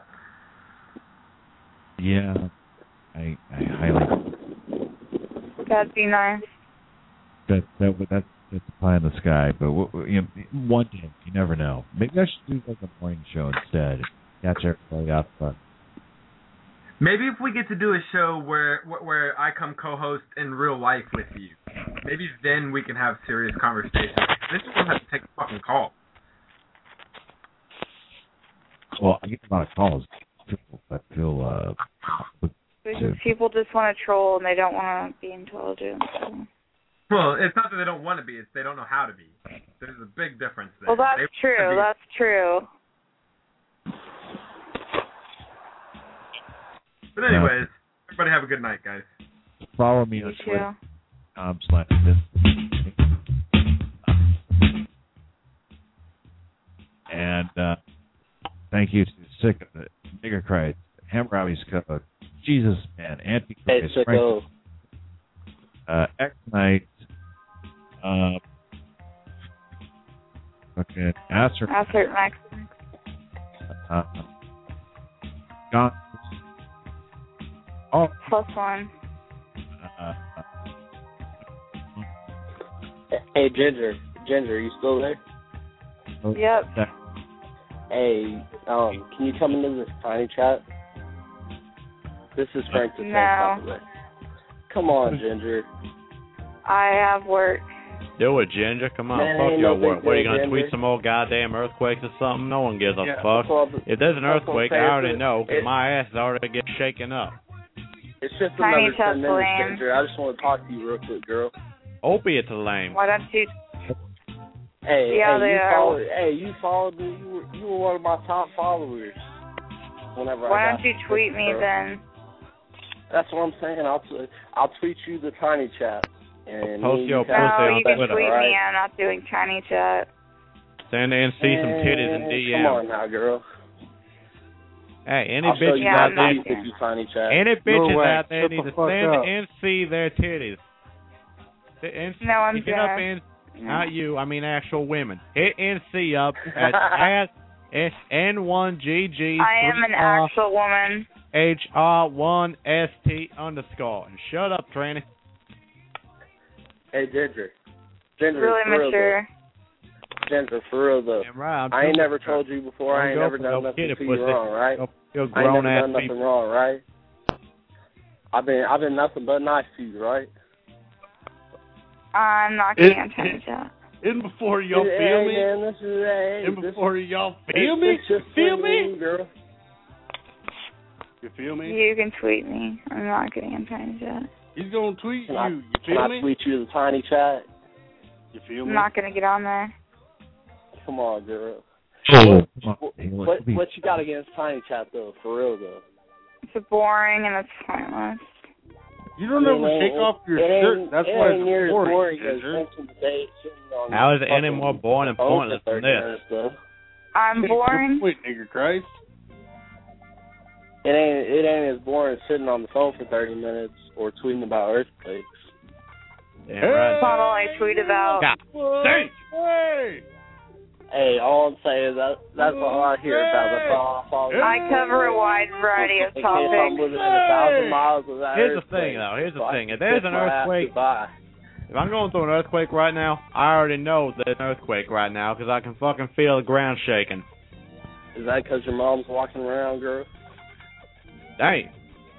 Yeah, I, I highly. That'd be nice. That that that's that's a pie in the sky, but you know, one day you never know. Maybe I should do like a morning show instead. Catch everybody up. But maybe if we get to do a show where where I come co-host in real life with you, maybe then we can have serious conversations. This is going to have to take a fucking call. Well, I get a lot of calls. I feel uh. Because people just want to troll and they don't want to be intelligent. So. Well, it's not that they don't want to be; it's they don't know how to be. There's a big difference there. Well, that's they true. That's true. But anyways, everybody have a good night, guys. Follow me you on too. Twitter. Um, slash and uh, thank you to Sick of it, Nigger Christ, Hammurabi's Code, Jesus Man, Antichrist, hey, Frank, uh, X Knight, uh, okay, Asser, Asser Max, uh, John. Oh. Plus one. Uh, hey, Ginger. Ginger, you still there? Yep. Hey, um, can you come into this tiny chat? This is Frank the No. Tank. Come on, Ginger. I have work. Do it, Ginger. Come on, Man, fuck ain't your no work. big What, are you deal, going to Ginger. tweet some old goddamn earthquakes or something? No one gives a Yeah, fuck. that's all the- If there's an that's what I'm earthquake, I saying, already it's- know, because it- my ass is already getting shaken up. It's just Tiny another chat's ten minutes, lame. Ginger. I just want to talk to you real quick, girl. Opiates are lame. Why don't you? Hey, Yeah, hey, they you are. followed, hey, you followed me. You were, you were one of my top followers. Whenever Why I don't got you tweet me girl. then? That's what I'm saying. I'll t- I'll tweet you the tiny chat. And Post me and your you pussy can- No, on you can Twitter, tweet right? me. I'm not doing tiny chat. Send in, see some titties in Man, D Come M. on now, girl. Hey, any I'll show bitches you Yeah, out I'm there, not if you tiny chat. any bitches way. out there Shut need the to fuck send up. and see their titties. And No, I'm hit up gonna- in, not you, I mean actual women. Hit N C up at, at N one G G I am an actual woman. H R one S T underscore. And shut up, Tranny. Hey, Ginger. Ginger, Really for real mature. though. Ginger, for real though. Damn right, I'm I ain't too never mature. told you before. I ain't Don't go never for done no nothing kitty to you pussy. wrong, right? You're, you're I ain't grown never ass done nothing people. wrong, right? I've been I've been nothing but nice to you, right? I'm not getting It- on tiny it- chat. In before y'all hey, feel hey, me? Man, this is, hey, In this, before y'all it's- feel me? it's just Feel between me? you, girl. You feel me? You can tweet me. I'm not getting on tiny chat. He's gonna tweet Can you. I, You can feel I me? tweet you the tiny chat? You feel I'm me? not gonna get on there. Come on, girl. Oh, What, come on. what, what you got against tiny chat though? For real though. It's boring and it's pointless. You don't It ever ain't- shake off your it ain't- shirt. That's it why ain't near it's as boring, boring as Ginger. Vincent today sitting on How is it any fucking more boring and phone pointless for than thirty this? minutes, though. I'm boring. Wait, nigger Christ. It ain't it ain't as boring as sitting on the phone for thirty minutes or tweeting about earthquakes. Yeah, right. It's not all I tweet about. Hey! Hey! Hey, all I'm saying is that that's all I hear about. That's all I follow. I cover a wide variety of In case I'm topics. within a thousand miles of that Here's the earthquake, thing, though. Here's the so I thing. can If there's kiss an my ass earthquake, goodbye. if I'm going through an earthquake right now, I already know there's an earthquake right now because I can fucking feel the ground shaking. Is that because your mom's walking around, girl? Dang.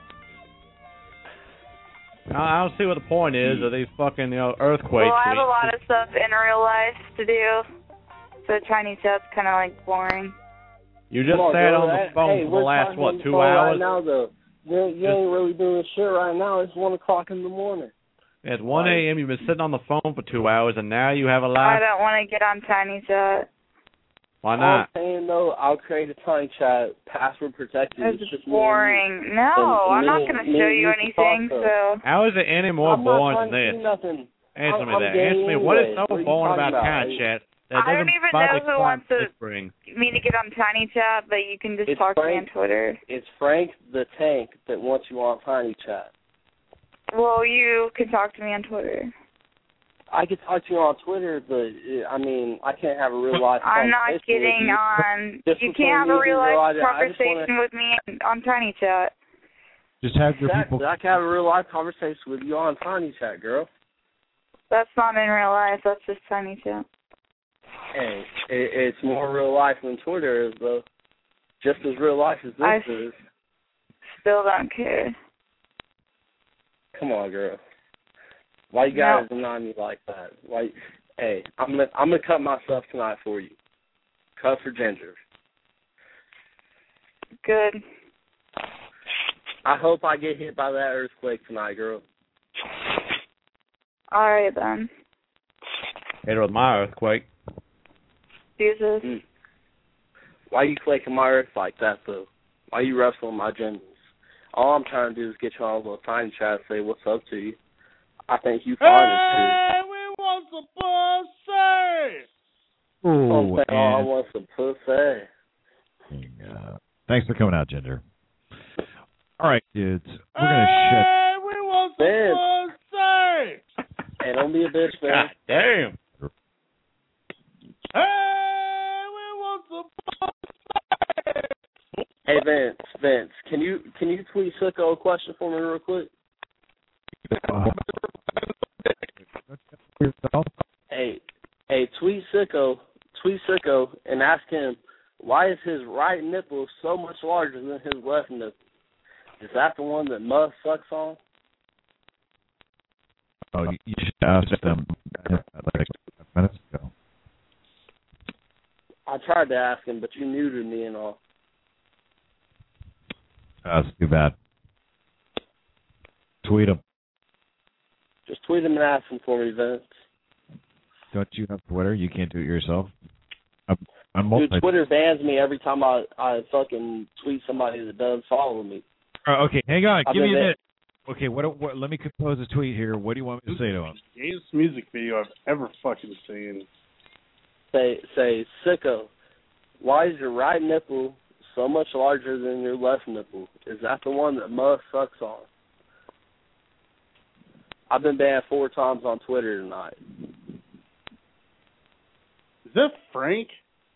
I don't see what the point is of these fucking, you know, earthquakes. Well, I have a lot of stuff in real life to do, so Chinese chat's kind of like boring. You just Come on, sat girl, on the that- phone hey, for the we're last, talking what, on the two phone hours? Right now, though. You, ain't- you ain't really doing shit right now. It's one o'clock in the morning. It's one a.m. You've been sitting on the phone for two hours, and now you have a I live. don't want to get on Tiny Chat. Why All not? I'm saying, though, I'll create a time chat, password protected. It's It's just boring. No, And I'm not me- going to me show and you you can anything, talk, so... How is it any more I'm not boring trying than to this? do nothing. Answer I'm- me I'm that. gay Answer me what is anyway. so What are you boring talking about about? Tiny Like, Chat that I don't doesn't even bother know who climb wants to- this spring? me to get on Tiny Chat, but you can just It's talk to me on Frank. Twitter. It's Frank the Tank that wants you on Tiny Chat. Well, you can talk to me on Twitter. I could talk to you on Twitter, but uh, I mean, I can't have a real life I'm not conversation getting with you. on... Just You between can't have me a and you, real girl, life I- I just conversation wanna- with me on Tiny Chat. Just have your Exactly. people. I can have a real life conversation with you on Tiny Chat, girl. That's not in real life. That's just Tiny Chat. Hey, it, it's more real life than Twitter is, though. Just as real life as this I is. Still don't care. Come on, girl. Why you No. guys deny me like that? Why? Hey, I'm gonna I'm gonna cut myself tonight for you. Cut for Ginger. Good. I hope I get hit by that earthquake tonight, girl. All right, then. Hit her with my earthquake. Jesus. Mm. Why you quaking my earth like that, though? Why you wrestling my genitals? All I'm trying to do is get you on a little Tiny Chat and say what's up to you. I think you fine Hey, we want some pussy! Ooh, I'm saying, oh, I and, want some pussy. uh, thanks for coming out, Ginger. All right, kids. We're Hey, gonna we want Man. some pussy! Hey, don't be a bitch, man. God damn. Hey, we want some pussy! Hey, Vince, Vince, can you can you tweet Sicko a question for me real quick? Hey, hey, tweet Sicko, tweet Sicko, and ask him why is his right nipple so much larger than his left nipple? Is that the one that Muff sucks on? Oh, you, you should ask them like five minutes ago. I tried to ask him, but you muted me and all. Uh, that's too bad. Tweet them. Just tweet him and ask him for me, Vince. Don't you have Twitter? You can't do it yourself. I'm, I'm multi- Dude, Twitter bans me every time I, I fucking tweet somebody that does follow me. Uh, okay, hang on. I've Give me a been minute. Okay, what, what? Let me compose a tweet here. What do you want me to say to him? Gayest music video I've ever fucking seen. Say, say, Sicko, why is your right nipple so much larger than your left nipple? Is that the one that Muff sucks on? I've been banned four times on Twitter tonight. Is that Frank?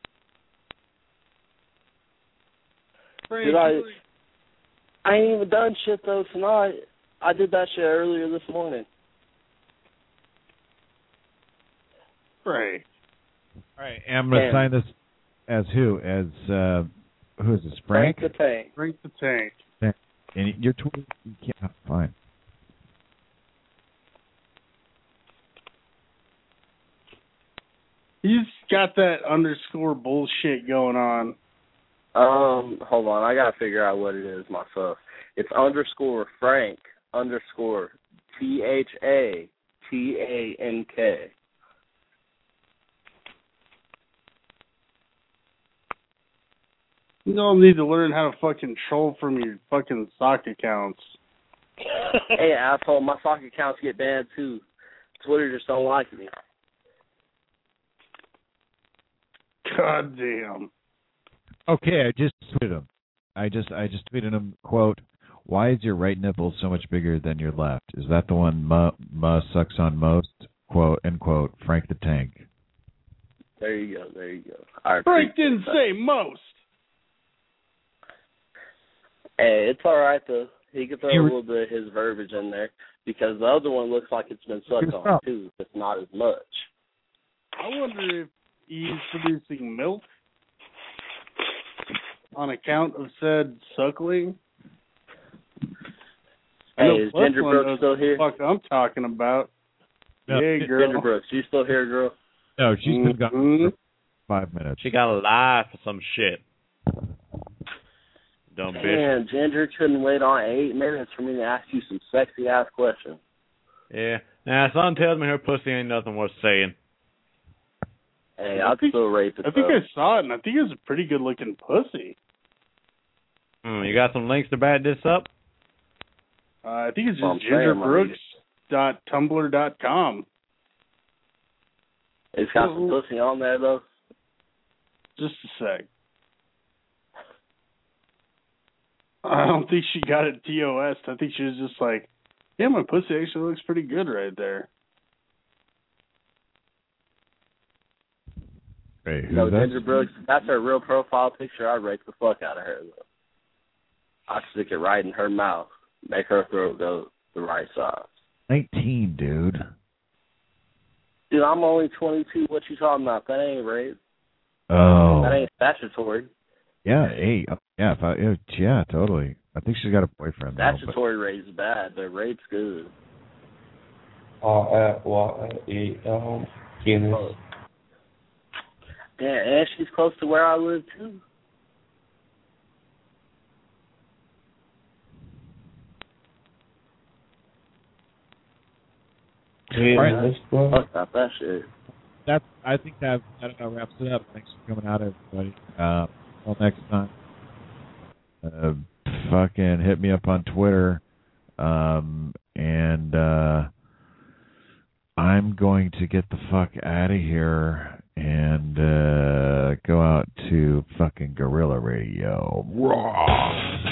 Frank, Did I? I ain't even done shit though tonight. I did that shit earlier this morning. Frank. All right, and I'm going to And- sign this as who? As, uh, who is this? Frank? Frank the Tank. Frank the Tank. Yeah. And your Twitter, you can't, fine. He's got that underscore bullshit going on. Um, hold on, I gotta figure out what it is myself. It's underscore Frank underscore T H A T A N K. You don't need to learn how to fucking troll from your fucking sock accounts. Hey, asshole, my sock accounts get banned too. Twitter just don't like me. God damn. Okay, I just tweeted him. I just I just tweeted him, quote, "Why is your right nipple so much bigger than your left? Is that the one Ma, Ma sucks on most?" Quote, end quote, Frank the Tank. There you go, there you go. I Frank appreciate didn't that. say most. Hey, it's all right, though. He could throw You a were- little bit of his verbiage in there because the other one looks like it's been sucked on, too. It's not as much. I wonder if he's producing milk on account of said suckling. I know Hey, is Plus Ginger One Brooks knows still what the here? fuck I'm talking about. No, yeah, girl. Ginger Brooks, you still here, girl? No, she's been gone Mm-hmm. for five minutes. She got a lie for some shit. Dumb bitch. Man, Ginger couldn't wait on eight minutes for me to ask you some sexy ass questions. Yeah. Now, son tells me her pussy ain't nothing worth saying. Hey, I I'd think- still rape it. I think though. I saw it, and I think it was a pretty good looking pussy. Hmm, you got some links to back this up? Uh, I think it's Well, I'm just saying, ginger my brooks dot tumblr dot com. It's got some pussy on there though. Just a sec. I don't think she got it T O S. I think she was just like, yeah, my pussy actually looks pretty good right there. Hey, who's No, that? Ginger Brooks, that's her real profile picture. I'd rape the fuck out of her though. I'd stick it right in her mouth, make her throat go the right size. nineteen, dude. Dude, I'm only twenty-two. What you talking about? That ain't rape. Oh. That ain't statutory. Yeah, hey, uh, yeah, if I, yeah, yeah, totally. I think she's got a boyfriend now. But Statutory rape's bad, but rape's good. R Y E L Guinness. Oh. Yeah, and she's close to where I live too. Right. Fuck about that shit. That's, I think that, that about wraps it up. Thanks for coming out, everybody. Uh, until next time, uh, fucking hit me up on Twitter. Um, and uh, I'm going to get the fuck out of here and uh, go out to fucking Guerrilla Radio. Raw.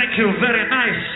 Thank you. Very nice.